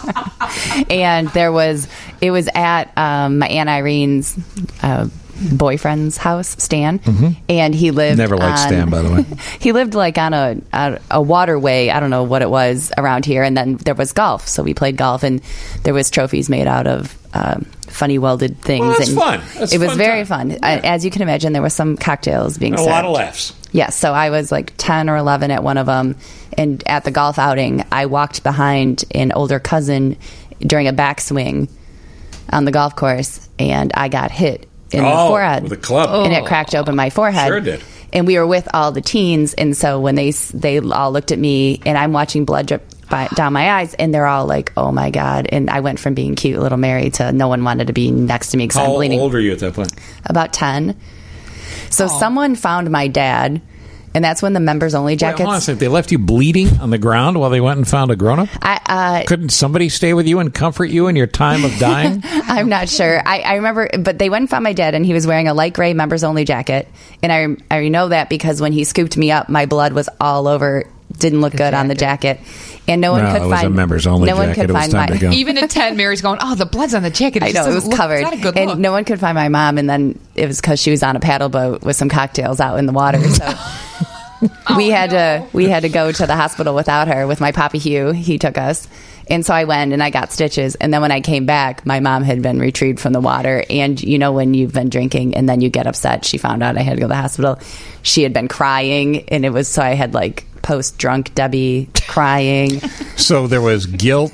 And there was, it was at um, my Aunt Irene's uh, boyfriend's house, Stan, mm-hmm. and he lived. Never liked on, Stan, by the way. He lived like on a, a a waterway. I don't know what it was around here, and then there was golf. So we played golf, and there was trophies made out of um, funny welded things. Well, that's and fun. That's it was fun very time. fun. Yeah. As you can imagine, there were some cocktails being and a served. lot of laughs. Yes, so I was like ten or eleven at one of them, and at the golf outing, I walked behind an older cousin during a backswing on the golf course, and I got hit in oh, the forehead with a club, and it cracked open my forehead. Sure did. And we were with all the teens, and so when they they all looked at me, and I'm watching blood drip by, down my eyes, and they're all like, "Oh my god!" And I went from being cute little Mary to no one wanted to be next to me because I'm bleeding. How old were you at that point? About ten. So oh. someone found my dad. And that's when the members only jackets. Wait, hold on a second. They left you bleeding on the ground while they went and found a grown up? I, uh, Couldn't somebody stay with you and comfort you in your time of dying? I'm not sure. I, I remember, but they went and found my dad, and he was wearing a light gray members only jacket. And I I know that because when he scooped me up, my blood was all over. Didn't look the good jacket. on the jacket, and no one no, could it was find. A members only no jacket. one could it was find time my. To go. Even at ten, Mary's going, "Oh, the blood's on the jacket." It I know it was look, covered, not a good and look. no one could find my mom. And then it was because she was on a paddle boat with some cocktails out in the water. So. we oh, had no. to we had to go to the hospital without her with my Papi Hugh. He took us, and so I went and I got stitches. And then when I came back, my mom had been retrieved from the water. And you know when you've been drinking and then you get upset, she found out I had to go to the hospital. She had been crying, and it was so I had like post drunk Debbie crying. So there was guilt.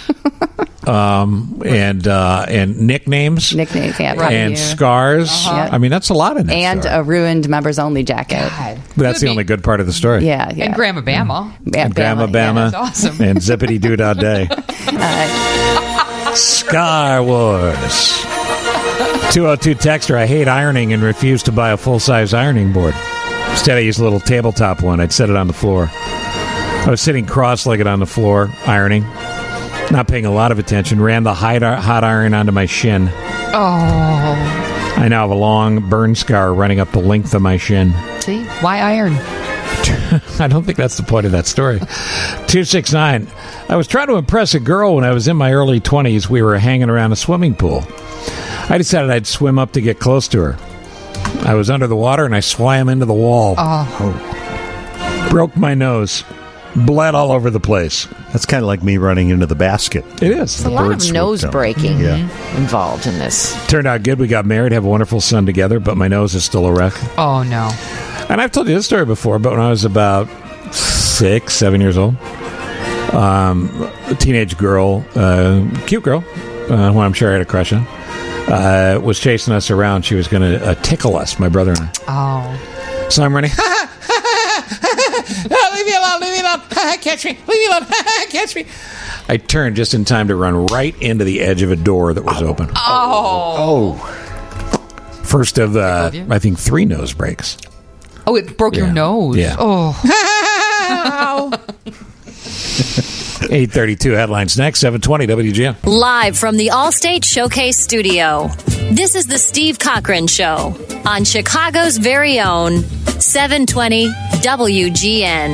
Um and uh, and nicknames, nicknames, yeah, and you. scars. Uh-huh. I mean, that's a lot in that and story. a ruined members only jacket. God. That's the only good part of the story. Yeah, yeah. And Grandma Bama, yeah, and Grandma Bama, yeah, that's awesome. And Zippity Doo Dah Day. Uh, Scar Wars. two oh two texter. I hate ironing and refuse to buy a full size ironing board. Instead, I use a little tabletop one. I'd set it on the floor. I was sitting cross-legged on the floor ironing. Not paying a lot of attention, ran the hot iron onto my shin. Oh. I now have a long burn scar running up the length of my shin. See? Why iron? I don't think that's the point of that story. two six nine. I was trying to impress a girl when I was in my early twenties. We were hanging around a swimming pool. I decided I'd swim up to get close to her. I was under the water, and I swam into the wall. Oh. oh. Broke my nose. Bled all over the place. That's kind of like me running into the basket. It is. There's a lot of nose breaking yeah. involved in this. Turned out good. We got married, have a wonderful son together, but my nose is still a wreck. Oh, no. And I've told you this story before, but when I was about six, seven years old, um, a teenage girl, uh, cute girl, uh, who I'm sure I had a crush on, uh, was chasing us around. She was going to uh, tickle us, my brother and I. Oh. So I'm running. Oh, leave me alone, leave me alone. Catch me, leave me alone. Catch me. I turned just in time to run right into the edge of a door that was oh. open. Oh. Oh. First of, uh, I think, three nose breaks. Oh, it broke yeah. your nose. Yeah. Oh. eight thirty-two headlines next, seven twenty W G N. Live from the Allstate Showcase Studio. This is the Steve Cochran Show on Chicago's very own seven twenty W G N.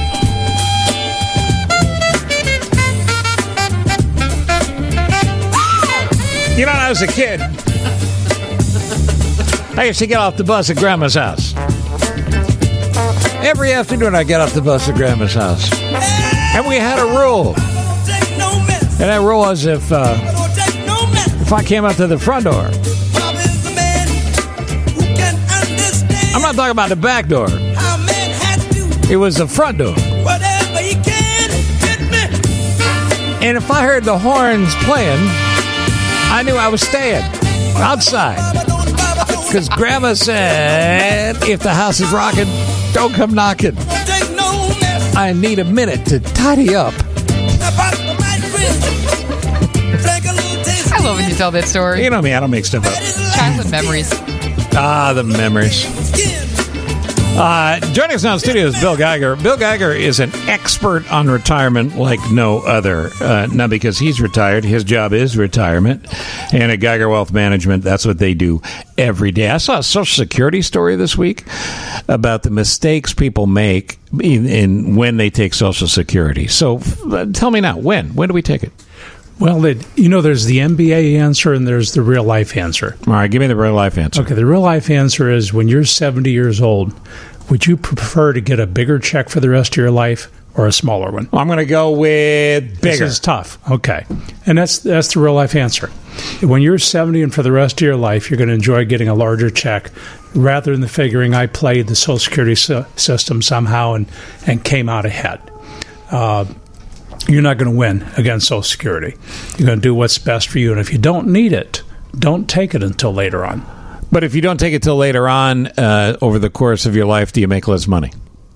You know, when I was a kid, I used to get off the bus at Grandma's house. Every afternoon, I get off the bus at Grandma's house. And we had a rule. And that rule was if, uh, if I came up to the front door, I'm not talking about the back door. It was the front door. And if I heard the horns playing, I knew I was staying outside. Because Grandma said, if the house is rocking, don't come knocking. I need a minute to tidy up. I love when you tell that story. You know me, I don't make stuff up. Childhood memories. Ah, the memories. Uh, joining us now in the studio is Bill Geiger. Bill Geiger is an expert on retirement like no other. Uh, not because he's retired. His job is retirement. And at Geiger Wealth Management, that's what they do every day. I saw a Social Security story this week about the mistakes people make in, in when they take Social Security. So uh, tell me now, when? When do we take it? Well, it, you know, there's the M B A answer and there's the real life answer. All right, give me the real life answer. Okay, the real life answer is when you're seventy years old, would you prefer to get a bigger check for the rest of your life or a smaller one? I'm going to go with bigger. This is tough. Okay. And that's that's the real life answer. When you're seventy and for the rest of your life, you're going to enjoy getting a larger check rather than the figuring I played the Social Security su- system somehow and, and came out ahead. Uh, you're not going to win against Social Security. You're going to do what's best for you. And if you don't need it, don't take it until later on. But if you don't take it till later on, uh, over the course of your life, do you make less money?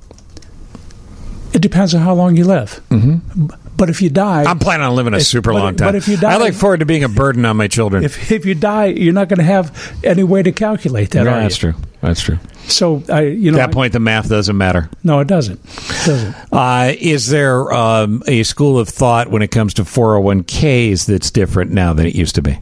It depends on how long you live. Mm-hmm. But if you die... I'm planning on living a if, super but, long time. But if you die... I look forward to being a burden on my children. If if you die, you're not going to have any way to calculate that, no, are that's you? true. That's true. So, I, you know... At that point, the math doesn't matter. No, it doesn't. It doesn't. Uh, is there um, a school of thought when it comes to four oh one k's that's different now than it used to be?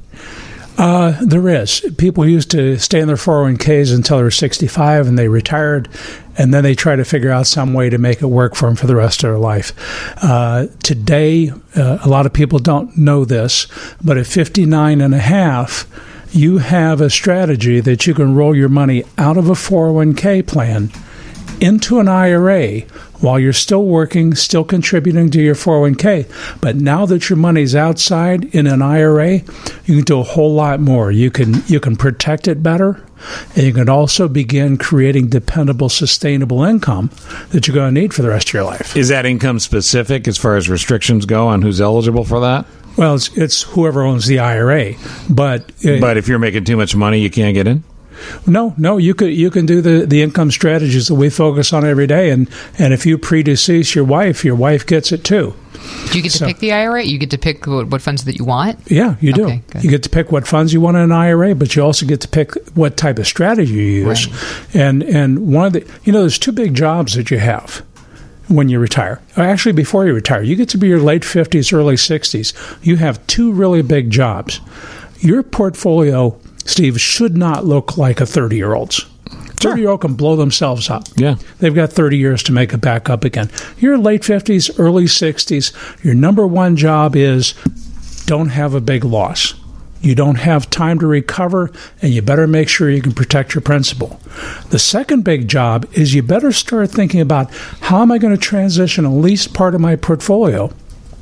Uh, there is. People used to stay in their four oh one k's until they were sixty-five and they retired, and then they try to figure out some way to make it work for them for the rest of their life. Uh, today, uh, a lot of people don't know this, but at fifty-nine and a half, you have a strategy that you can roll your money out of a four oh one k plan into an I R A while you're still working, still contributing to your four oh one k. But now that your money's outside in an I R A, you can do a whole lot more. You can you can protect it better, and you can also begin creating dependable, sustainable income that you're going to need for the rest of your life. Is that income specific as far as restrictions go on who's eligible for that? Well, it's, it's whoever owns the I R A. But uh, but if you're making too much money, you can't get in? No, no, you could you can do the, the income strategies that we focus on every day, and, and if you predecease your wife, your wife gets it too. Do you get to So- pick the I R A? You get to pick what, what funds that you want? Yeah, you do. Okay, good. You get to pick what funds you want in an I R A, but you also get to pick what type of strategy you use. And and one of the you know, there's two big jobs that you have when you retire. Or actually, before you retire, you get to be your late fifties, early sixties. You have two really big jobs. Your portfolio, Steve, should not look like a thirty-year-old's. thirty-year-old can blow themselves up. Yeah. They've got thirty years to make it back up again. Your late fifties, early sixties, your number one job is don't have a big loss. You don't have time to recover, and you better make sure you can protect your principal. The second big job is you better start thinking about how am I going to transition at least part of my portfolio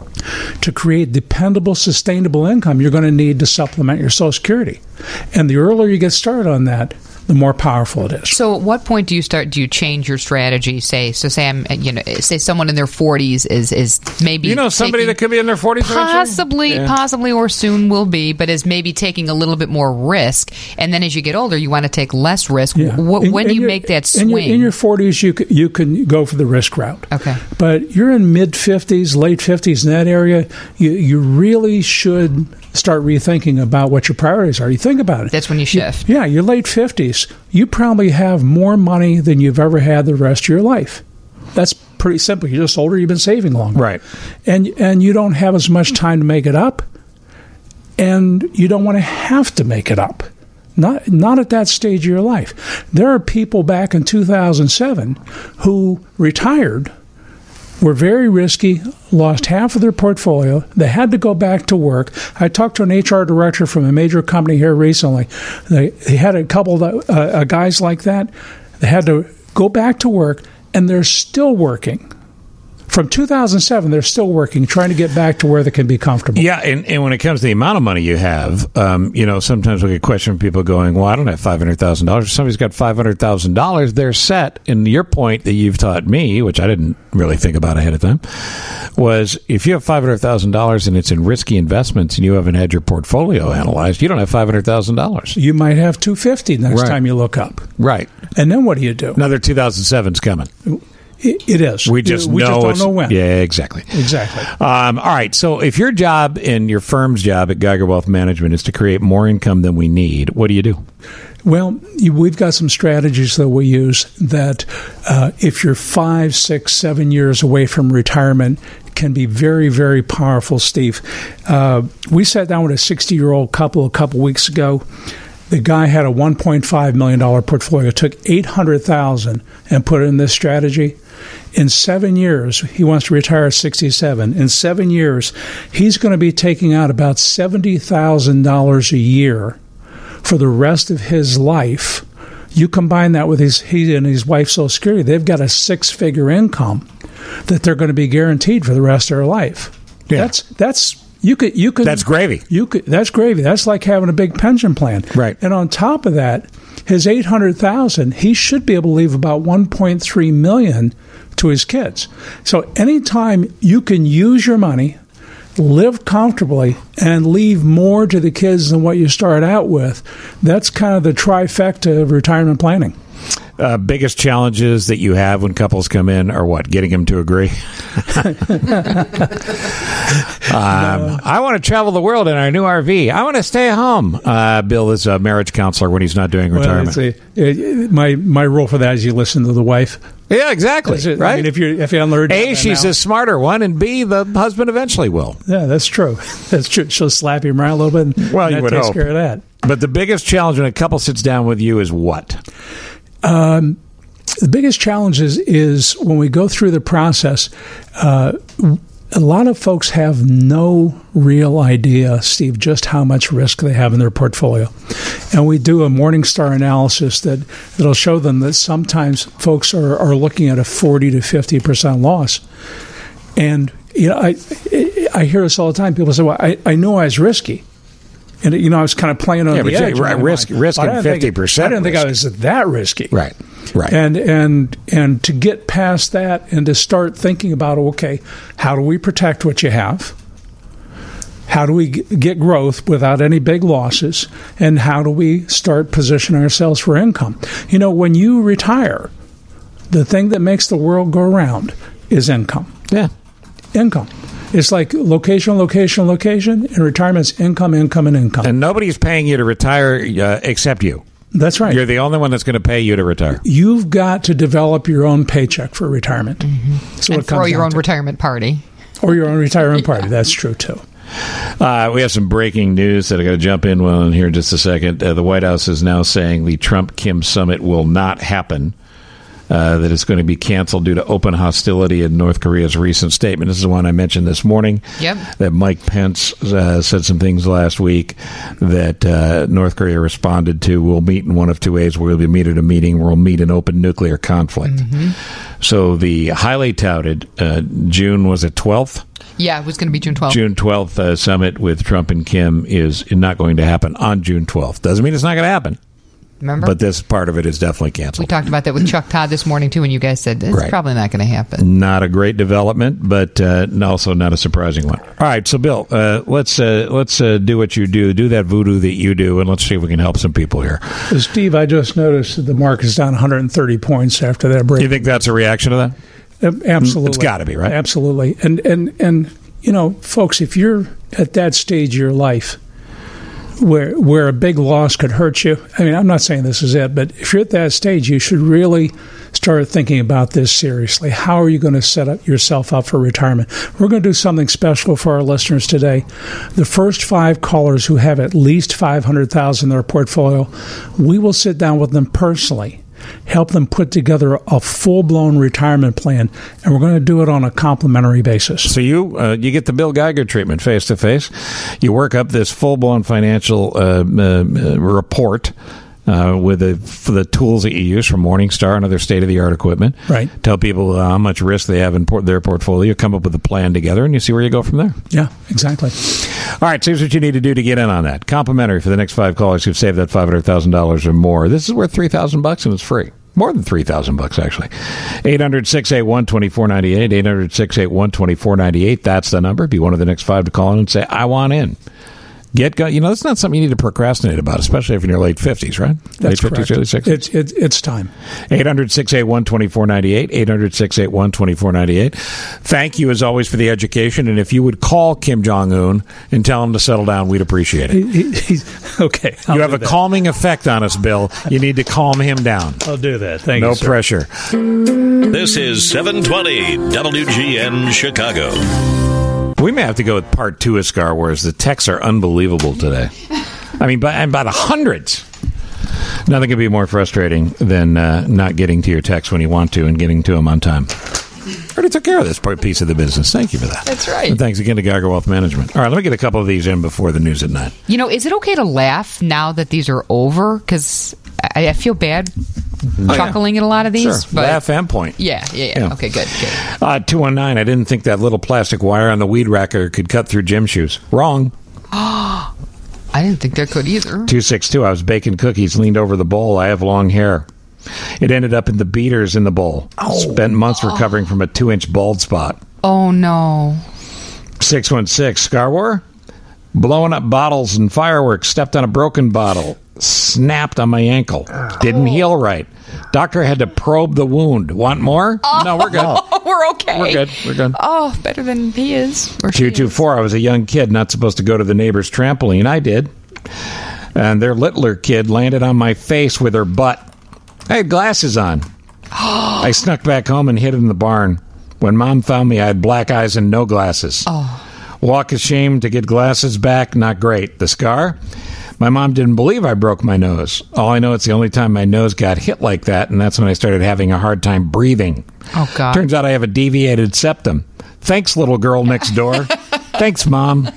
to create dependable, sustainable income you're going to need to supplement your Social Security. And the earlier you get started on that, the more powerful it is. So, at what point do you start? Do you change your strategy? Say, so say I'm, you know, say someone in their forties is is maybe You know somebody taking- that could be in their forties possibly, Yeah. possibly, or soon will be, but is maybe taking a little bit more risk. And then as you get older, you want to take less risk. Yeah. Wh- In- when in do you your- make that In your, swing? in your forties, you can, you can go for the risk route. Okay. But you're in mid-fifties, late fifties, in that area, you, you really should start rethinking about what your priorities are. You think about it. That's when you shift. Yeah, your late fifties, you probably have more money than you've ever had the rest of your life. That's pretty simple. You're just older, you've been saving longer. Right. And and you don't have as much time to make it up, and you don't want to have to make it up. Not not at that stage of your life. There are people back in two thousand seven who retired, were very risky, lost half of their portfolio. They had to go back to work. I talked to an H R director from a major company here recently. They, they had a couple of uh, guys like that. They had to go back to work, and they're still working From two thousand seven, they're still working, trying to get back to where they can be comfortable. Yeah, and, and when it comes to the amount of money you have, um, you know, sometimes we get questions from people going, well, I don't have five hundred thousand dollars. If somebody's got five hundred thousand dollars, they're set. And your point that you've taught me, which I didn't really think about ahead of time, was if you have five hundred thousand dollars and it's in risky investments and you haven't had your portfolio analyzed, you don't have five hundred thousand dollars. You might have two hundred fifty thousand dollars next Right. time you look up. Right. And then what do you do? Another two thousand seven's coming. It, it is. We just we know just don't it's, know when. Yeah, exactly. Exactly. Um, all right. So if your job and your firm's job at Geiger Wealth Management is to create more income than we need, what do you do? Well, you- we've got some strategies that we use that uh, if you're five, six, seven years away from retirement, can be very, very powerful, Steve. Uh, we sat down with a sixty-year-old couple a couple weeks ago. The guy had a one point five million dollars portfolio, took eight hundred thousand dollars and put it in this strategy. In seven years, he wants to retire at sixty-seven. In seven years, he's going to be taking out about seventy thousand dollars a year for the rest of his life. You combine that with his he and his wife's Social Security, they've got a six-figure income that they're going to be guaranteed for the rest of their life. Yeah. That's that's you could you could That's gravy. You could that's gravy. That's like having a big pension plan. Right. And on top of that, his eight hundred thousand, he should be able to leave about one point three million to his kids. So anytime you can use your money, live comfortably, and leave more to the kids than what you start out with, that's kind of the trifecta of retirement planning. Uh, biggest challenges that you have when couples come in are what? Getting them to agree? um, I want to travel the world in our new R V. I want to stay home. Uh, Bill is a marriage counselor when he's not doing retirement. Well, it's a, it, my my role for that is you listen to the wife. Yeah, exactly. It, right. I mean, if you if you unlearn A, she's now, a smarter one, and B, the husband eventually will. Yeah, that's true. That's true. She'll slap him around a little bit. And Well, you that would takes hope. care of that. But the biggest challenge when a couple sits down with you is what? Um, the biggest challenge is, is when we go through the process, uh, a lot of folks have no real idea, Steve, just how much risk they have in their portfolio. And we do a Morningstar analysis that that'll show them that sometimes folks are, are looking at a forty to fifty percent loss. And you know, I I hear this all the time. People say, well, I, I know I was risky. And, you know, I was kind of playing on Yeah, the but edge. you- in my risk- mind. risk But I and didn't think- fifty percent I didn't think I risk. was that risky. Right, right. And and and to get past that and to start thinking about, okay, how do we protect what you have? How do we g- get growth without any big losses? And how do we start positioning ourselves for income? You know, when you retire, the thing that makes the world go round is income. Yeah. Income. It's like location, location, location. In retirement, it's income, income, and income. And nobody's paying you to retire uh, except you. That's right. You're the only one that's going to pay you to retire. You've got to develop your own paycheck for retirement. So and it comes throw your down own to. retirement party. Or your own retirement party. That's true, too. Uh, we have some breaking news that I got to jump in on here in just a second. Uh, the White House is now saying the Trump-Kim summit will not happen. Uh, that it's going to be canceled due to open hostility in North Korea's recent statement. This is the one I mentioned this morning. Yep. That Mike Pence uh, said some things last week that uh, North Korea responded to. We'll meet in one of two ways. We'll be meet at a meeting. We'll meet in open nuclear conflict. Mm-hmm. So the highly touted uh, June, was it twelfth? Yeah, it was going to be June twelfth. June twelfth uh, summit with Trump and Kim is not going to happen on June twelfth. Doesn't mean it's not going to happen. Remember? But this part of it is definitely We canceled. talked about that with Chuck Todd this morning, too, and you guys said it's Right. probably not going to happen. Not a great development, but uh, also not a surprising one. All right, so Bill, uh, let's uh, let's uh, do what you do. Do that voodoo that you do, and let's see if we can help some people here. Steve, I just noticed that the market is down one hundred thirty points after that break. You think that's a reaction to that? Uh, Absolutely. It's got to be, right? Absolutely. And, and, and, you know, folks, if you're at that stage of your life where where a big loss could hurt you, I mean, I'm not saying this is it, but if you're at that stage, you should really start thinking about this seriously. How are you going to set up yourself up for retirement? We're going to do something special for our listeners today. The first five callers who have at least five hundred thousand dollars in their portfolio, we will sit down with them personally, help them put together a full-blown retirement plan, and we're going to do it on a complimentary basis. So you uh, you get the Bill Geiger treatment face to face. You work up this full blown financial uh, uh, uh, report. uh, with the, for the tools that you use from Morningstar and other state-of-the-art equipment. Right. Tell people uh, how much risk they have in por- their portfolio. Come up with a plan together, and you see where you go from there. Yeah, exactly. All right, so here's what you need to do to get in on that. Complimentary for the next five callers who've saved that five hundred thousand dollars or more. This is worth three thousand bucks, and it's free. More than three thousand bucks, actually. eight hundred, six eight one, two four nine eight. eight hundred, six eight one, two four nine eight. That's the number. Be one of the next five to call in and say, I want in. Get go. You know, that's not something you need to procrastinate about, especially if you're in your late fifties, right? That's late fifties, early sixties. It's, it's, it's time. eight hundred, six eight one, two four nine eight. eight hundred, six eight one, two four nine eight. Thank you, as always, for the education. And if you would call Kim Jong-un and tell him to settle down, we'd appreciate it. He, he's, okay. I'll you have do a that. calming effect on us, Bill. You need to calm him down. I'll do that. Thank no you, sir. pressure. This is seven twenty W G N Chicago. We may have to go with part two of Star Wars. The texts are unbelievable today. I mean, by, by the hundreds. Nothing could be more frustrating than uh, not getting to your text when you want to and getting to them on time. Already took care of this part, piece of the business. Thank you for that. That's right. And thanks again to Geiger Wealth Management. All right, let me get a couple of these in before the news at nine. You know, is it okay to laugh now that these are over? Because I, I feel bad Oh, chuckling yeah. at a lot of these. Sure. But Laugh and point. Yeah, yeah, yeah. Yeah. Okay, good, good. Uh, two one nine, I didn't think that little plastic wire on the weed whacker could cut through gym shoes. Wrong. I didn't think there could either. two six two, I was baking cookies, leaned over the bowl. I have long hair. It ended up in the beaters in the bowl. Oh. Spent months recovering from a two-inch bald spot. Oh, no. six one six, Scar War? Blowing up bottles and fireworks. Stepped on a broken bottle. Snapped on my ankle. Didn't heal right. Doctor had to probe the wound. Want more? Oh, no, we're good. We're okay. We're good. We're good. Oh, better than he is. Or she two two four, I was a young kid, not supposed to go to the neighbor's trampoline. I did. And their littler kid landed on my face with her butt. I had glasses on. I snuck back home and hid in the barn. When Mom found me, I had black eyes and no glasses. Oh. Walk ashamed to get glasses back, not great. The scar? My mom didn't believe I broke my nose. All I know, it's the only time my nose got hit like that, and that's when I started having a hard time breathing. Oh, God. Turns out I have a deviated septum. Thanks, little girl next door. Thanks, Mom.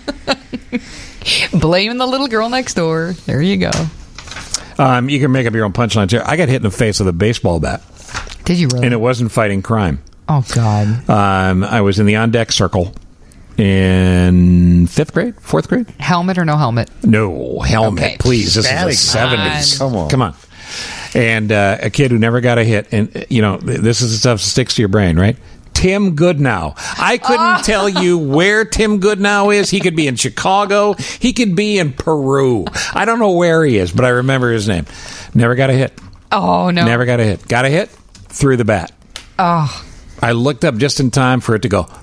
Blaming the little girl next door. There you go. Um, you can make up your own punchlines here. I got hit in the face with a baseball bat. Did you really? And it wasn't fighting crime. Oh, God. Um, I was in the on-deck circle in fifth grade, fourth grade. Helmet or no helmet? No helmet, Okay. please. This Daddy, is the seventies. come on. Come on. And uh, a kid who never got a hit. And, uh, you know, this is the stuff that sticks to your brain, right? Tim Goodnow. I couldn't tell you where Tim Goodnow is. He could be in Chicago. He could be in Peru. I don't know where he is, but I remember his name. Never got a hit. Oh, no. Never got a hit. Got a hit? Threw the bat. Oh. I looked up just in time for it to go,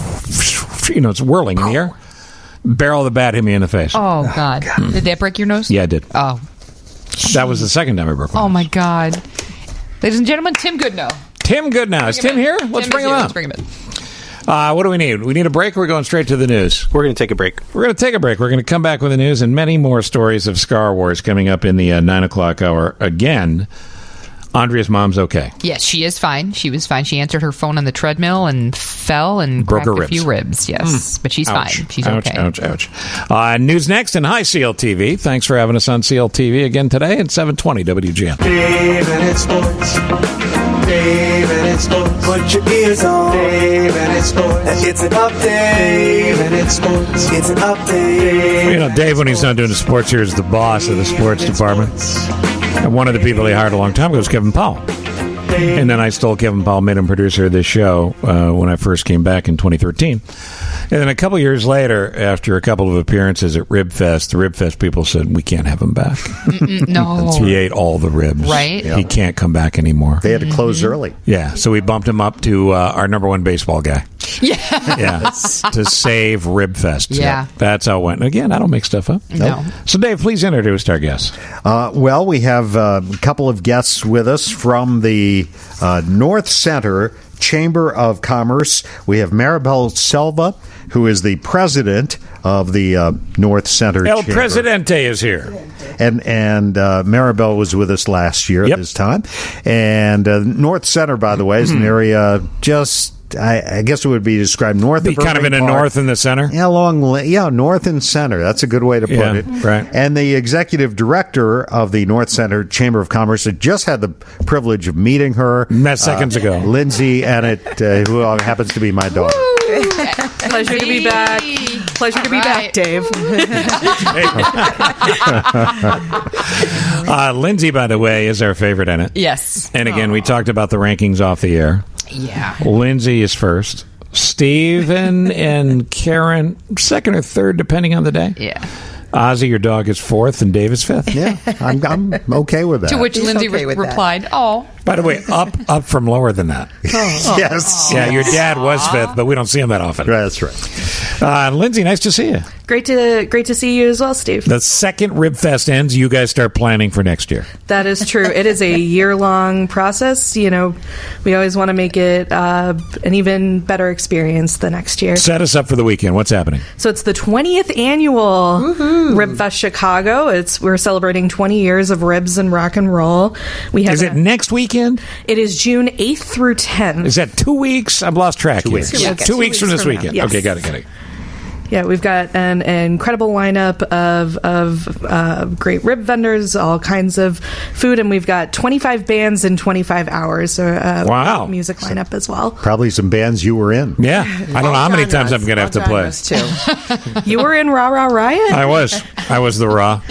you know, it's whirling in the air. Barrel of the bat hit me in the face. Oh, God. Did that break your nose? Yeah, it did. Oh. That was the second time I broke my Oh, nose. my God. Ladies and gentlemen, Tim Goodnow. Tim Goodnow. Is Tim here? Let's Tim bring is him here. up. Let's bring him in. Uh, what do we need? We need a break or are we going straight to the news? We're going to take a break. We're going to take a break. We're going to come back with the news and many more stories of Scar Wars coming up in the uh, nine o'clock hour. Again, Andrea's mom's okay. Yes, she is fine. She was fine. She answered her phone on the treadmill and fell and Broke cracked her a few ribs. Yes, Mm. but she's Ouch. fine. She's ouch, okay. Ouch, ouch, Uh, news next, and hi, C L T V. Thanks for having us on C L T V again today at seven twenty W G N. Dave and it's sports. Dave and it's sports. Put your ears on. Dave and it's sports. It's an update. Dave and it's sports. It's an update. You know, Dave, when he's not doing the sports here, is the boss of the sports department. And one of the people he hired a long time ago was Kevin Powell. And then I stole Kevin Powell, made him producer of this show uh, when I first came back in twenty thirteen. And then a couple years later, after a couple of appearances at Ribfest, the Ribfest people said, we can't have him back. No. He ate all the ribs. Right. He can't come back anymore. They had to close early. Yeah, so we bumped him up to uh, our number one baseball guy. Yeah. Yeah, to save Ribfest. Yeah. That's how it went. Again, I don't make stuff up. No. So, Dave, please introduce our guests. Uh, well, we have uh, a couple of guests with us from the uh, North Center Chamber of Commerce. We have Maribel Silva, who is the president of the uh, North Center El Chamber. Presidente is here. And and uh, Maribel was with us last year Yep. at this time. And uh, North Center, by the way, is an area just I, I guess it would be described north Be of kind of in Irving the Park. north and the center? Yeah, along, yeah, north and center. That's a good way to put Yeah, it. right. And the executive director of the North Center Chamber of Commerce had just had the privilege of meeting her. Met seconds uh, ago. Lindsay Ennett, uh, who happens to be my daughter. Pleasure to be back. Pleasure to be back, Dave. uh, Lindsay, by the way, is our favorite in it. Yes. And again, we talked about the rankings off the air. Yeah. Lindsay is first. Steven and Karen, second or third, depending on the day. Yeah. Ozzy, your dog, is fourth, and Dave is fifth. Yeah, I'm, I'm okay with that. To which Lindsay okay re- with that. replied, "Oh, By the way, up up from lower than that. Yes. Yeah, your dad was fifth, but we don't see him that often. Right, that's right. Uh, Lindsay, nice to see you. Great to great to see you as well, Steve. The second Rib Fest ends, you guys start planning for next year. That is true. It is a year long process. You know, we always want to make it uh, an even better experience the next year. Set us up for the weekend. What's happening? So it's the twentieth annual Rib Fest Chicago. It's we're celebrating twenty years of ribs and rock and roll. We have Is it a- next weekend? It is June eighth through tenth. Is that two weeks? I've lost track. Two here. weeks. Yeah, Two, two weeks from weeks this from now. weekend. Yes. Okay, got it, got it. Yeah, we've got an, an incredible lineup of of uh, great rib vendors, all kinds of food, and we've got twenty-five bands in twenty-five hours. So, uh, Wow. music lineup as well. Probably some bands you were in. Yeah. I don't know how many times I'm going to have to play. You were in Rah Rah Riot? I was. I was the Raw,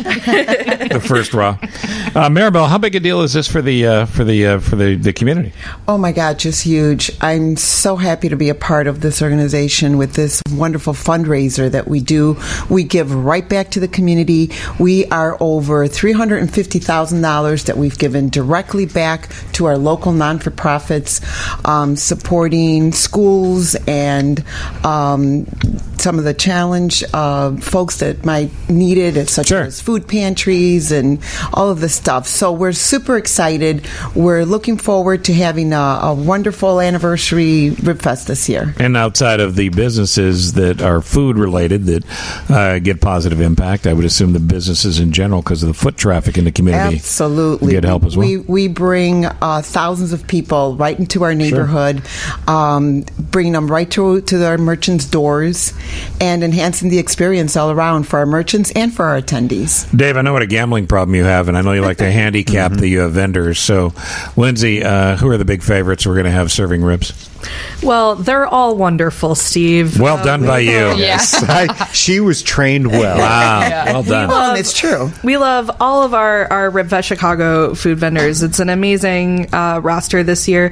the first Raw. Uh, Maribel, how big a deal is this for the uh, for the uh, for the, the community? Oh my God, just huge. I'm so happy to be a part of this organization with this wonderful fundraiser that we do. We give right back to the community. We are over three hundred fifty thousand dollars that we've given directly back to our local non-for-profits, um, supporting schools and um, some of the challenge uh, folks that might need it, such as food pantries and all of this stuff. So we're super excited. We're looking forward to having a, a wonderful anniversary Rib Fest this year. And outside of the businesses that are food related that uh, get positive impact, I would assume the businesses in general, because of the foot traffic in the community, absolutely get help as well. We we bring uh, thousands of people right into our neighborhood, um, bringing them right to to our merchants' doors, and enhancing the experience all around for our merchants and for our attendees. Dave, I know what a gambling problem you have, and I know you like to handicap the uh, vendors. So, Lindsay, uh, who are the big favorites we're going to have serving ribs? Well, they're all wonderful, Steve. Well done by you. Yes. I, she was trained well. Wow. Well done. We love- it's true. We love all of our, our Rib Fest Chicago food vendors. It's an amazing uh, roster this year.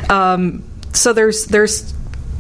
Um, so there's there's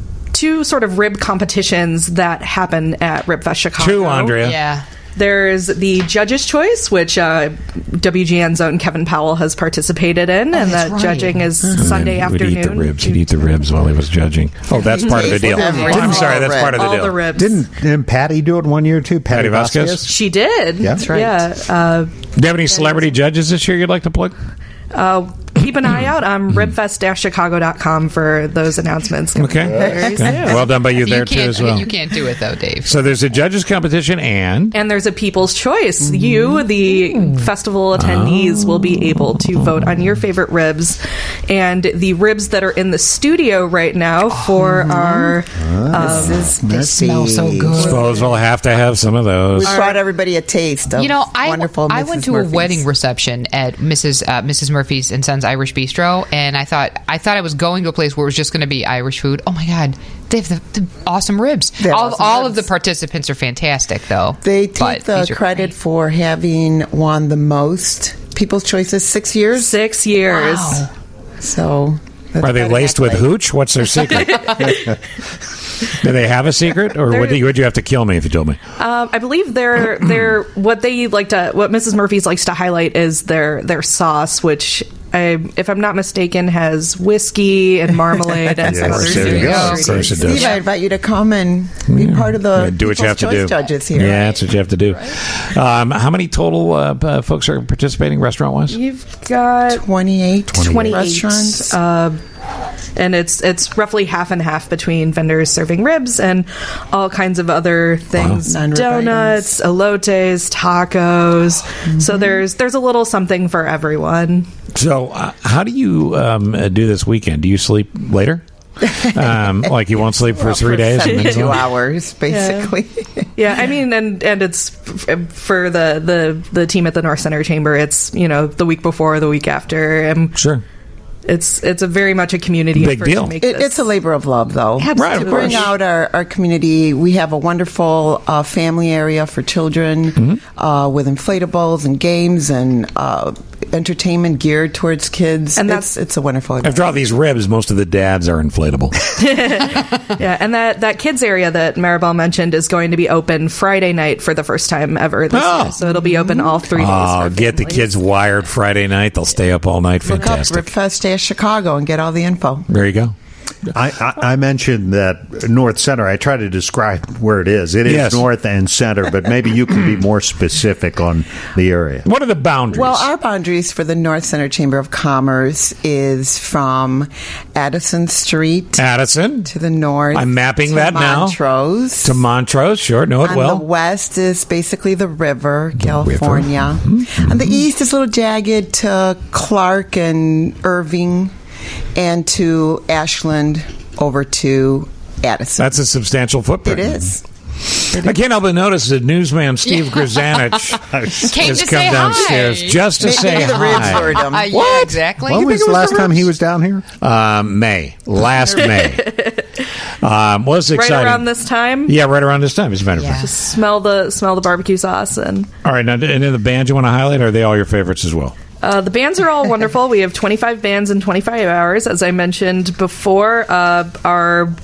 two sort of rib competitions that happen at Rib Fest Chicago. Two, Andrea. Yeah. There's the Judge's Choice, which uh, W G N's own Kevin Powell has participated in, and that right. judging is Mm-hmm. Sunday Would afternoon. eat the ribs. He'd eat the ribs while he was judging. Oh, that's part of the deal. Everything. I'm sorry, that's part of the All deal. the ribs. Didn't, didn't Patty do it one year too? Patty, Patty Vasquez? Vasquez? She did. Yeah. That's right. Yeah. Uh, Do you have any celebrity judges this year you'd like to plug? uh, keep an eye out on ribfest dash chicago dot com for those announcements. coming Okay. very Okay. soon. Well done by you there, you too, can't, as well. You can't do it, though, Dave. So there's a judges competition, and And there's a People's Choice. You, the festival attendees, will be able to vote on your favorite ribs. And the ribs that are in the studio right now for our... Um, This is They smell so good. suppose we'll have to have some of those. We brought everybody a taste of You know, I, wonderful I Missus went to Murphy's. a wedding reception at Missus Uh, Missus Murphy's and Sons Irish Bistro, and I thought I thought I was going to a place where it was just going to be Irish food. Oh my God, they have the, the awesome ribs. They have All, awesome all ribs. of the participants are fantastic, though. They take But the these are credit great. for having won the most People's Choices six years. Six years. Wow. So that's Are they quite an laced with accolade. hooch? What's their secret? Do they have a secret, or would, you, would you have to kill me if you told me? Um, I believe they're they're what they like to what Missus Murphy's likes to highlight is their their sauce, which I, if I'm not mistaken, has whiskey and marmalade and some Yes, other there you things. go. Of course it does. Steve, I invite you to come and be part of the Yeah, do what you have People's to Choice do. judges here. Yeah, that's what you have to do. Um, how many total uh, uh, folks are participating restaurant wise? You've got twenty-eight, twenty-eight restaurants. Uh, and it's it's roughly half and half between vendors serving ribs and all kinds of other things, Non-rib donuts, elotes, tacos. So there's there's a little something for everyone. So, uh, how do you um, uh, do this weekend? Do you sleep later? Um, like you won't sleep for Well, three for days. and then seventy-two go- hours, basically. Yeah, I mean, and and it's f- for the, the the team at the North Center Chamber. It's you know the week before, the week after, and sure. It's it's a very much a community Big effort deal. to make It, this. it's a labor of love, though. Absolutely. Right, of to bring course. out our, our community, we have a wonderful uh, family area for children Mm-hmm. uh, with inflatables and games and uh, entertainment geared towards kids. And that's it's, it's a wonderful event. After all these ribs, most of the dads are inflatable. Yeah, and that, that kids area that Maribel mentioned is going to be open Friday night for the first time ever this Oh. year. So it'll be open all three days. Oh, for get the families. kids wired Friday night. They'll stay up all night. Look up Fantastic. Ribfest Dash Chicago and get all the info. There you go. I, I, I mentioned that North Center. I try to describe where it is. It is Yes. North and Center, but maybe you can be more specific on the area. What are the boundaries? Well, our boundaries for the North Center Chamber of Commerce is from Addison Street Addison to the north. I'm mapping to that now. Montrose. To Montrose, sure. Know it On well. the west is basically the river, California. On the east is a little jagged to Clark and Irving, and to Ashland over to Addison. That's a substantial footprint. It is. I can't help but notice that newsman Steve Grzanich Came has to come say downstairs hi. just to Maybe say the ribs hi. heard him. Uh, yeah, What? exactly. When You was think the it was last the time ribs? he was down here? Um, May. Last May. Um, was Right exciting. around this time. Yeah, right around this time, as a matter of fact. Just smell the smell the barbecue sauce and. All right, now, any of the bands you want to highlight, or are they all your favorites as well? Uh, the bands are all wonderful. We have twenty-five bands in twenty-five hours. As I mentioned before, uh, our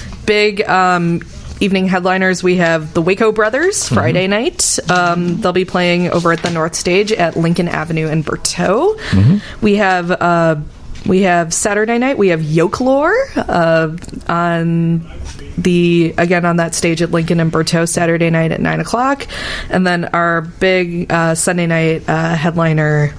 big um, evening headliners, we have the Waco Brothers Friday night. Um, they'll be playing over at the North Stage at Lincoln Avenue in Berteau. We have... Uh, we have Saturday night. We have Yokelore uh, on the again on that stage at Lincoln and Berteau Saturday night at nine o'clock, and then our big uh, Sunday night uh, headliner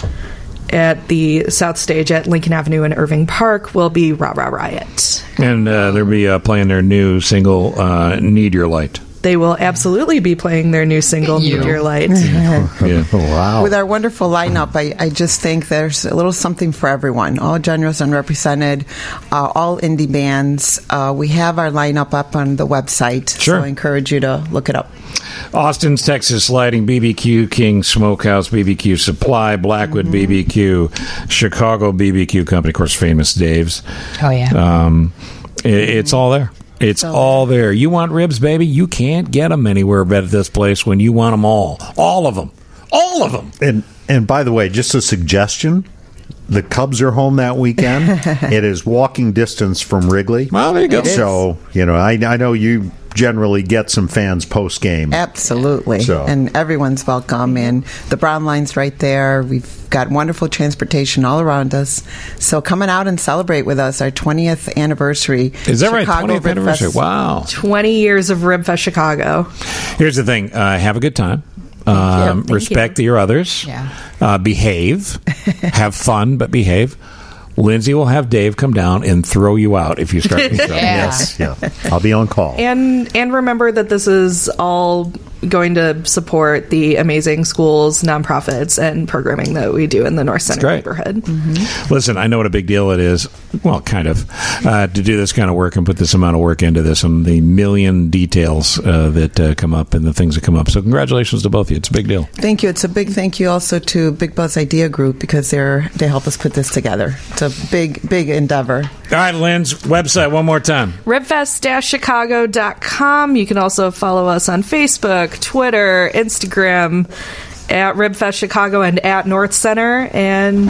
at the South Stage at Lincoln Avenue in Irving Park will be Rah Rah Riot. And uh, they'll be uh, playing their new single, uh, "Need Your Light." They will absolutely be playing their new single "Need Your Light." Yeah. Wow. With our wonderful lineup, I, I just think there's a little something for everyone. All genres unrepresented, uh, all indie bands. Uh, we have our lineup up on the website, Sure. so I encourage you to look it up. Austin's Texas Lighting, B B Q King Smokehouse, B B Q Supply, Blackwood B B Q, Chicago B B Q Company, of course, Famous Dave's. Oh, yeah. Um, it, it's all there. It's all there. You want ribs, baby? You can't get them anywhere but at this place when you want them all. All of them. All of them. And and by the way, just a suggestion. The Cubs are home that weekend. It is walking distance from Wrigley. Well, there you go. It is. So, you know, I, I know you generally get some fans post-game. Absolutely. So- And everyone's welcome. And the Brown Line's right there. We've got wonderful transportation all around us. So coming out and celebrate with us our twentieth anniversary. Is that right? Chicago twentieth Rib anniversary. Fest. Wow. twenty years of Ribfest Chicago. Here's the thing. Uh, have a good time. Um, Thank respect your others. Yeah. Uh, behave. Have fun, but behave. Lindsay will have Dave come down and throw you out if you start. Yeah. Yes, yeah. I'll be on call. And and remember that this is all going to support the amazing schools, nonprofits, and programming that we do in the North Center great. neighborhood. Listen, I know what a big deal it is. Well, kind of uh, to do this kind of work and put this amount of work into this, and the million details uh, that uh, come up and the things that come up. So, congratulations to both of you. It's a big deal. Thank you. It's a big thank you also to Big Buzz Idea Group because they're they help us put this together. It's a big, big endeavor. All right, Lynn's website one more time. ribfest chicago dot com. You can also follow us on Facebook, Twitter, Instagram, at Ribfest Chicago and at North Center. And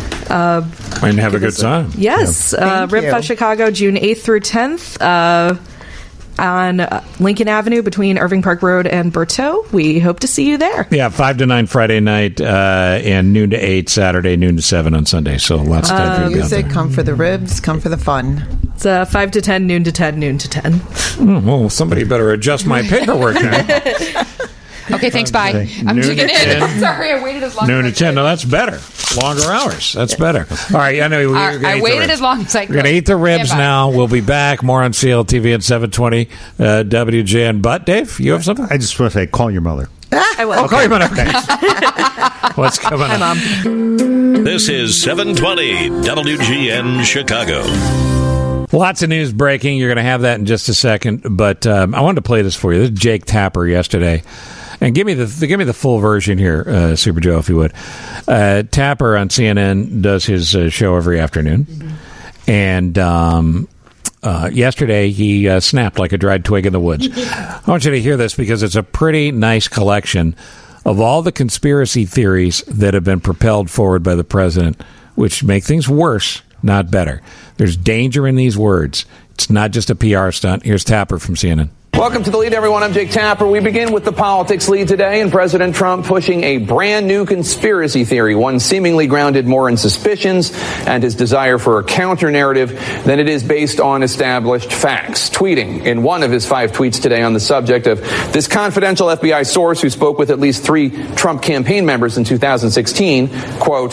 uh, And have a give good us time. yes, uh, Thank you. Ribfest Chicago, June eighth through tenth. Uh, on uh, Lincoln Avenue between Irving Park Road and Berteau. We hope to see you there. Yeah, five to nine Friday night, uh, and noon to eight Saturday, noon to seven on Sunday. So lots of time for you to be out Music, there. come for the ribs, come for the fun. It's uh, five to ten, noon to ten, noon to ten. Hmm, well, somebody better adjust my paperwork now. Okay, thanks, bye. I'm Noon digging to in. ten. Sorry, I waited as long Noon as to ten. No, that's better. Longer hours. That's better. All right. I know. We're I, gonna I eat the waited ribs. as long as I could. We're going to eat the ribs Stand by. now. We'll be back. More on C L T V at seven twenty uh, W J N. But, Dave, you have something? I just want to say, call your mother. I will. Oh, call your mother. What's coming Hi, up? Mom. This is seven twenty W G N Chicago. Lots of news breaking. You're going to have that in just a second. But um, I wanted to play this for you. This is Jake Tapper yesterday. And give me the give me the full version here, uh, Super Joe, if you would. Uh, Tapper on C N N does his uh, show every afternoon. Mm-hmm. And um, uh, yesterday he uh, snapped like a dried twig in the woods. I want you to hear this because it's a pretty nice collection of all the conspiracy theories that have been propelled forward by the president, which make things worse, not better. There's danger in these words. It's not just a P R stunt. Here's Tapper from C N N. Welcome to The Lead, everyone. I'm Jake Tapper. We begin with the politics lead today, and President Trump pushing a brand new conspiracy theory, one seemingly grounded more in suspicions and his desire for a counter-narrative than it is based on established facts. Tweeting in one of his five tweets today on the subject of this confidential F B I source who spoke with at least three Trump campaign members in two thousand sixteen, quote,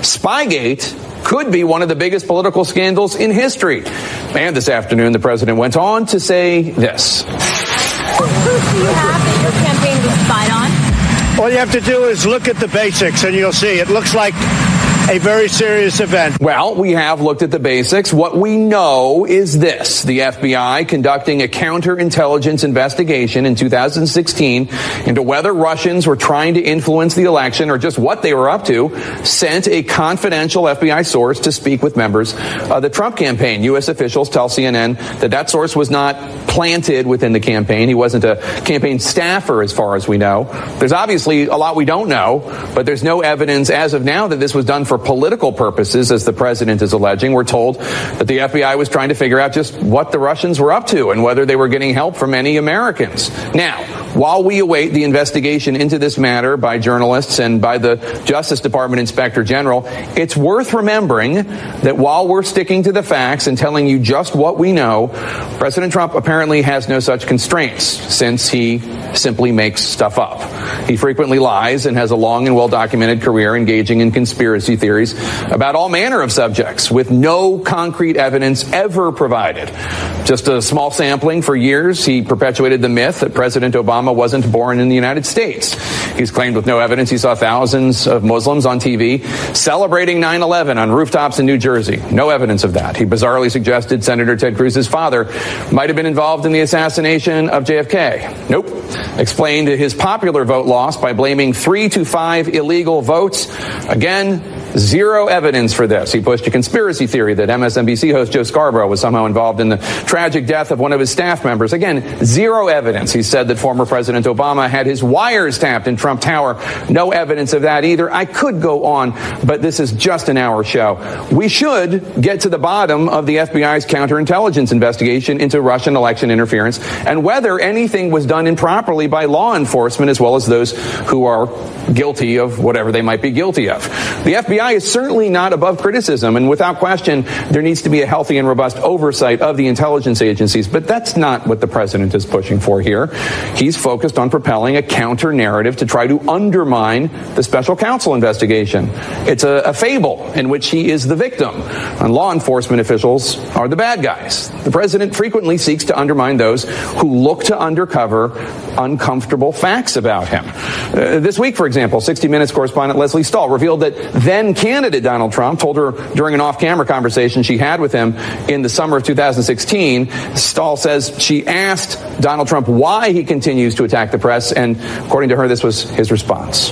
Spygate could be one of the biggest political scandals in history. And this afternoon, the president went on to say this. What proof do you have that your campaign was spied on? All you have to do is look at the basics and you'll see. It looks like a very serious event. Well, we have looked at the basics. What we know is this. The F B I conducting a counterintelligence investigation in two thousand sixteen into whether Russians were trying to influence the election or just what they were up to, sent a confidential F B I source to speak with members of the Trump campaign. U S officials tell C N N that that source was not planted within the campaign. He wasn't a campaign staffer, as far as we know. There's obviously a lot we don't know, but there's no evidence as of now that this was done for For political purposes, as the president is alleging. We're told that the F B I was trying to figure out just what the Russians were up to and whether they were getting help from any Americans. Now, while we await the investigation into this matter by journalists and by the Justice Department Inspector General, it's worth remembering that while we're sticking to the facts and telling you just what we know, President Trump apparently has no such constraints, since he simply makes stuff up. He frequently lies and has a long and well-documented career engaging in conspiracy theories about all manner of subjects with no concrete evidence ever provided. Just a small sampling. For years, he perpetuated the myth that President Obama wasn't born in the United States. He's claimed with no evidence he saw thousands of Muslims on T V celebrating nine eleven on rooftops in New Jersey. No evidence of that. He bizarrely suggested Senator Ted Cruz's father might have been involved in the assassination of J F K. Nope. Explained his popular vote loss by blaming three to five illegal votes. Again, zero evidence for this. He pushed a conspiracy theory that M S N B C host Joe Scarborough was somehow involved in the tragic death of one of his staff members. Again, zero evidence. He said that former President Obama had his wires tapped in Trump Tower. No evidence of that either. I could go on, but this is just an hour show. We should get to the bottom of the F B I's counterintelligence investigation into Russian election interference and whether anything was done improperly by law enforcement, as well as those who are guilty of whatever they might be guilty of. The F B I is certainly not above criticism, and without question, there needs to be a healthy and robust oversight of the intelligence agencies, but that's not what the president is pushing for here. He's focused on propelling a counter-narrative to try to undermine the special counsel investigation. It's a, a fable in which he is the victim, and law enforcement officials are the bad guys. The president frequently seeks to undermine those who look to uncover uncomfortable facts about him. Uh, this week, for example, sixty minutes correspondent Leslie Stahl revealed that then candidate Donald Trump told her during an off-camera conversation she had with him in the summer of two thousand sixteen, Stahl says she asked Donald Trump why he continues to attack the press, and according to her, this was his response.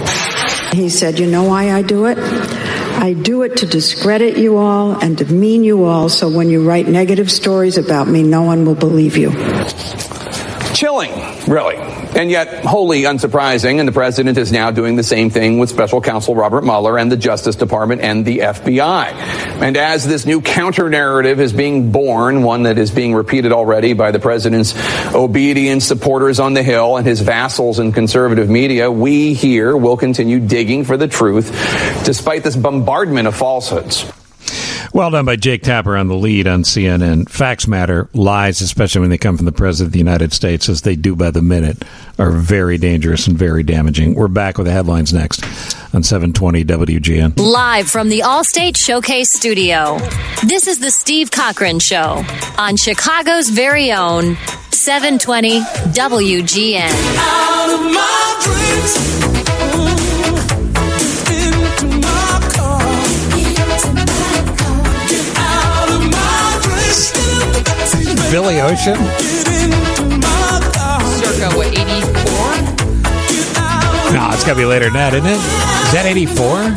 He said, you know why I do it? I do it to discredit you all and demean you all, so when you write negative stories about me, no one will believe you. Chilling, really, and yet wholly unsurprising, and the president is now doing the same thing with special counsel Robert Mueller and the Justice Department and the F B I. And as this new counter-narrative is being born, one that is being repeated already by the president's obedient supporters on the Hill and his vassals in conservative media, we here will continue digging for the truth despite this bombardment of falsehoods. Well done by Jake Tapper on The Lead on C N N. Facts matter. Lies, especially when they come from the President of the United States, as they do by the minute, are very dangerous and very damaging. We're back with the headlines next on seven twenty W G N. Live from the Allstate Showcase Studio, this is the Steve Cochran Show on Chicago's very own seven twenty W G N. Out of my dreams. Billy Ocean? Circa, what, eighty-four? No, it's got to be later than that, isn't it? Is that eighty-four?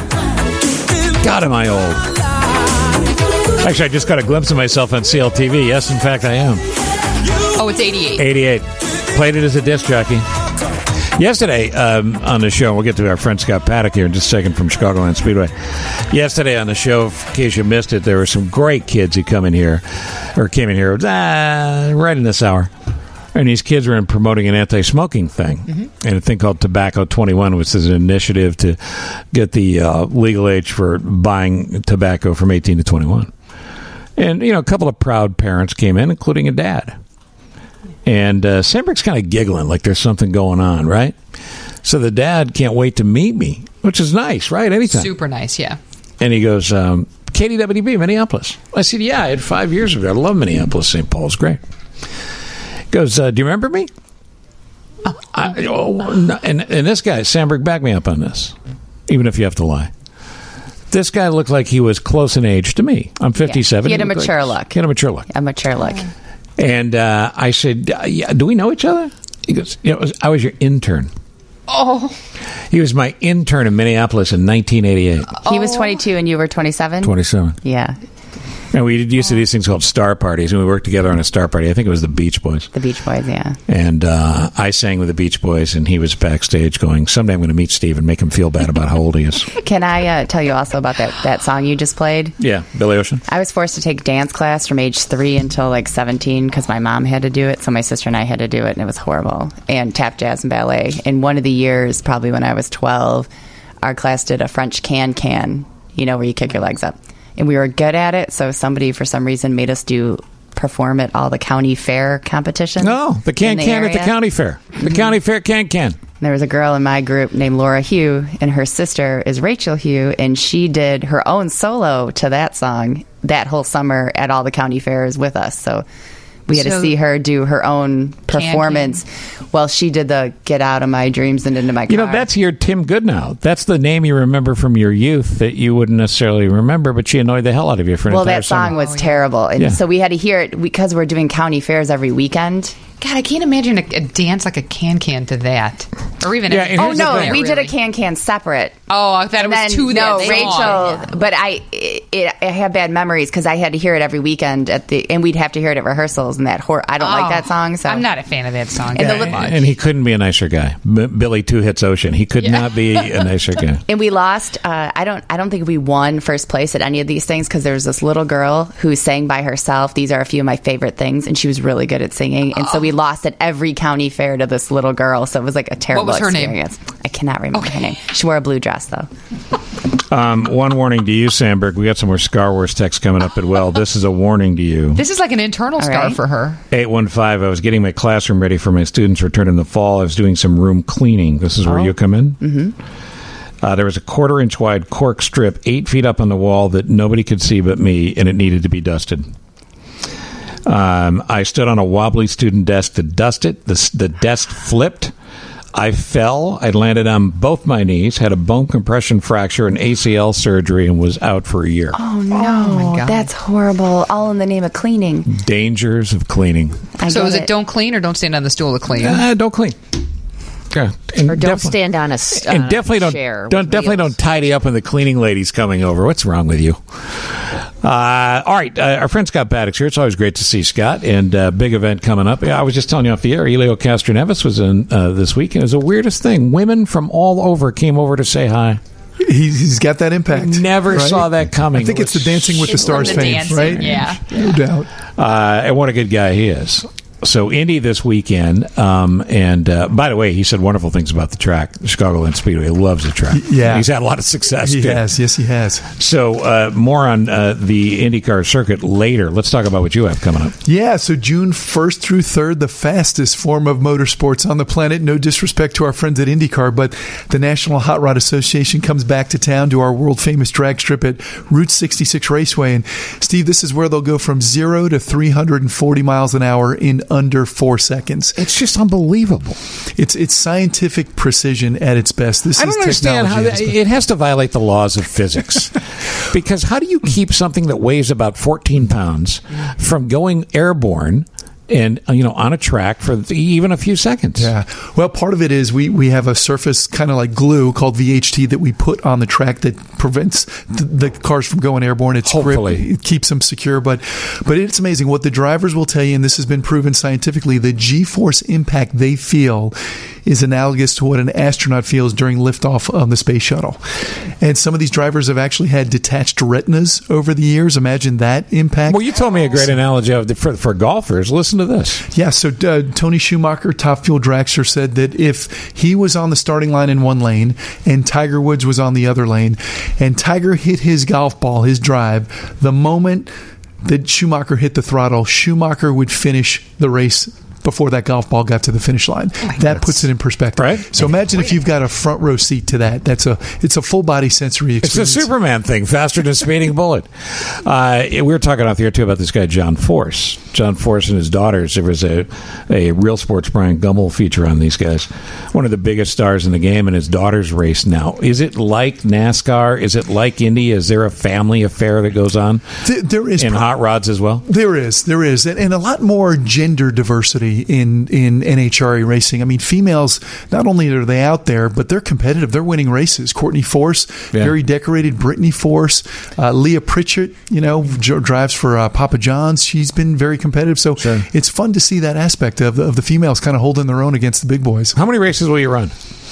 God, am I old. Actually, I just got a glimpse of myself on C L T V. Yes, in fact, I am. Oh, it's eighty-eight. eighty-eight. Played it as a disc jockey. Yesterday um, on the show, we'll get to our friend Scott Paddock here in just a second from Chicagoland Speedway. Yesterday on the show, in case you missed it, there were some great kids who come in here, or came in here ah, right in this hour. And these kids were in promoting an anti-smoking thing, mm-hmm. and a thing called Tobacco twenty-one, which is an initiative to get the uh, legal age for buying tobacco from eighteen to twenty-one. And, you know, a couple of proud parents came in, including a dad. And uh, Sandberg's kind of giggling like there's something going on, right? So the dad can't wait to meet me, which is nice, right? Anytime. Super nice, yeah. And he goes, um, K D W B, Minneapolis. I said, yeah, I had five years ago. I love Minneapolis. Saint Paul's great. He goes, uh, do you remember me? Oh, I, oh no. and, and this guy, Sandberg, back me up on this, even if you have to lie. This guy looked like he was close in age to me. I'm fifty-seven. Yeah, he had a He mature like, look. He had a mature look. A mature look. And uh, I said, yeah, do we know each other? He goes, yeah, it was, I was your intern. Oh. He was my intern in Minneapolis in nineteen eighty-eight. He was twenty-two and you were twenty-seven? twenty-seven. Yeah. And we used to do these things called star parties, and we worked together on a star party. I think it was the Beach Boys. The Beach Boys, yeah. And uh, I sang with the Beach Boys, and he was backstage going, someday I'm going to meet Steve and make him feel bad about how old he is. Can I uh, tell you also about that, that song you just played? Yeah, Billy Ocean. I was forced to take dance class from age three until like seventeen because my mom had to do it, so my sister and I had to do it, and it was horrible. And tap, jazz, and ballet. In one of the years, probably when I was twelve, our class did a French can-can, you know, where you kick your legs up. And we were good at it, so somebody, for some reason, made us do perform at all the county fair competitions. No, the can-can at the county fair. The mm-hmm. county fair can-can. There was a girl in my group named Laura Hugh, and her sister is Rachel Hugh, and she did her own solo to that song that whole summer at all the county fairs with us. So we had so, to see her do her own performance can-can. while she did the Get Out of My Dreams and Into My Car. You know, that's your Tim Goodnow. That's the name you remember from your youth that you wouldn't necessarily remember, but she annoyed the hell out of you for an well, entire that song summer. was oh, yeah. terrible. And yeah. so we had to hear it because we're doing county fairs every weekend. God, I can't imagine a, a dance like a can-can to that. Or even yeah, a, oh, no, there, we really. did a can-can separate. Oh, I thought and it was then, to no, that Rachel, song. Yeah. but I, it, it, I have bad memories because I had to hear it every weekend at the, and we'd have to hear it at rehearsals. And that hor- I don't oh, like that song. So I'm not a fan of that song. And, very the, much. And he couldn't be a nicer guy. M- Billy Two Hits Ocean. He could yeah. not be a nicer guy. And we lost. Uh, I don't. I don't think we won first place at any of these things because there was this little girl who sang by herself. These are a few of my favorite things, and she was really good at singing. And oh. so we lost at every county fair to this little girl. So it was like a terrible what was her experience. Name? I cannot remember okay. her name. She wore a blue dress though. Um, one warning to you, Sandberg. We got some more Star Wars text coming up as well. This is a warning to you. This is like an internal All scar right. for her. eight one five, I was getting my classroom ready for my students' return in the fall. I was doing some room cleaning. This is where oh. you come in? Mm-hmm. Uh, there was a quarter inch wide cork strip eight feet up on the wall that nobody could see but me, and it needed to be dusted. Um, I stood on a wobbly student desk to dust it. The, the desk flipped. I fell. I landed on both my knees, had a bone compression fracture, and A C L surgery, and was out for a year. Oh, no. Oh, my God. That's horrible. All in the name of cleaning. Dangers of cleaning. I so is it, it don't clean or don't stand on the stool to clean? Uh, don't clean. Yeah. And or don't stand on a, s- and on definitely a don't, chair. Don't definitely wheels. don't tidy up when the cleaning lady's coming over. What's wrong with you? Uh, all right, uh, our friend Scott Paddock's here. It's always great to see Scott, and uh, big event coming up. I was just telling you off the air, Elio Castroneves was in uh, this week, and it was the weirdest thing. Women from all over came over to say hi. He's, he's got that impact. Never right? saw that coming. I think it it's the Dancing with the Stars the fame, dancing, right? Yeah. No doubt. Uh, and what a good guy he is. So Indy this weekend, um, and uh, by the way, he said wonderful things about the track. Chicagoland Speedway, he loves the track. Yeah, he's had a lot of success. He too. has, yes, he has. So uh, more on uh, the IndyCar circuit later. Let's talk about what you have coming up. Yeah, so June first through third, the fastest form of motorsports on the planet. No disrespect to our friends at IndyCar, but the National Hot Rod Association comes back to town to our world famous drag strip at Route sixty-six Raceway. And Steve, this is where they'll go from zero to three hundred forty miles an hour in under four seconds. It's just unbelievable. It's it's scientific precision at its best. This I don't is understand how that, technology. it has to violate the laws of physics. Because how do you keep something that weighs about fourteen pounds from going airborne and you know, on a track for even a few seconds. Yeah. Well, part of it is we, we have a surface kind of like glue called V H T that we put on the track that prevents the, the cars from going airborne. It's Hopefully. grip, it keeps them secure, but but it's amazing what the drivers will tell you, and this has been proven scientifically. The G-force impact they feel is analogous to what an astronaut feels during liftoff of the space shuttle. And some of these drivers have actually had detached retinas over the years. Imagine that impact. Well, you told me a great analogy of the, for, for golfers. Listen to this. Yeah, so uh, Tony Schumacher, Top Fuel dragster, said that if he was on the starting line in one lane and Tiger Woods was on the other lane, and Tiger hit his golf ball, his drive, the moment that Schumacher hit the throttle, Schumacher would finish the race before that golf ball got to the finish line. Oh that puts it in perspective. Right. So imagine if you've got a front row seat to that. That's a it's a full body sensory experience. It's a Superman thing, faster than a speeding bullet. Uh, we were talking off the air too about this guy John Force. John Force and his daughters. There was a a Real Sports Brian Gumbel feature on these guys. One of the biggest stars in the game, and his daughters race now. Is it like NASCAR? Is it like Indy? Is there a family affair that goes on? There, there is in pro- hot rods as well. There is, there is, and, and a lot more gender diversity in in N H R A racing. I mean, females, not only are they out there, but they're competitive. They're winning races. Courtney Force, Yeah. very decorated. Brittany Force, uh, Leah Pritchett, you know, j- drives for uh, Papa John's. She's been very competitive. So it's fun to see that aspect of, of the females kind of holding their own against the big boys. How many races will you run?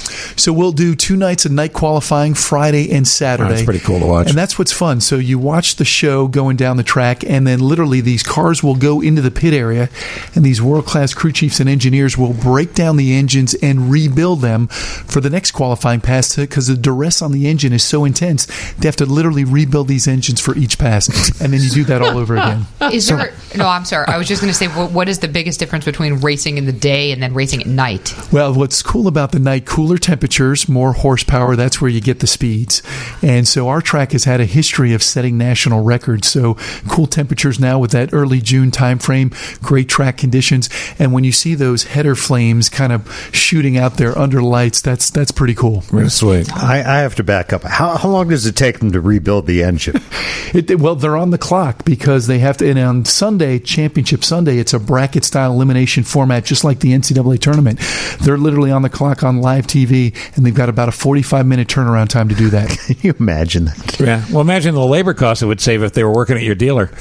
So we'll do two nights of night qualifying, Friday and Saturday. Oh, that's pretty cool to watch. And that's what's fun. So you watch the show going down the track, and then literally these cars will go into the pit area, and these world-class crew chiefs and engineers will break down the engines and rebuild them for the next qualifying pass, because the duress on the engine is so intense, they have to literally rebuild these engines for each pass, and then you do that all over again. Is there? No, I'm sorry. I was just going to say, what, what is the biggest difference between racing in the day and then racing at night? Well, what's cool about the night, cooler temperatures, more horsepower, that's where you get the speeds. And so our track has had a history of setting national records. So cool temperatures now with that early June time frame, great track conditions. And when you see those header flames kind of shooting out there under lights, that's that's pretty cool. Really sweet. I, I have to back up. How, how long does it take them to rebuild the engine? It, well, they're on the clock because they have to. And on Sunday, Championship Sunday, it's a bracket style elimination format, just like the N C double A tournament. They're literally on the clock on live T V, and they've got about a forty-five minute turnaround time to do that. Can you imagine that? Yeah. Well, imagine the labor cost it would save if they were working at your dealer.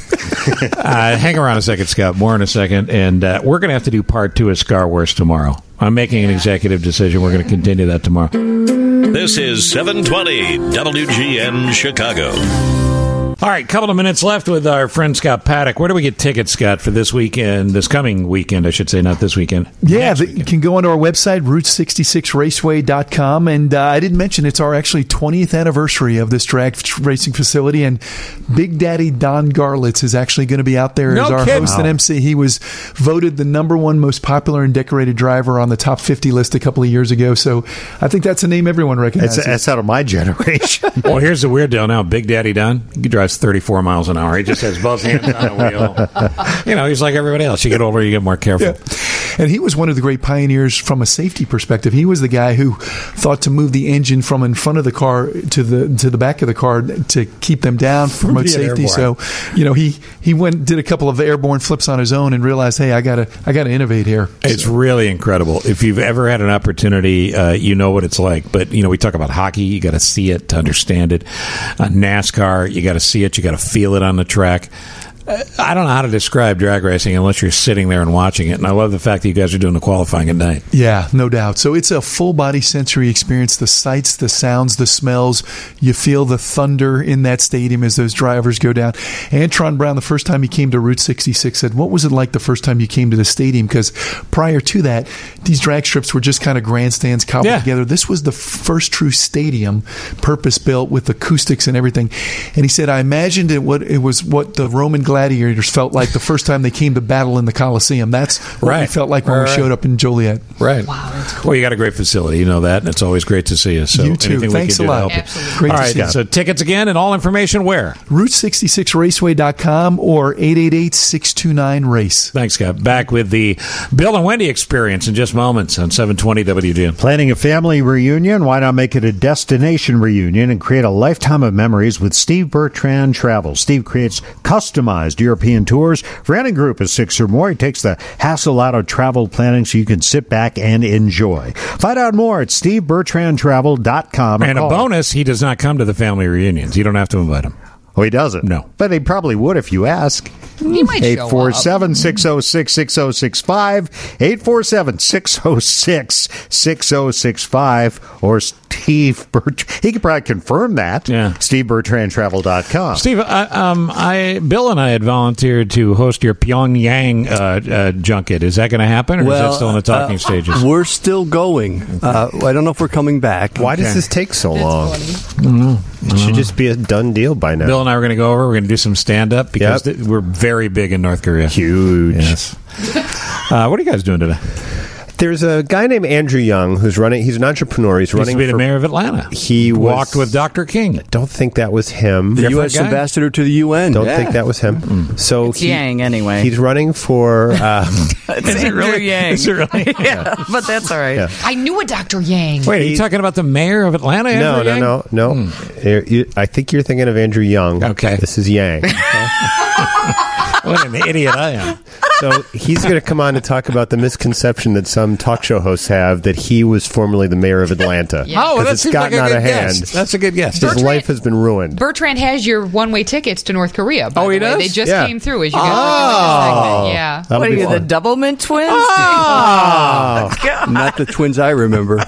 uh, hang around a second, Scott. More in a second. And uh, we're going to have to do part two of Scar Wars tomorrow. I'm making an executive decision. We're going to continue that tomorrow. This is seven twenty W G N Chicago. All right, couple of minutes left with our friend Scott Paddock. Where do we get tickets, Scott, for this weekend, this coming weekend, I should say, not this weekend? Yeah, the, you can go onto our website, route sixty-six raceway dot com. And uh, I didn't mention it's our actually twentieth anniversary of this drag racing facility. And Big Daddy Don Garlitz is actually going to be out there No as our kidding. host Wow. and M C. He was voted the number one most popular and decorated driver on the top fifty list a couple of years ago. So I think that's a name everyone recognizes. That's, that's out of my generation. Well, here's the weird deal now. Big Daddy Don, he drives thirty-four miles an hour. He just has both hands on the wheel. You know, he's like everybody else. You get older, you get more careful. Yeah. And he was one of the great pioneers from a safety perspective. He was the guy who thought to move the engine from in front of the car to the to the back of the car to keep them down, promote Being safety. airborne. So, you know, he he went did a couple of airborne flips on his own and realized, hey, I gotta I gotta innovate here. It's really incredible. If you've ever had an opportunity, uh, you know what it's like. But, you know, we talk about hockey. You got to see it to understand it. Uh, NASCAR, you got to see it. You got to feel it on the track. Uh, I don't know how to describe drag racing unless you're sitting there and watching it. And I love the fact that you guys are doing the qualifying at night. Yeah, no doubt. So it's a full body sensory experience. The sights, the sounds, the smells. You feel the thunder in that stadium as those drivers go down. Antron Brown, the first time he came to Route sixty-six, said, what was it like the first time you came to the stadium? Because prior to that, these drag strips were just kind of grandstands cobbled Yeah. together. This was the first true stadium, purpose built with acoustics and everything. And he said, I imagined it what it was what the Roman gladiators felt like the first time they came to battle in the Coliseum. That's what Right. we felt like when Right, we right. showed up in Joliet. Right. Wow, that's cool. Well, you got a great facility. You know that, and it's always great to see you. So You too. anything Thanks we a can do lot. to help Absolutely. you. Great All to right, see you. so tickets again and all information where? route sixty-six raceway dot com or eight eight eight, six two nine, race. Thanks, Scott. Back with the Bill and Wendy experience in just moments on seven twenty W G N. Planning a family reunion? Why not make it a destination reunion and create a lifetime of memories with Steve Bertrand Travel? Steve creates customized customized European tours for any group of six or more. He takes the hassle out of travel planning so you can sit back and enjoy. Find out more at steve bertrand travel dot com. And a bonus, he does not come to the family reunions. You don't have to invite him. Oh, he doesn't? No. But he probably would if you ask. He might show up. eight four seven, six oh six, six oh six five, eight four seven, six oh six, six oh six five, or Steve Bertrand. He could probably confirm that. Yeah. steve bertrand travel dot com. Steve, I, um, I, Bill and I had volunteered to host your Pyongyang uh, uh, junket. Is that going to happen, or well, is that still in the talking uh, stages? We're still going. Uh, I don't know if we're coming back. Why Okay. does this take so long? I don't know. It should just be a done deal by now. Bill and I were going to go over. We're going to do some stand-up because Yep. th- we're very big in North Korea. Huge. Yes. Uh, what are you guys doing today? There's a guy named Andrew Young who's running. He's an entrepreneur. He's He used running to be the for mayor of Atlanta. He was- walked with Doctor King. Don't think that was him. The Different U S guy? ambassador to the U N. Don't Yeah. think that was him. So It's he- Yang, anyway. He's running for. Uh, It's Is it Andrew really? Yang. Is it really? yeah, but that's all right. Yeah. I knew a Doctor Yang. Wait, are you talking about the mayor of Atlanta? no, Andrew no, Yang? no, no, You- you- I think you're thinking of Andrew Young. Okay. This is Yang. What an idiot I am. So he's going to come on to talk about the misconception that some talk show hosts have that he was formerly the mayor of Atlanta. Yeah. Oh, 'Cause that it's seems like gotten a out good of hand. guess. That's a good guess. His Bertrand- life has been ruined. Bertrand has your one-way tickets to North Korea. By Oh, the he way. does? They just Yeah. came through as you guys Oh. were doing this segment. Yeah. That'll What are be you, the fun. Doublemint twins? Oh. Not the twins I remember.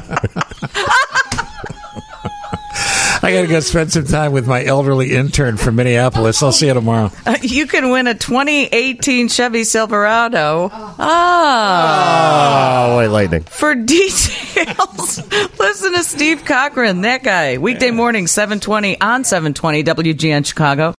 I got to go spend some time with my elderly intern from Minneapolis. I'll see you tomorrow. Uh, you can win a twenty eighteen Chevy Silverado. Ah. Oh, White Lightning. For details, listen to Steve Cochran, that guy. Weekday morning, seven twenty on seven twenty W G N Chicago.